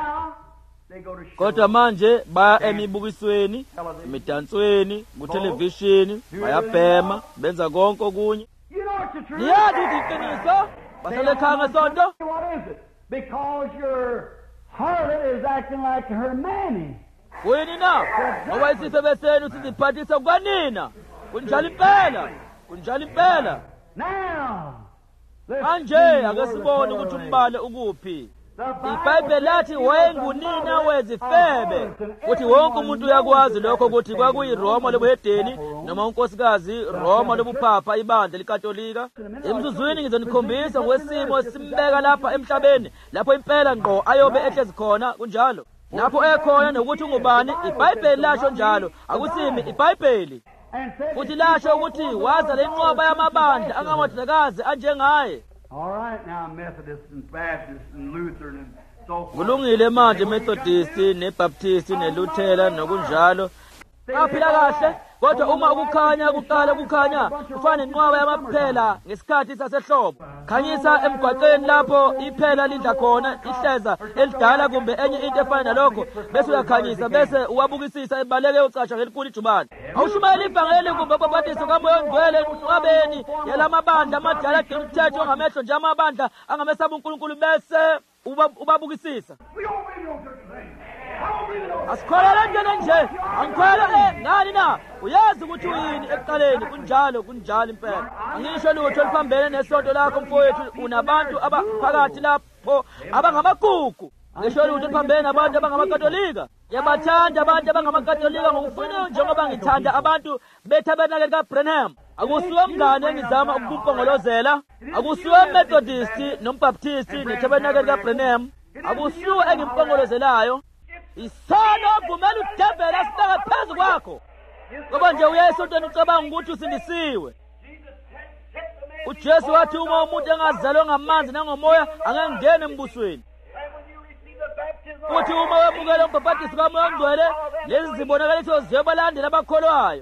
Kodwa manje baya emibukisweni, emidansweni, kuthelevishini, bayabhema, benza konke okunye. Niyazi ukuthi iqiniso bahlale ekhaya ngesonto? Because your harlot is acting like her mammy. Kuyini na? Ngoba isifebe senu siziphathisa kwanina. Kunjalo impela, kunjalo impela. Now, manje ake sibone ukuthi umbale ukuphi. iBhayibheli lathi wayengunina wezifebe. Kuthi wonke umuntu uyakwazi lokho ukuthi kwakuyiRoma lobuhedeni noma unkosikazi Roma lobuphapha, ibandla likatolika. Emzuzwini ngizonikhombisa ngokwesimo simbeka lapha emhlabeni, lapho impela ngqo ayobe ehlezi khona kunjalo. Lapho ekhona nokuthi ungubani, iBhayibheli lasho njalo, akusimi iBhayibheli. Futhi lasho ukuthi waza lenqoba yamabandla angamadodakazi anjengaye. All right, now Methodists and Baptists and Lutheran and so forth. Kulungile manje Methodist neBaptist neLuthela nokunjalo. Aphila kahle, kodwa uma ukukhanya kuqala kukhanya kufana nenqwaba yamaphela ngesikhathi sasehlobo. Khanyisa emgwaqeni lapho iphela lidla khona ihleza elidala kumbe enye into efana nalokho, bese uyakhanyisa bese uwabukisisa ebaleke ucatsha ngelikhulu ijubane. Awushumayela ivangeli kumbe ubhaphathiso kaMoya oNgcwele enqwabeni yalamabandla amadala agcina umthetho ongamehlo nje amabandla angamesaba uNkulunkulu bese ubabukisisa. Asikholele njena nje, angikholele ngani na? Uyazi ukuthi uyini ekuqaleni, kunjalo kunjalo impela. Angisho lutho liphambene nesonto lakho mfowethu, unabantu abaphakathi lapho abangamagugu. Ngisho lutho liphambene nabantu abangamaKatolika. Yabathanda abantu abangamakatolika ngokufanayo njengoba ngithanda abantu bethabenakeli kaBranham. Akusiwe mngane engizama ukumpongolozela. Akusiwe Methodist nombaptist nethabenakeli kaBranham. Akusiwe engimpongolozelayo. Isona ovumela udevela asibeke phezu kwakho. Ngoba nje uye esontweni ucabanga ukuthi usindisiwe. uJesu wathi uma umuntu engazalwa ngamanzi nangomoya angangena embusweni. Futhi uma wemukela umbhaphathiso kaMoya oNgcwele, lezi zibonakaliso ziyobalandela abakholwayo.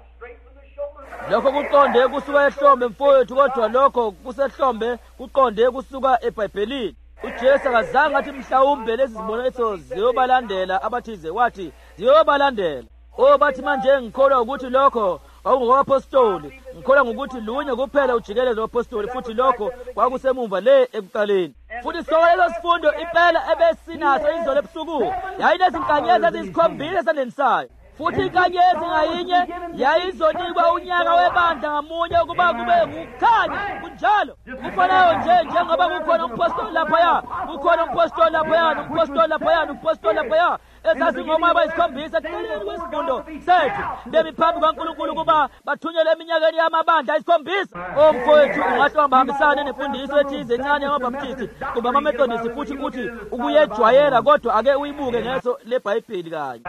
Lokho kuqonde kusuka ehlombe mfowethu, kodwa lokho kusehlombe kuqonde kusuka eBhayibhelini. uJesu akazange athi mhlawumbe lezi zibonakaliso ziyobalandela abathize, wathi ziyobalandela. O bathi manje ngikholwa ukuthi lokho awungokapostoli, ngikholwa ngokuthi lunye kuphela ujikelezo wapostoli, futhi lokho kwakusemumva le ekuqaleni. Futhi sonke lezo sifundo impela ebesinaso izolo ebusuku yayinezinkanyezi eziyisikhombisa esandleni sayo. Futhi inkanyezi ngayinye yayizonikwa unyaka webandla ngamunye ukuba kube ngukukhanya kunjalo. Kufanayo nje njengoba kukhona umpostoli laphaya, kukhona umpostoli laphaya, umpostoli laphaya, umpostoli laphaya. Esasingoma abayisikhombisa ekuqaleni kwesifundo sethu bemi phambi kaNkulunkulu kuba bathunyelwe eminyakeni yamabandla ayisikhombisa. Omfowethu ungahle uhambisane nemfundiso ethize encane yamabhaptisti kuba amamethodisi futhi uthi ukuyejwayela, kodwa ake uyibuke ngeso leBhayibheli kanye.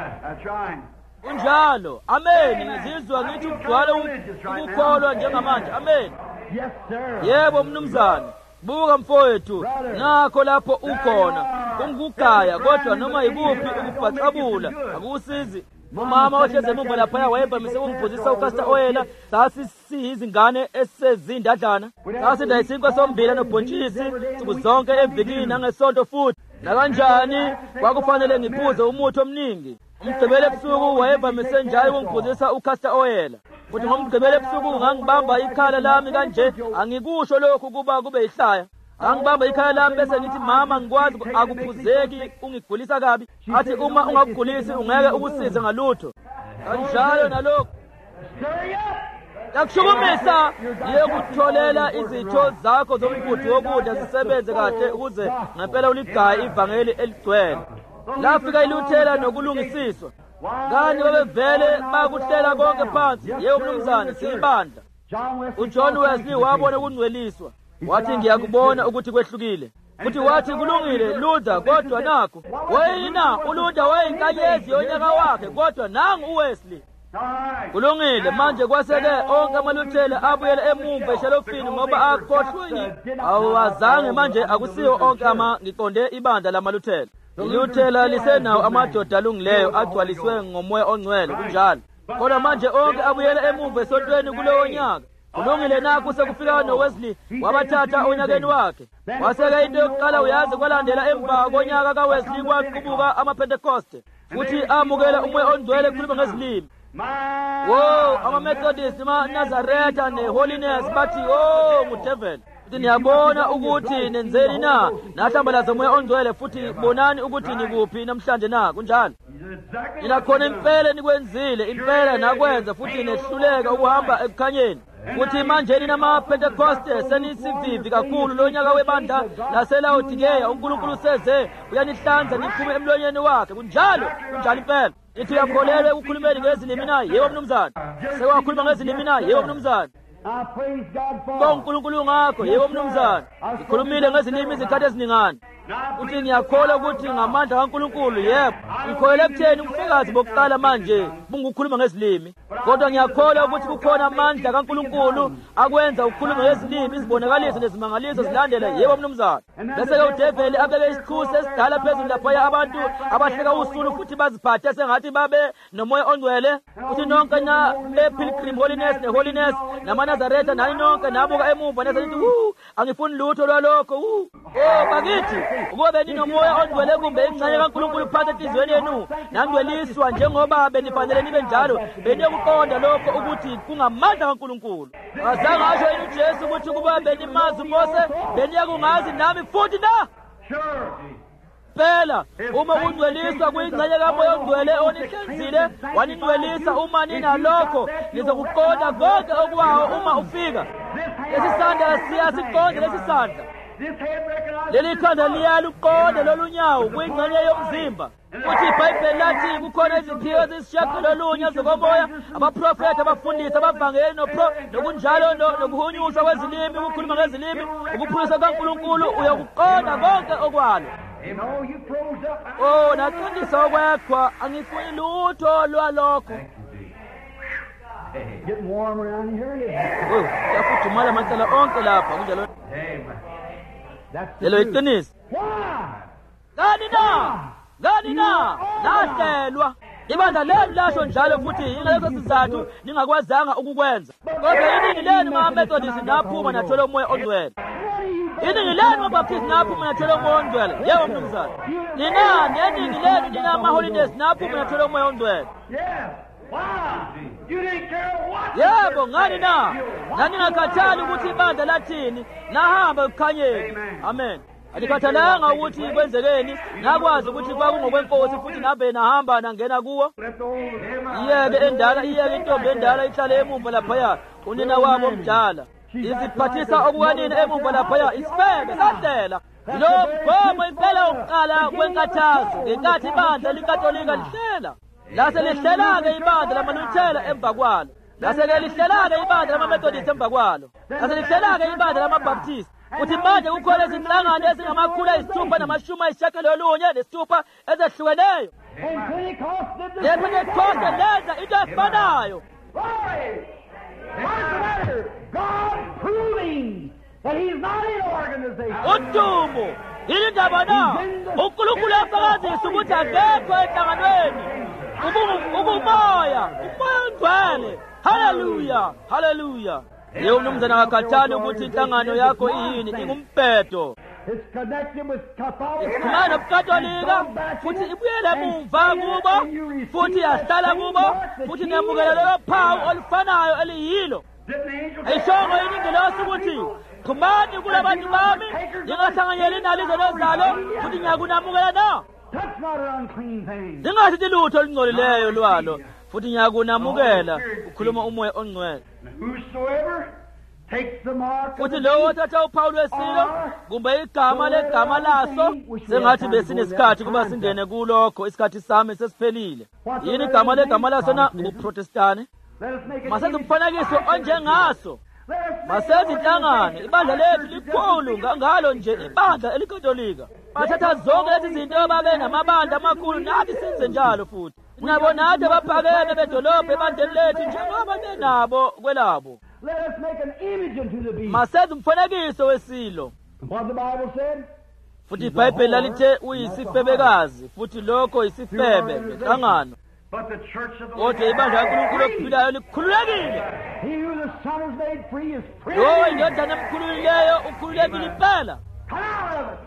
Unjalo. Amen. Ngizizwa ngithi ugcwala ukukholwa njengamanje. Amen. Yebo mnumzane. Buka mfowethu, nakho lapho ukhona ungugaya, kodwa noma yikuphi ukubhacabula akusizi. Umama ohleze emuva laphaya wayevamise ukungiphuzisa uCastor Oil. Sasi siyizingane esezindadlana, sasidla isinkwa sombila nobhontshisi nsuku zonke evikini nangesonto futhi. Nakanjani kwakufanele ngiphuze umuthi omningi. Umgqibelo ebusuku wayevamise njalo ukungiphuzisa uCastor Oil. Futhi ngomgqibelo ebusuku ngangibamba ikhala lami kanje, angikusho lokhu kuba kube yihlaya. Angibamba ikhala lami bese ngithi mama ngikwazi akuphuzeki ungigulisa kabi. Athi uma ungakugulisi ungeke ukusize ngalutho. Kanjalo nalokho yakushukumisa yekutholela izitho zakho zomgudu wokudla zisebenze kahle ukuze ngempela uligaya ivangeli eligcwele. Lafika iluthela nokulungisiswa. Kani babevele bakuhlela konke phansi. Yebo mnumzane, siyibandla. uJohn Wesley wabona ukungcweliswa, wathi ngiyakubona ukuthi kwehlukile. Futhi wathi kulungile Luther, kodwa nakho wayina uLuther wayinkanyezi yonyaka wakhe, kodwa nangu uWesley. Kulungile manje kwaseke onke amaluthela abuyela emumva eshelofini ngoba akhohlwe. Awazange manje akusiyo onke ama ngiqonde ibandla lamaluthela. Iluthela lisenawo amadoda alungileyo agcwaliswe ngomoya ongcwele kunjalo. Kodwa manje onke abuyela emumva esontweni kulowo nyaka. Kulungile nakho sekufika noWesley wabathatha onyakeni wakhe. Waseke into yokuqala uyazi kwalandela emva konyaka kaWesley kwaqubuka amaPentecoste, futhi amukela umoya ongcwele kukhuluma ngezilimi. Wo amaMethodist maNazaretha neHoliness bathi oh ngudevil. Futhi niyabona ukuthi nenzeni na nahlambalaza umoya ongcwele, futhi bonani ukuthi nikuphi namhlanje na kunjalo. Nina khona impela nikwenzile impela nakwenza futhi nehluleka ukuhamba ekukhanyeni. Futhi manje nina amaPentecoste senisivivi kakhulu lonyaka webandla laseLaodiceya. uNkulunkulu seze uyanihlanza niphume emlonyeni wakhe kunjalo kunjalo impela. Nithi uyakholelwa ekukhulumeni ngezilimi na? Yebo mnumzane. Sewakhuluma ngezilimi na? Yebo mnumzane. Bonke uNkulunkulu ngakho. Yebo mnumzane. Ngikhulumile ngezilimi izikhathi eziningana. Uthi ngiyakholwa ukuthi ngamandla kaNkulunkulu. Yebo. Ngikholelwa ekutheni ubufakazi bokuqala manje bungukhuluma ngezilimi. Kodwa ngiyakholwa ukuthi kukhona amandla kaNkulunkulu akwenza ukukhuluma ngezilimi izibonakaliso nezimangaliso zilandele. Yebo mnumzane. Bese ke uDeveli abeke isikhuse esidala phezulu lapha abantu abahleka usulu futhi baziphathe sengathi babe nomoya ongcwele. Futhi nonke na ePilgrim Holiness neHoliness namaNazaretha nani nonke nabuka emuva nesethi wu angifuni lutho lwalokho. wu Oh bakithi ukuba beninomoya ongcwele kumbe ingxenye kaNkulunkulu phansi enhliziyweni yenu nangcweliswa njengoba benifanele nibe njalo, beniyokuqonda lokho ukuthi kungamandla kaNkulunkulu. Azange asho yini uJesu ukuthi kuba benimazi uMose beniyakungazi nami futhi na? Phela uma kungcweliswa kuyingxenye kaMoya oNgcwele onihlenzile waningcwelisa, uma ninalokho nizokuqonda konke okwawo uma ufika. Lesi sandla siyasiqonda lesi sandla. leli khanda liyaluqonda lolu nyawo kuyingxenye yomzimba futhi iBhayibheli lathi kukhona iziphiwo ezisishagalolunye zokomoya, abaprofethi, abafundisi, abavangeli, nokunjalo nokuhunyushwa kwezilimi, ukukhuluma ngezilimi, ukuphulisa kaNkulunkulu. Uyakuqonda konke okwalo. Oh, naqondisa okwekhwa, angifuni lutho lwalokho. Getting warm around here. Oh, yafudumala amacala onke lapha kunjalo. That's the Lelo truth. iqiniso. Why? Ngani na? Ngani na? Lahlelwa. Ibandla leli lasho njalo futhi ingaleso sizathu ningakwazanga ukukwenza. Kodwa iningi lenu ma-Methodist naphuma nathola umoya ongcwele. Iningi lenu ma-Baptist naphuma nathola umoya ongcwele. Yebo mnumzane. Nina neningi lenu ninama-Holiness naphuma nathola umoya ongcwele. Yes. Why? You didn't care what. Yebo, ngani na? Naningakhathali ukuthi ibandla lathini, nahamba ekukhanyeni. Amen. Alikhathalanga ukuthi kwenzekeni, nakwazi ukuthi kwakungokwenkosi futhi nabe nahamba nangena kuwo. Let the old Iyeke endala, iyeke intombi endala ihlale emumva laphaya, unina wabo omdala. Iziphathisa okukanini emumva laphaya, isifebe sadlela. Lo mgomo impela wokuqala kwenkathazo, ngenkathi ibandla likatolika lihlela. Lase lihlela-ke ibandla lamaluthela emva kwalo. Lase-ke lihlela-ke ibandla lama-Methodist emva kwalo. Lase lihlela-ke ibandla lama-Baptist. Kuthi manje kukhona izinhlangano ezingamakhulu ayisithupha namashumi ayisishagalolunye nesithupha ezehlukeneyo. And Pentecost did the lePentecoste lenza into efanayo. Right. What's the matter? God proving that He's not in organization. Udumo yini ndaba na? uNkulunkulu afakazisa ukuthi akekho enhlanganweni. Ubumoya, umoya ongcwele. Hallelujah, hallelujah. Yebo mnumzana akakhathali ukuthi inhlangano yakho iyini, ingumpetho. It's connected with Catholicism. Ikhulana nobukatolika futhi ibuyele emumva kubo futhi yahlala kubo futhi niyamukela lelo phawu olufanayo eliyilo. Ayishongo yini ingelosi ukuthi khumani kulabantu bami ningahlanganyeli nalizo lozalo futhi ngiyakunamukela na. Touch not her unclean things. Zingathi lutho olungcolileyo lwalo futhi ngiyakunamukela, ukhuluma umoya ongcwele. Whosoever takes the mark of Futhi the lowo othatha uphawu lwesilo kumbe igama legama laso, sengathi besinesikhathi kuba singene kulokho, isikhathi sami sesiphelile. Yini igama legama laso na? Ubuprotestani. Let us make it Masenze umfanekiso onjengaso. Masenze inhlangano, ibandla lethu likhulu ngangalo nje ibandla elikatolika. Bathatha zonke lezi zinto babe namabandla amakhulu, nathi senze njalo futhi. Ngabona ade baphakeme bedolobha ebandleni lethu njengoba benabo kwelabo. Let us make an image unto the beast. Masenze umfanekiso wesilo. What the Bible said? Futhi iBhayibheli lalithe uyisifebekazi futhi lokho isifebe ngehlangano. But the church of the Kodwa ibandla laNkulunkulu lokuphilayo likhululekile. He who the Son has made free is free. Lo indodana emkhululileyo ukhululekile impela. Come out of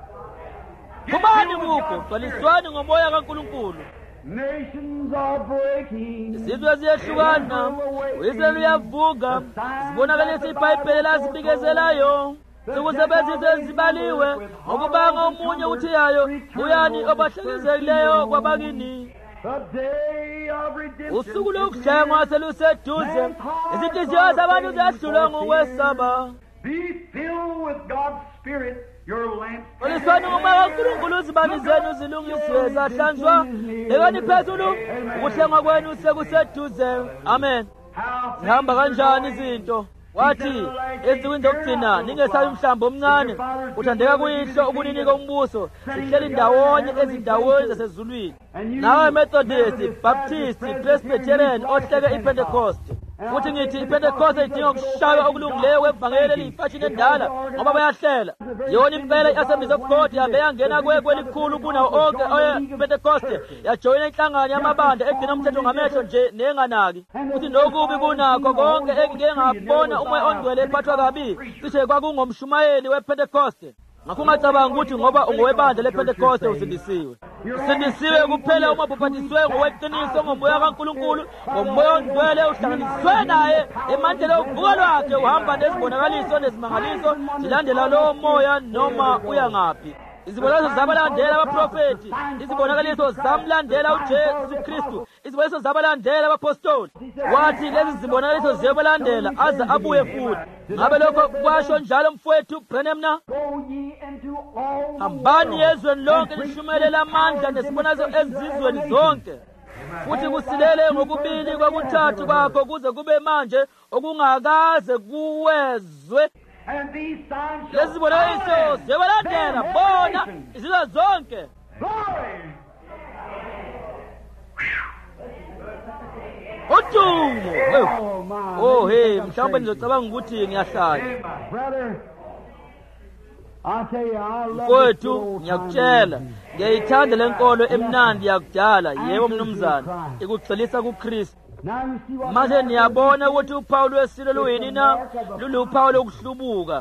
it. Kubani kuko gcwaliswani ngomoya kaNkulunkulu. Nations are breaking. Izizwe ziyehlukana, uIsrael uyavuka, sibonakalisa iBhayibheli lasibikezelayo. Sikusebenzise ezibaliwe, ngokubanga omunye uthiyayo, uyani obahlekezekileyo kwabakini. The day of redemption. Usuku lokuhlengwa seluseduze, izinhliziyo zabantu ziyahlulwa ngokwesaba. Be filled with God's Spirit, your lamp. Oliswani ngomoya kaNkulunkulu izibani zenu zilungisiwe zahlanjwa. Bekani phezulu, ukuhlengwa kwenu sekuseduze. Amen. How Zihamba kanjani izinto? Wathi ezinsukwini zokugcina ningesabi umhlambi omncane, uthandeka kuyihlo ukuninika umbuso, sihleli ndawonye ezindaweni zasezulwini. Nawe Methodist, Baptist, Presbyterian, ohleke iPentecost. Futhi ngithi iPentecost idinga ukushaywa okulungileyo kwevangeli eliyifashini endala ngoba bayahlela. Yona impela i-Assemblies of God yabe yangena kwelikhulu kunawo onke oye-Pentecost, yajoyina inhlangano yamabandla egcina umthetho ngamehlo nje nenganaki. Futhi nokubi kunakho konke engike ngabona umoya ongcwele ephathwa kabi, cishe kwakungomshumayeli wePentecost. Ngakho ungacabanga ukuthi ngoba ungowebandla lePentecost usindisiwe. Usindisiwe kuphela uma ubhaphathisiwe ngoweqiniso ngomoya kaNkulunkulu, ngomoya ongcwele uhlanganiswe naye emandleni ovuka lwakhe, uhamba nezibonakaliso nezimangaliso zilandela lowo moya noma uya ngaphi. izibonakaliso zabalandela abaprofeti, izibonakaliso zamlandela uJesu Kristu, izibonakaliso zabalandela abapostoli. Wathi lezi zibonakaliso ziyobalandela aze abuye futhi. Ngabe lokho kwasho njalo mfowethu Branham na? Hambani ezweni lonke lishumayele amandla nesibonakaliso ezizweni zonke. Futhi kusilele ngokubili kwakuthathu kwakho kuze kube manje okungakaze kuwezwe. Lezi zibonakaliso ziyobalandela bona izizwe zonke. Udumo. Oh hey, mhlawumbe nizocabanga ukuthi ngiyahlala. Mfowethu, ngiyakutshela, ngiyayithanda le nkolo emnandi yakudala, yebo mnumzana, ikugxilisa kuKristu. Manje niyabona ukuthi uphawu lwesilo luyini na? Luluphawu lokuhlubuka.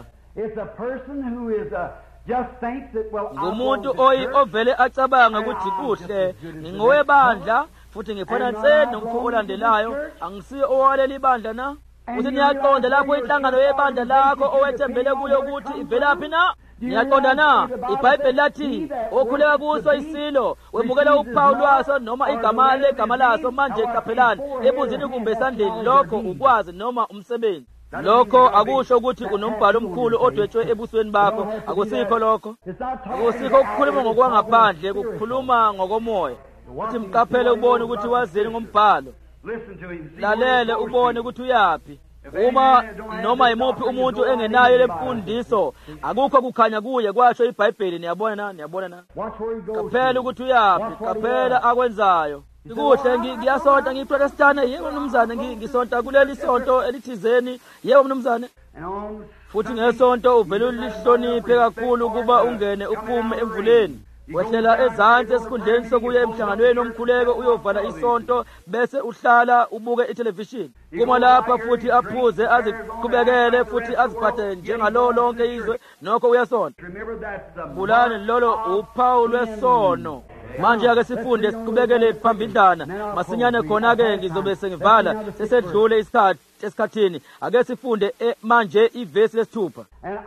Ngumuntu oyi ovele acabanga ukuthi kuhle, ngingowebandla futhi ngifana nse nomfo olandelayo, angisiyo owaleli ibandla na? Uthi niyaqonda lapho inhlangano yebandla lakho owethembele kuyo ukuthi ivelaphi na? Niyaqonda na? iBhayibheli lathi okhuleka kuso isilo wemukela uphawu lwaso noma igama legama laso. Manje qaphelani, ebunzini kumbe esandleni, lokho ukwazi noma umsebenzi. Lokho akusho ukuthi unombhalo omkhulu odwetshwe ebusweni bakho. Akusikho lokho. Akusikho ukukhuluma ngokwangaphandle, kukhuluma ngokomoya. Uthi mqaphele ubone ukuthi wazini ngombhalo. Lalele ubone ukuthi uyapi. Uma noma imuphi umuntu engenayo lemfundiso, akukho kukhanya kuye, kwasho iBhayibheli. Niyabona na? Niyabona na? Qaphela ukuthi uyapi, qaphela akwenzayo. Kuhle, ngiyasonta ngiyiprotestana, yebo mnumzane, ngisonta kuleli sonto elithizeni, yebo mnumzane. Futhi ngesonto uvele ulihloniphe kakhulu kuba ungene uphume emvuleni. Wehlela ezansi esikhundleni sokuya emhlanganweni omkhuleko uyovala isonto bese uhlala ubuke ithelevishini. Kuma lapha futhi aphuze aziqhubekele futhi aziphathe njengalo lonke izwe, nokho uyasonta. Bulani lolo uphawu lwesono. Manje ake sifunde siqhubekele phambidlana. Masinyane khona-ke ngizobe sengivala sesedlule isikhathi esikhathini. Ake sifunde manje ivesi lesithupha.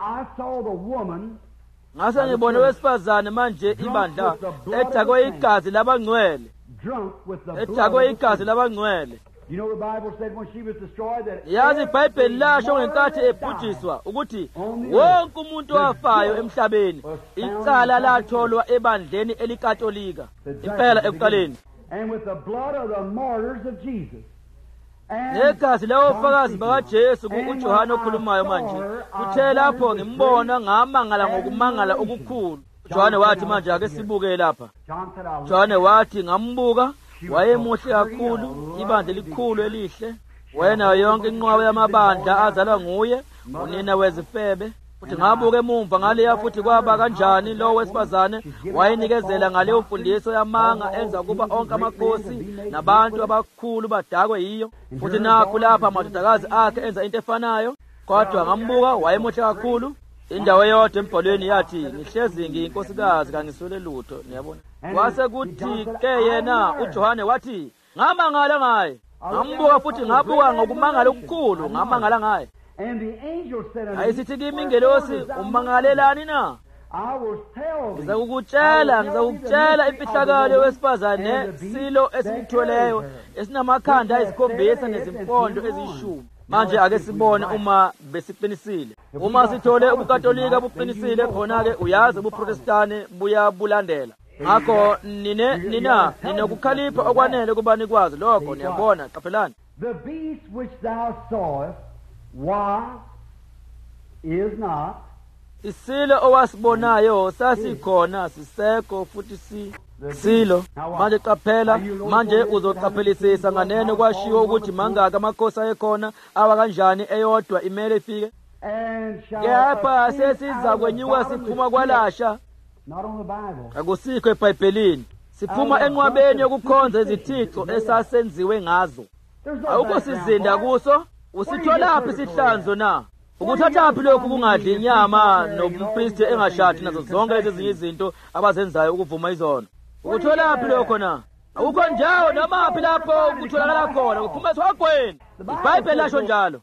Ngase ngibone wesifazane manje ibandla edakwe igazi labangcwele. Edakwe igazi labangcwele. Yazi iBhayibheli lasho ngenkathi ebhujiswa ukuthi wonke umuntu owafayo emhlabeni icala latholwa ebandleni elikatolika impela ekuqaleni. Negazi lawofakazi bakaJesu uJohane okhulumayo manje. Kuthe lapho ngimbona ngamangala ngokumangala okukhulu. Johane wathi manje ake sibuke lapha. Johane wathi ngambuka, wayemuhle kakhulu, ibandla elikhulu elihle. Wena yonke inqwabe yamabandla azalwa nguye, unina wezifebe. Futhi ngabuke emumva ngaleya futhi kwaba kanjani lo wesifazane wayenikezela ngaleyo mfundiso yamanga enza kuba onke amakhosi nabantu abakhulu badakwe yiyo. Futhi nakho lapha amadodakazi akhe enza into efanayo. Kodwa ngambuka wayemuhle kakhulu. Indawo yodwa embhalweni yathi ngihlezi ngiyinkosikazi kangiswele lutho. Niyabona? Kwase kuthi ke yena uJohane wathi ngamangala ngaye. Ngambuka futhi ngabuka ngokumangala okukhulu, ngamangala ngaye. Ayisithi kimi ingelosi, umangalelani na? Ngizakukutshela, ngizakutshela imfihlakalo wesifazane silo esikutholeyo esinamakhanda ayisikhombisa nezimpondo eziyishumi. Manje ake sibone uma besiqinisile. Uma sithole ubukatolika buqinisile, khona-ke uyazi ubuprotestane buyabulandela. Ngakho nine nina ninokukhalipha okwanele kuba nikwazi lokho. Niyabona, qaphelani. The beast which thou sawest was, is not. Isilo owasibonayo sasikhona, sisekho futhi si silo. Manje qaphela, manje uzoqaphelisisa nganene kwashiwo ukuthi mangaka amakhosi ayekhona awa kanjani eyodwa imele ifike. Kepha sesiza kwenyuka siphuma kwalasha. Akusikho eBhayibhelini. Siphuma enqwabeni yokukhonza izithixo esasenziwe ngazo. Awukho sizinda kuso. Usitholaphi isihlanzo na? Ukuthathaphi lokhu kungadli inyama nompristi engashadi nazo zonke lezi zinto abazenzayo ukuvuma izono? Ukutholaphi lokho na? Awukho ndawo namaphi lapho kutholakala khona kuphuma esihogweni. iBhayibheli lasho njalo.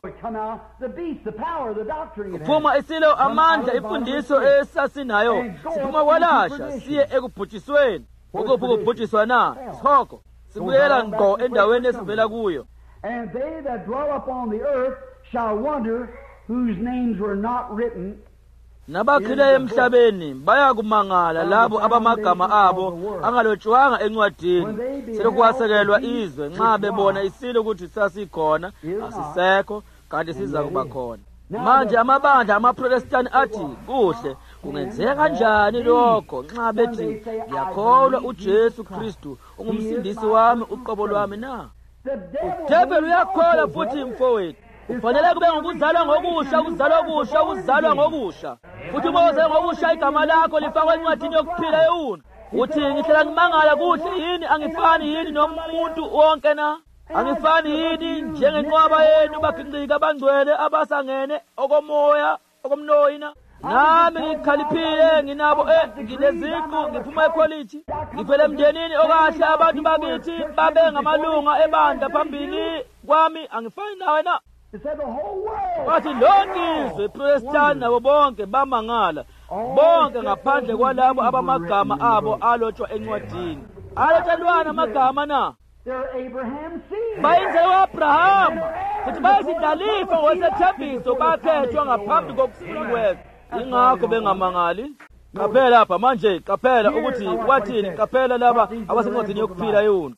Kuphuma isilo amandla imfundiso esasinayo siphuma kwalasha siye ekubhujisweni. Ukuphi ukubhujiswa na? Isihogo. Sibuyela ngqo endaweni esivela kuyo. And they that dwell upon the earth shall wonder whose names were not written. Nabakhile emhlabeni bayakumangala labo abamagama abo angalotshwanga encwadini selokwasekelwa izwe nxa bebona isilo ukuthi sasikhona asisekho kanti siza kuba khona. Manje amabandla amaProtestant athi kuhle kungenzeka kanjani lokho nxa bethi ngiyakholwa uJesu Kristu ungumsindisi wami uqobo lwami na? Udevil uyakholwa futhi mfowethu. Kufanele kube ngokuzalwa ngokusha, ukuzalwa okusha, ukuzalwa ngokusha. Futhi Mose ngokusha igama lakho lifakwa encwadini yokuphila yewuna. Uthi ngihlela ngimangala kuhle yini angifani yini nomuntu wonke na? Angifani yini njengenqwaba yenu baginqika abangcwele abasangene okomoya okomnoyi na? Nami ngikhaliphile nginabo eh ngineziqu ngiphuma ecollege ngivele emndenini okahle abantu bakithi babe ngamalunga ebandla phambili kwami angifani nawe na? Bathi lonke izwe iProtestant nabo bonke bamangala bonke ngaphandle kwalabo abamagama abo alotshwa encwadini. Alotshelwana amagama na? Bayinze uAbraham futhi bayizindlalifa ngosethembiso bakhethwa ngaphambi kokusikelwa. Ingakho bengamangali. Qaphela lapha manje qaphela ukuthi wathini qaphela laba abasencwadini yokuphila yona.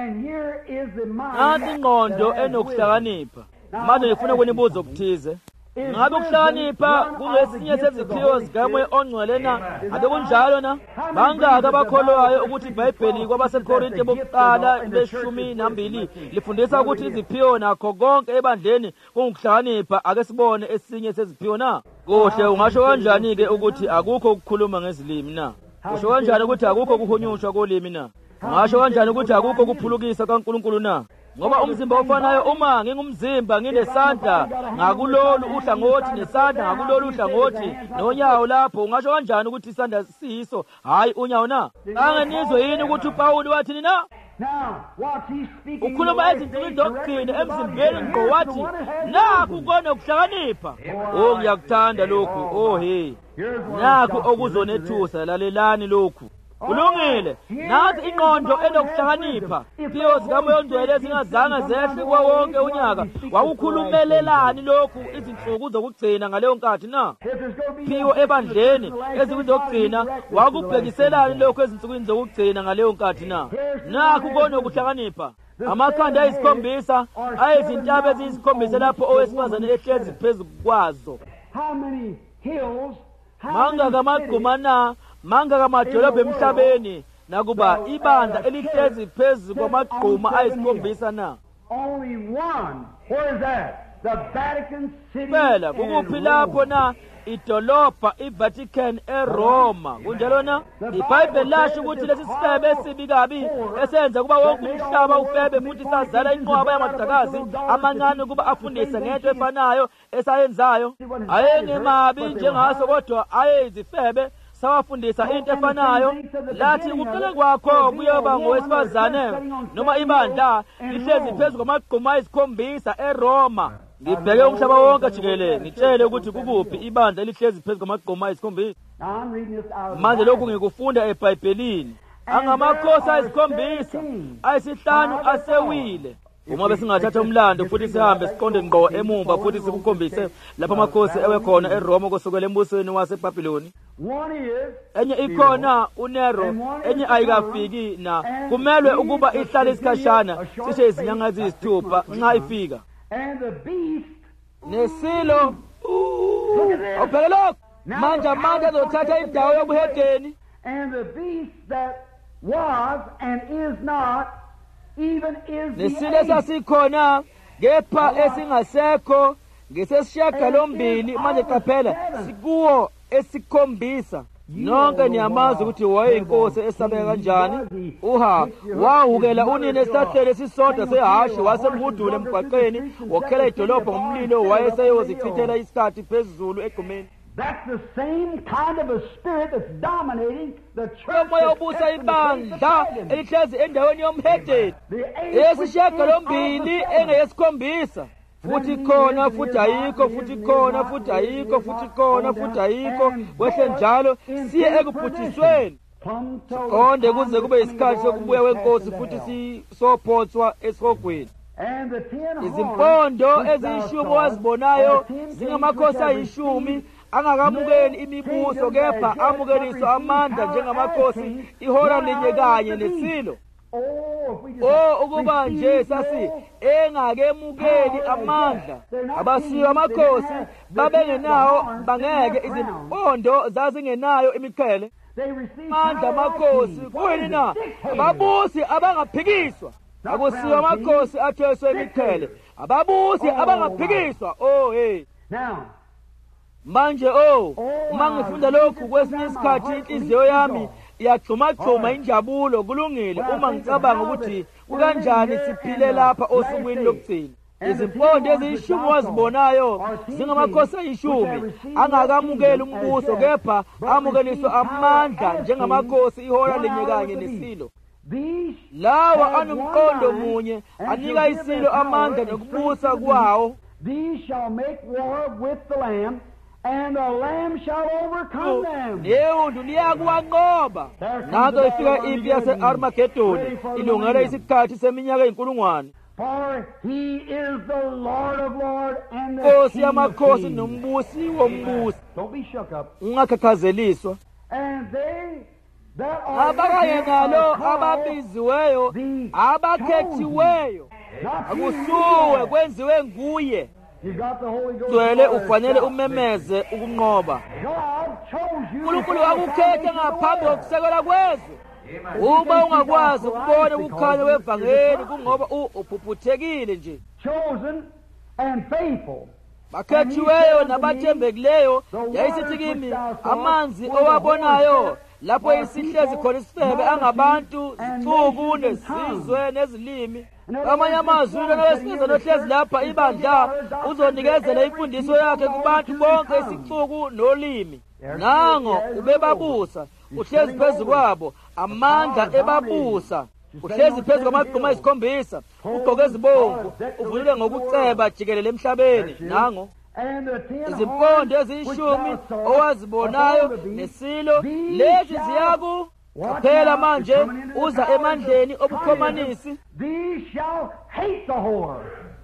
Nansi ingqondo enokuhlakanipha. Manje ngifuna ukunibuza okuthize. Ngabe ukuhlakanipha kungesinye seziphiwo zikaMoya oNgcwele na? Abe kunjalo na? Bangaka abakholwayo ukuthi iBhayibheli kwabaseKorinte bokuqala leshumi nambili lifundisa ukuthi iziphiwo nakho konke ebandleni kungukuhlakanipha. Ake sibone esinye seziphiwo na? Kuhle ungasho kanjani ke ukuthi akukho ukukhuluma ngezilimi na? Usho kanjani ukuthi akukho kuhunyushwa kolimi na? Ngasho kanjani ukuthi akukho kuphulukisa kaNkulunkulu na? Ngoba umzimba ofanayo uma ngingumzimba nginesandla ngakulolu uhlangothi nesandla ngakulolu uhlangothi nonyawo lapho ungasho kanjani ukuthi isandla siyiso hayi unyawo na? Angenizwe yini ukuthi uPawuli wathini na? Ukhuluma ezinsukwini zokugcina emzimbeni ngqo wathi nakhu kona ukuhlakanipha. Oh ngiyakuthanda lokhu. Oh hey. Nakhu okuzonethusa lalelani lokhu. Kulungile. Nathi ingqondo enokuhlakanipha. Phiwo zikaMoya oNgcwele ezingazange zehle kuwo wonke unyaka. Wakukhulumelelani lokhu izinsuku zokugcina ngaleyo nkathi na? Phiwo ebandleni ezikuzokugcina wakubhekiselani lokhu ezinsukwini zokugcina ngaleyo nkathi na? Nakho kona ukuhlakanipha. Amakhanda ayisikhombisa ayizintaba eziyisikhombisa lapho owesifazane ehlezi phezulu kwazo. Mangaka amagquma na? Mangaka amadolobha emhlabeni nakuba ibandla elihlezi phezulu kwamagquma ayisikhombisa na? Only one. Where is that? The Vatican City. Phela kukuphi lapho na? Idolobha iVatican eRoma. Kunjalo na? iBhayibheli lasho ukuthi lesi sifebe esibi kabi esenza kuba wonke umhlaba ufebe futhi sazala inqwaba yamadakazi amancane kuba afundise ngento efanayo esayenzayo. Ayengemabi njengaso kodwa ayezifebe sawafundisa into efanayo. Lathi ukuqala kwakho kuyoba ngowesifazane noma ibandla lihlezi phezulu kwamagquma ayisikhombisa eRoma. Ngibheke umhlaba wonke jikelele ngitshele ukuthi kukuphi ibandla elihlezi phezulu kwamagquma ayisikhombisa. Manje lokhu ngikufunda eBhayibhelini. Angamakhosi ayisikhombisa ayisihlanu asewile. Uma besingathatha umlando futhi sihambe siqonde ngqo emumva futhi sikukhombise lapha amakhosi ewekhona eRoma kusukela embusweni waseBhabhiloni. Enye ikhona uNero, enye ayikafiki na kumelwe ukuba ihlale isikhashana cishe izinyanga eziyisithupha nxa ifika. Nesilo awubheke lokho manje amandla azothatha indawo yobuhedeni. And the beast that was and is not even is the nesilo sasikhona kepha esingasekho ngesesishiyagalombili manje qaphela sikuwo esikhombisa. Nonke niyamazi ukuthi wayeyinkosi esabeka kanjani. Uha wahukela unina esihlahleni esisodwa sehashi wasemhudula emgwaqeni wokhela idolobha ngomlilo wayeseyozichithela isikhathi phezulu egqumeni. That's the same kind of a spirit that's dominating the church. Moya obusa ibandla elihlezi endaweni yomhedeni eyesishiyagalombili engeyesikhombisa. Futhi khona futhi ayikho futhi khona futhi ayikho futhi khona futhi ayikho wehle njalo siye ekubhujisweni. Konde kuze kube isikhathi sokubuya kwenkosi futhi sisophotswa esihogweni. Izimpondo eziyishumi wazibonayo zingamakhosi ayishumi angakamukeli imibuso kepha amukeliswa amandla njengamakhosi ihora linye kanye nesilo. Oh ukuba nje sasi engakemukeli amandla abasiyo amakhosi babengenawo bangeke izimpondo zazingenayo imiqhele. Amandla amakhosi kuyini na ababusi abangaphikiswa akusiyo amakhosi athweswe imiqhele ababusi abangaphikiswa. Oh hey now manje oh uma ngifunda lokhu kwesinye isikhathi inhliziyo yami iyagxuma-gxuma injabulo kulungile uma ngicabanga ukuthi kukanjani siphile lapha osukwini lokugcina. Izimpondo eziyishumi wazibonayo zingamakhosi ayishumi angakamukeli umbuso kepha amukeliswa amandla njengamakhosi ihora linye kanye nesilo. Lawa anomqondo munye anika isilo amandla nokubusa kwawo. These shall make war with the Lamb, and the Lamb shall overcome them. Leyonto liyakuwanqoba. Nazo ifika impi yase-Armageddoni ilungele isikhathi seminyaka eyinkulungwane. For he is the Lord of lords and the Nkosi King of yamakhosi kings. nombusi wombusi. Don't be shook up. Ungakhatheliswa. And they that are Abayenalo with him are called ababiziweyo the abakhethiweyo not you, akusuwe you. kwenziwe nguye. You got the Holy Ghost. Gwele for ufanele yourself. umemeze ukunqoba. God chose you. uNkulunkulu before the akukhethe foundation of the ngaphambi world. kokusekelwa kwezwe. Uba ungakwazi ukubona ukukhanya kwevangeli kungoba uphuphuthekile nje. Chosen and faithful. Bakhethiweyo nabathembekileyo yayisithi kimi amanzi owabonayo lapho isihlezi khona isifebe angabantu zixuku nezizwe nezilimi. Amanye amazwi nawesiza nohlezi lapha ibandla uzonikezela imfundiso yakhe kubantu bonke isixuku nolimi. Nango ubebabusa uhlezi phezu kwabo amandla ebabusa. Uhlezi phezu kwamagquma ayisikhombisa ugqoke ezibomvu uvulile ngokuceba jikelele emhlabeni. Nango izimpondo eziyishumi owazibonayo nesilo lezi ziyaku qaphela manje uza emandleni obukhomanisi. These shall hate the whore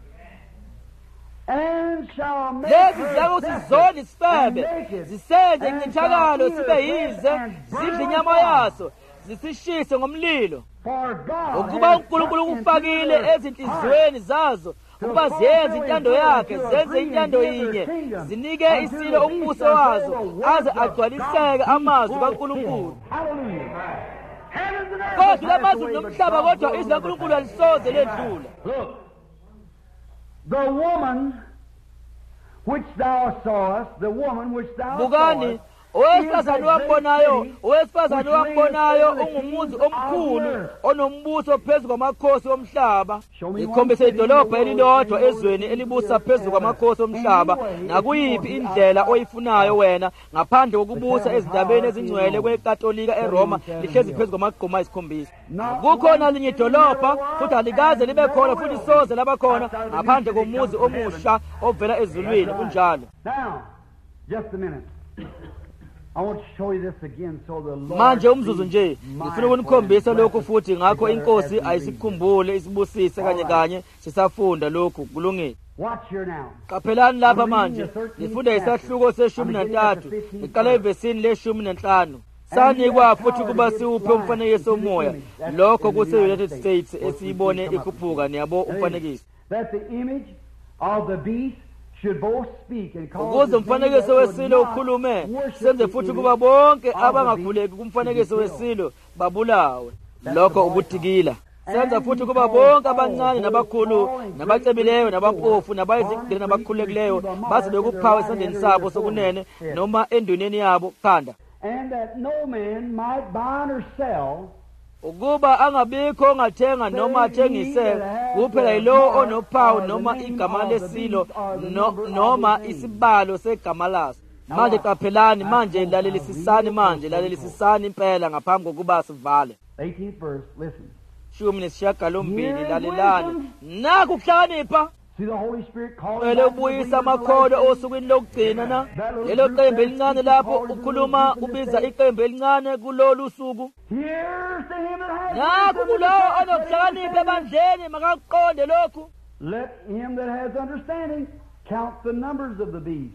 and shall make Lezi her ziyakuzizona desolate isifebe and naked, zisenze and incithakalo shall sibe eat her yize flesh and burn zidle with inyama fire. yaso zisishise ngomlilo. For God Ukuba has uNkulunkulu put into kufakile their ezinhliziyweni zazo ukuba zenze intando yakhe zenze intando yinye zinike isilo umbuso wazo aze agcwaliseke amazwi kaNkulunkulu. Hallelujah. Heavens and earth Kodwa will pass lamazwi away, but nomhlaba God's kodwa word izwi will laNkulunkulu never alisoze ledlula. Look, the woman which thou sawest, the woman which thou Bukani sawest, owesifazane wambonayo owesifazane wambonayo ungumuzi omkhulu onombuso phezu kwamakhosi omhlaba. Ikhombise idolobha elilodwa ezweni elibusa phezu kwamakhosi omhlaba nakuyiphi indlela oyifunayo wena ngaphandle kokubusa ezindabeni ezingcwele kwekatolika eRoma lihlezi phezu kwamagquma ayisikhombisa. Kukhona linye idolobha futhi alikaze libe khona futhi soze laba khona ngaphandle komuzi omusha ovela ezulwini kunjalo. Now, just a minute. I want to show you this again so the Lord Manje umzuzu nje be ngifuna mindful ukunikhombisa and lokhu blessed futhi ngakho together inkosi as we read. ayisikhumbule isibusise kanye kanye sisafunda lokhu kulungile. Watch here now. Qaphelani lapha manje ngifunda isahluko seshumi nantathu ngiqala evesini leshumi nanhlanu. Sanikwa futhi kuba siwuphe umfanekiso womoya lokho kuse-United States esiyibone ikhuphuka niyabo umfanekiso. That the image of the beast should both speak and call Ukuze umfanekiso wesilo ukhulume senze futhi kuba bonke abangakhuleki kumfanekiso wesilo babulawe. Lokho ukutikila. Senza futhi kuba bonke abancane nabakhulu nabacebileyo nabampofu nabayizigqili nabakhulekileyo baze bekuphawe esandleni sabo sokunene noma enduneni yabo khanda. and that no man might buy or sell Ukuba angabikho ongathenga noma athengise kuphela yilowo onophawu noma igama lesilo no- noma isibalo segama laso. Manje qaphelani manje lalelisisani manje lalelisisani impela ngaphambi kokuba sivale. eighteenth verse, listen. Shumi nesishiyagalombili lalelani. Naku ukuhlakanipha. See the Holy Spirit calling Ele ubuyisa amakhono osukwini lokugcina na. Lelo qembu elincane lapho ukhuluma ubiza iqembu elincane kulolu suku. Here's to him that has Naku kulowo onokuhlakanipha ebandleni makakuqonde lokhu. Let him that has understanding count the numbers of the beast.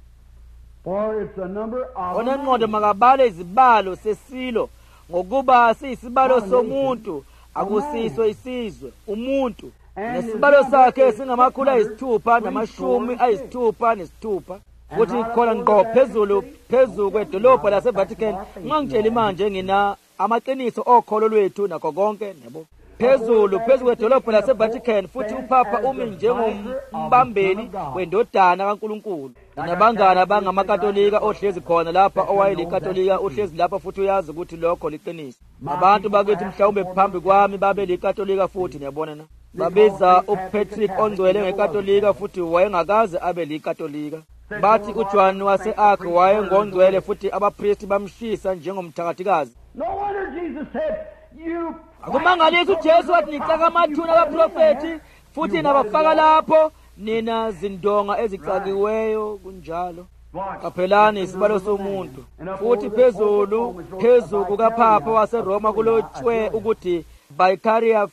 For it's a number of Onengqondo makabale izibalo sesilo ngokuba siyisibalo somuntu akusiso isizwe umuntu. Nesibalo sakhe singamakhulu ayisithupha namashumi ayisithupha nesithupha. Futhi khona ngqo phezulu phezulu kwedolobha laseVatican ngangitshela manje ngina amaqiniso okholo lwethu nakho konke nabo. Phezulu phezulu kwedolobha laseVatican futhi uPapa umi njengombambeli wendodana kaNkulunkulu. Nabangani abangamakatolika ohlezi khona lapha owayelikatolika ohlezi lapha futhi uyazi ukuthi lokho liqiniso. Abantu bakithi mhlawumbe phambi kwami babe likatolika futhi niyabona na. Babiza uPatrick ongcwele ngekatolika futhi wayengakaze abe likatolika. Bathi uJohn wase-Ark wayengongcwele futhi abapristi bamshisa njengomthakathikazi. No wonder Jesus said, you Akumangalisi uJesu wathi nixaka amathuna abaprofeti futhi nabafaka lapho nina zindonga ezicakiweyo kunjalo. Qaphelani isibalo somuntu. Futhi phezulu phezulu kukaPapa waseRoma kulotshwe ukuthi Vicarious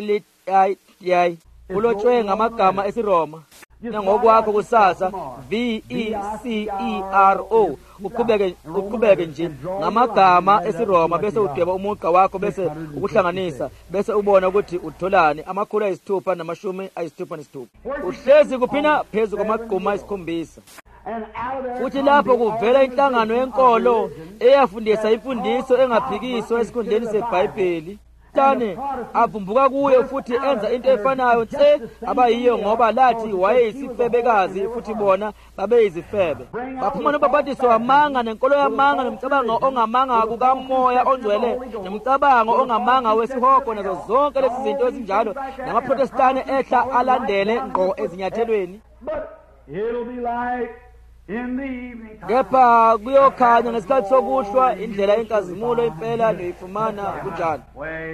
Affiliate kulotshwe ngamagama esiRoma. Ngokwakho kusasa V E C E R O uqhubeke uqhubeke nje ngamagama esiRoma bese udweba umugqa wakho bese ukuhlanganisa bese ubona ukuthi utholani amakhulu ayisithupha namashumi ayisithupha nesithupha. Uhlezi kuphina phezulu kwamagquma esikhombisa. Futhi lapho kuvela inhlangano yenkolo eyafundisa imfundiso engaphikiswa esikhundleni seBhayibheli. Tane avumbuka kuye futhi enza into efanayo nse abayiyo ngoba lathi wayeyisifebekazi futhi bona babeyizifebe. Baphuma nobabhatiso wamanga nenkolo yamanga nomcabango ongamanga kukaMoya ongcwele nomcabango ongamanga wesihogo nazo zonke lezi zinto ezinjalo namaProtestani ehla alandele ngqo ezinyathelweni. it'll be like in the evening. Kepha kuyokhanya ngesikhathi sokuhlwa indlela yenkazimulo impela leyifumana kunjalo.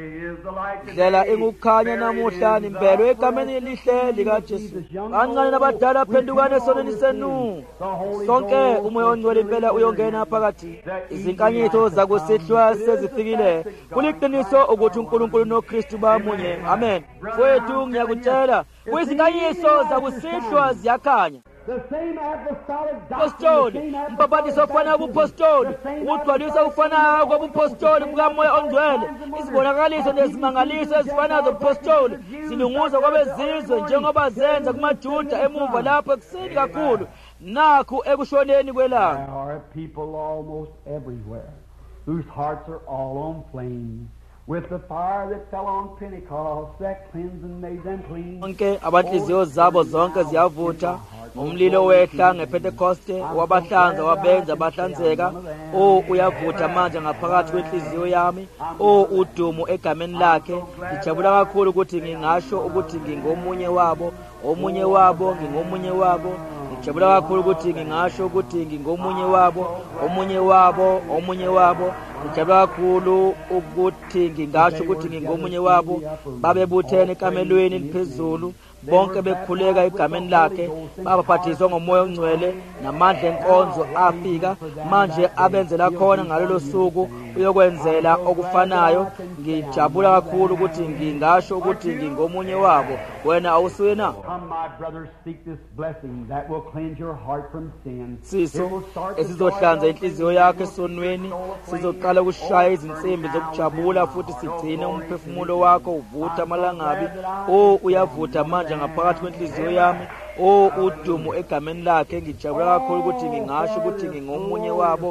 Indlela engukukhanya namuhla nimbelwe egameni elihle likaJesu. Kancane nabadala phendukane esonweni senu. Sonke umoya ongcwele impela uyongena phakathi. Izinkanyitho zakusihlwa sezifikile. Kuliqiniso ukuthi uNkulunkulu noKristu bamunye. Amen. Kwethu ngiyakutshela kwizinkanyitho zakusihlwa ziyakhanya. The same apostolic Apostoli, mpapatiso ofana ubupostoli, ukugcwalisa ukufanayo kobupostoli bukaMoya ongcwele, izibonakaliso nezimangaliso ezifanayo zobupostoli, zilunguza kwabezizwe njengoba zenza kumaJuda emuva lapho ekuseni kakhulu, nakhu ekushoneni kwelanga. There are people almost everywhere whose hearts are all on flame. With the fire that fell on Pentecost, that cleansed and made them clean. Onke abanhliziyo zabo zonke ziyavutha umlilo wehla ngePentecoste wabahlanza wabenza bahlanzeka. O uyavutha manje ngaphakathi kwenhliziyo yami. O udumo egameni lakhe. Ngijabula kakhulu ukuthi ngingasho ukuthi ngingomunye wabo, omunye wabo ngingomunye wabo. Ngijabula kakhulu ukuthi ngingasho ukuthi ngingomunye wabo, omunye wabo, omunye wabo. Ngijabula kakhulu ukuthi ngingasho ukuthi ngingomunye wabo. Babebuthene ekamelweni eliphezulu bonke bekhuleka egameni lakhe babaphathiswa ngomoya ongcwele namandla enkonzo afika manje abenzela khona ngalelo suku uyokwenzela okufanayo. Ngijabula kakhulu ukuthi ngingasho ukuthi ngingomunye wabo. Wena awusuye na? Come, my brothers, seek this blessing that will cleanse your heart from sin. Siso esizohlanza inhliziyo yakhe esonweni, sizoqala ukushaya izinsimbi zokujabula futhi sigcine umphefumulo wakho uvutha amalangabi. O uyavutha manje ngaphakathi kwenhliziyo yami. O udumo egameni lakhe. Ngijabula kakhulu ukuthi ngingasho ukuthi ngingomunye wabo.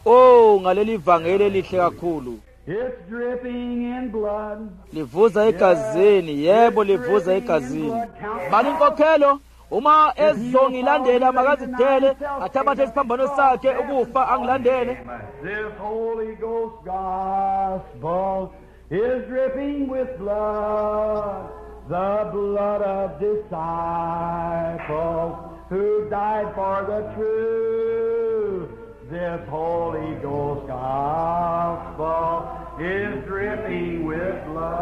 O ngaleli ivangeli elihle kakhulu. It's dripping in blood. Livuza egazini, yebo livuza egazini. Bani inkokhelo uma ezongilandela makazidele athabathe isiphambano sakhe ukufa angilandele. This Holy Ghost gospel is dripping with blood, the blood of disciples who died for the truth. This Holy Ghost gospel is dripping with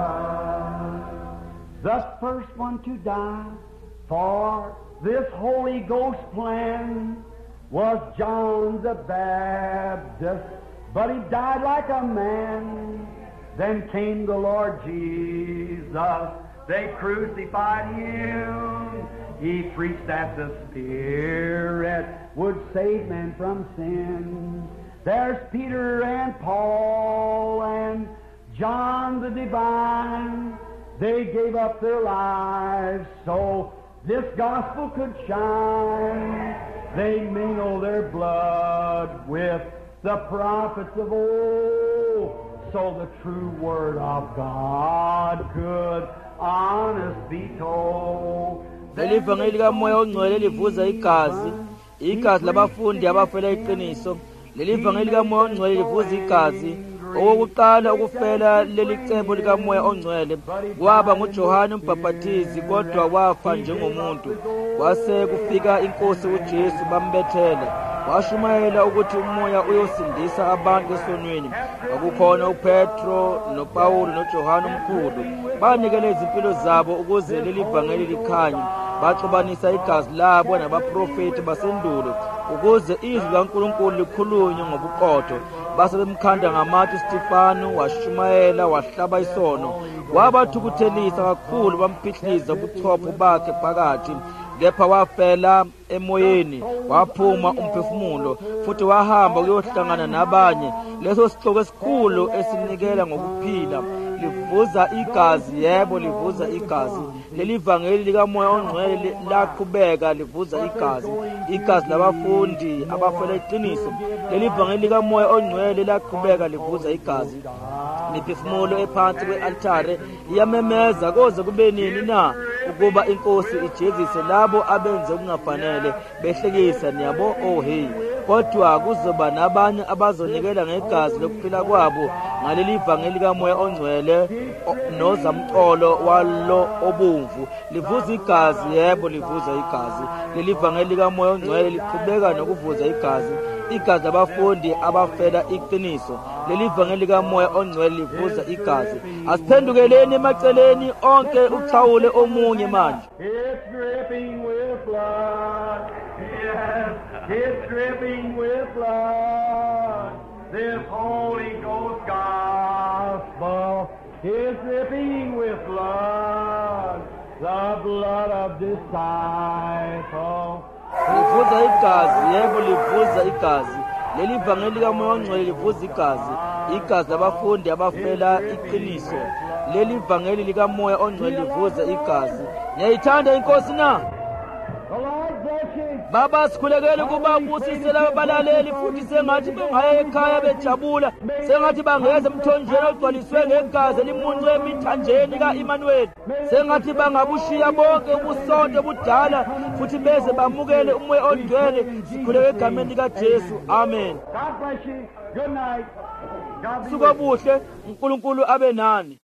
blood. The first one to die for this Holy Ghost plan was John the Baptist, but he died like a man. Then came the Lord Jesus. They crucified him. He preached that the Spirit would save men from sin. There's Peter and Paul and John the Divine. They gave up their lives so this gospel could shine. They mingled their blood with the prophets of old, so the true word of God could honest be told. Leli vangeli likamoya ongcwele livuza igazi, igazi labafundi abafela iqiniso. Leli vangeli likamoya ongcwele livuza igazi. Okokuqala ukufela leli cebo likamoya ongcwele kwaba nguJohane uMbhaphathizi, kodwa wafa njengomuntu. Kwase kufika inkosi uJesu bambethela, washumayela ukuthi umoya uyosindisa abantu esonweni. Akukhona uPetro noPawulo noJohane umkhulu banikele izimpilo zabo ukuze leli vangeli likhanye. Baxubanisa igazi labo nabaprofeti basendulo ukuze izwi laNkulunkulu likhulunywe ngobuqotho. Base bemkhanda ngamatshe uStefano, washumayela wahlaba isono. Wabathukuthelisa kakhulu, bamphihliza ubuchopho bakhe phakathi. Kepha wafela emoyeni, waphuma umphefumulo, futhi wahamba ukuyohlangana nabanye. Leso sihloko esikhulu esinikela ngokuphila livuza igazi, yebo livuza igazi. Leli vangeli likamoya ongcwele laqhubeka livuza igazi, igazi labafundi abafela iqiniso. Leli vangeli likamoya ongcwele laqhubeka livuza igazi. Imiphefumulo ephansi kwe-altare iyamemeza koze kube nini na ukuba inkosi ijezise labo abenze okungafanele behlekisa niyabo oh hey. Kodwa kuzoba nabanye abazonikela ngegazi lokuphila kwabo ngaleli vangeli likamoya ongcwele nozamcolo walo obomvu. Livuza igazi, yebo livuza igazi. Leli vangeli likamoya ongcwele liqhubeka nokuvuza igazi, igazi labafundi abafela iqiniso. Leli vangeli likamoya ongcwele livuza igazi. Asiphendukeleni emaceleni onke uxhawule omunye manje. It's dripping with blood. Yes, it's dripping with blood. This Holy Ghost gospel is dripping with blood. The blood of disciples. Livuza igazi, yebo livuza igazi. Leli vangeli likamoya ongcwele livuza igazi, igazi labafundi abafela iqiniso. Leli vangeli likamoya ongcwele livuza igazi. Ngiyayithanda inkosi na. Baba sikhulekele kuba kusisela abalaleli, futhi sengathi bengaya ekhaya bejabula, sengathi bangeza emthonjeni ogcwaliswe ngegazi elimuncu emithanjeni ka-Emmanuel, sengathi bangabushiya bonke ubusonto budala futhi beze bamukele umoya ongcwele. Sikhuleke egameni likaJesu, amen. God bless you. Good night. God be Suka buhle, uNkulunkulu abe nani.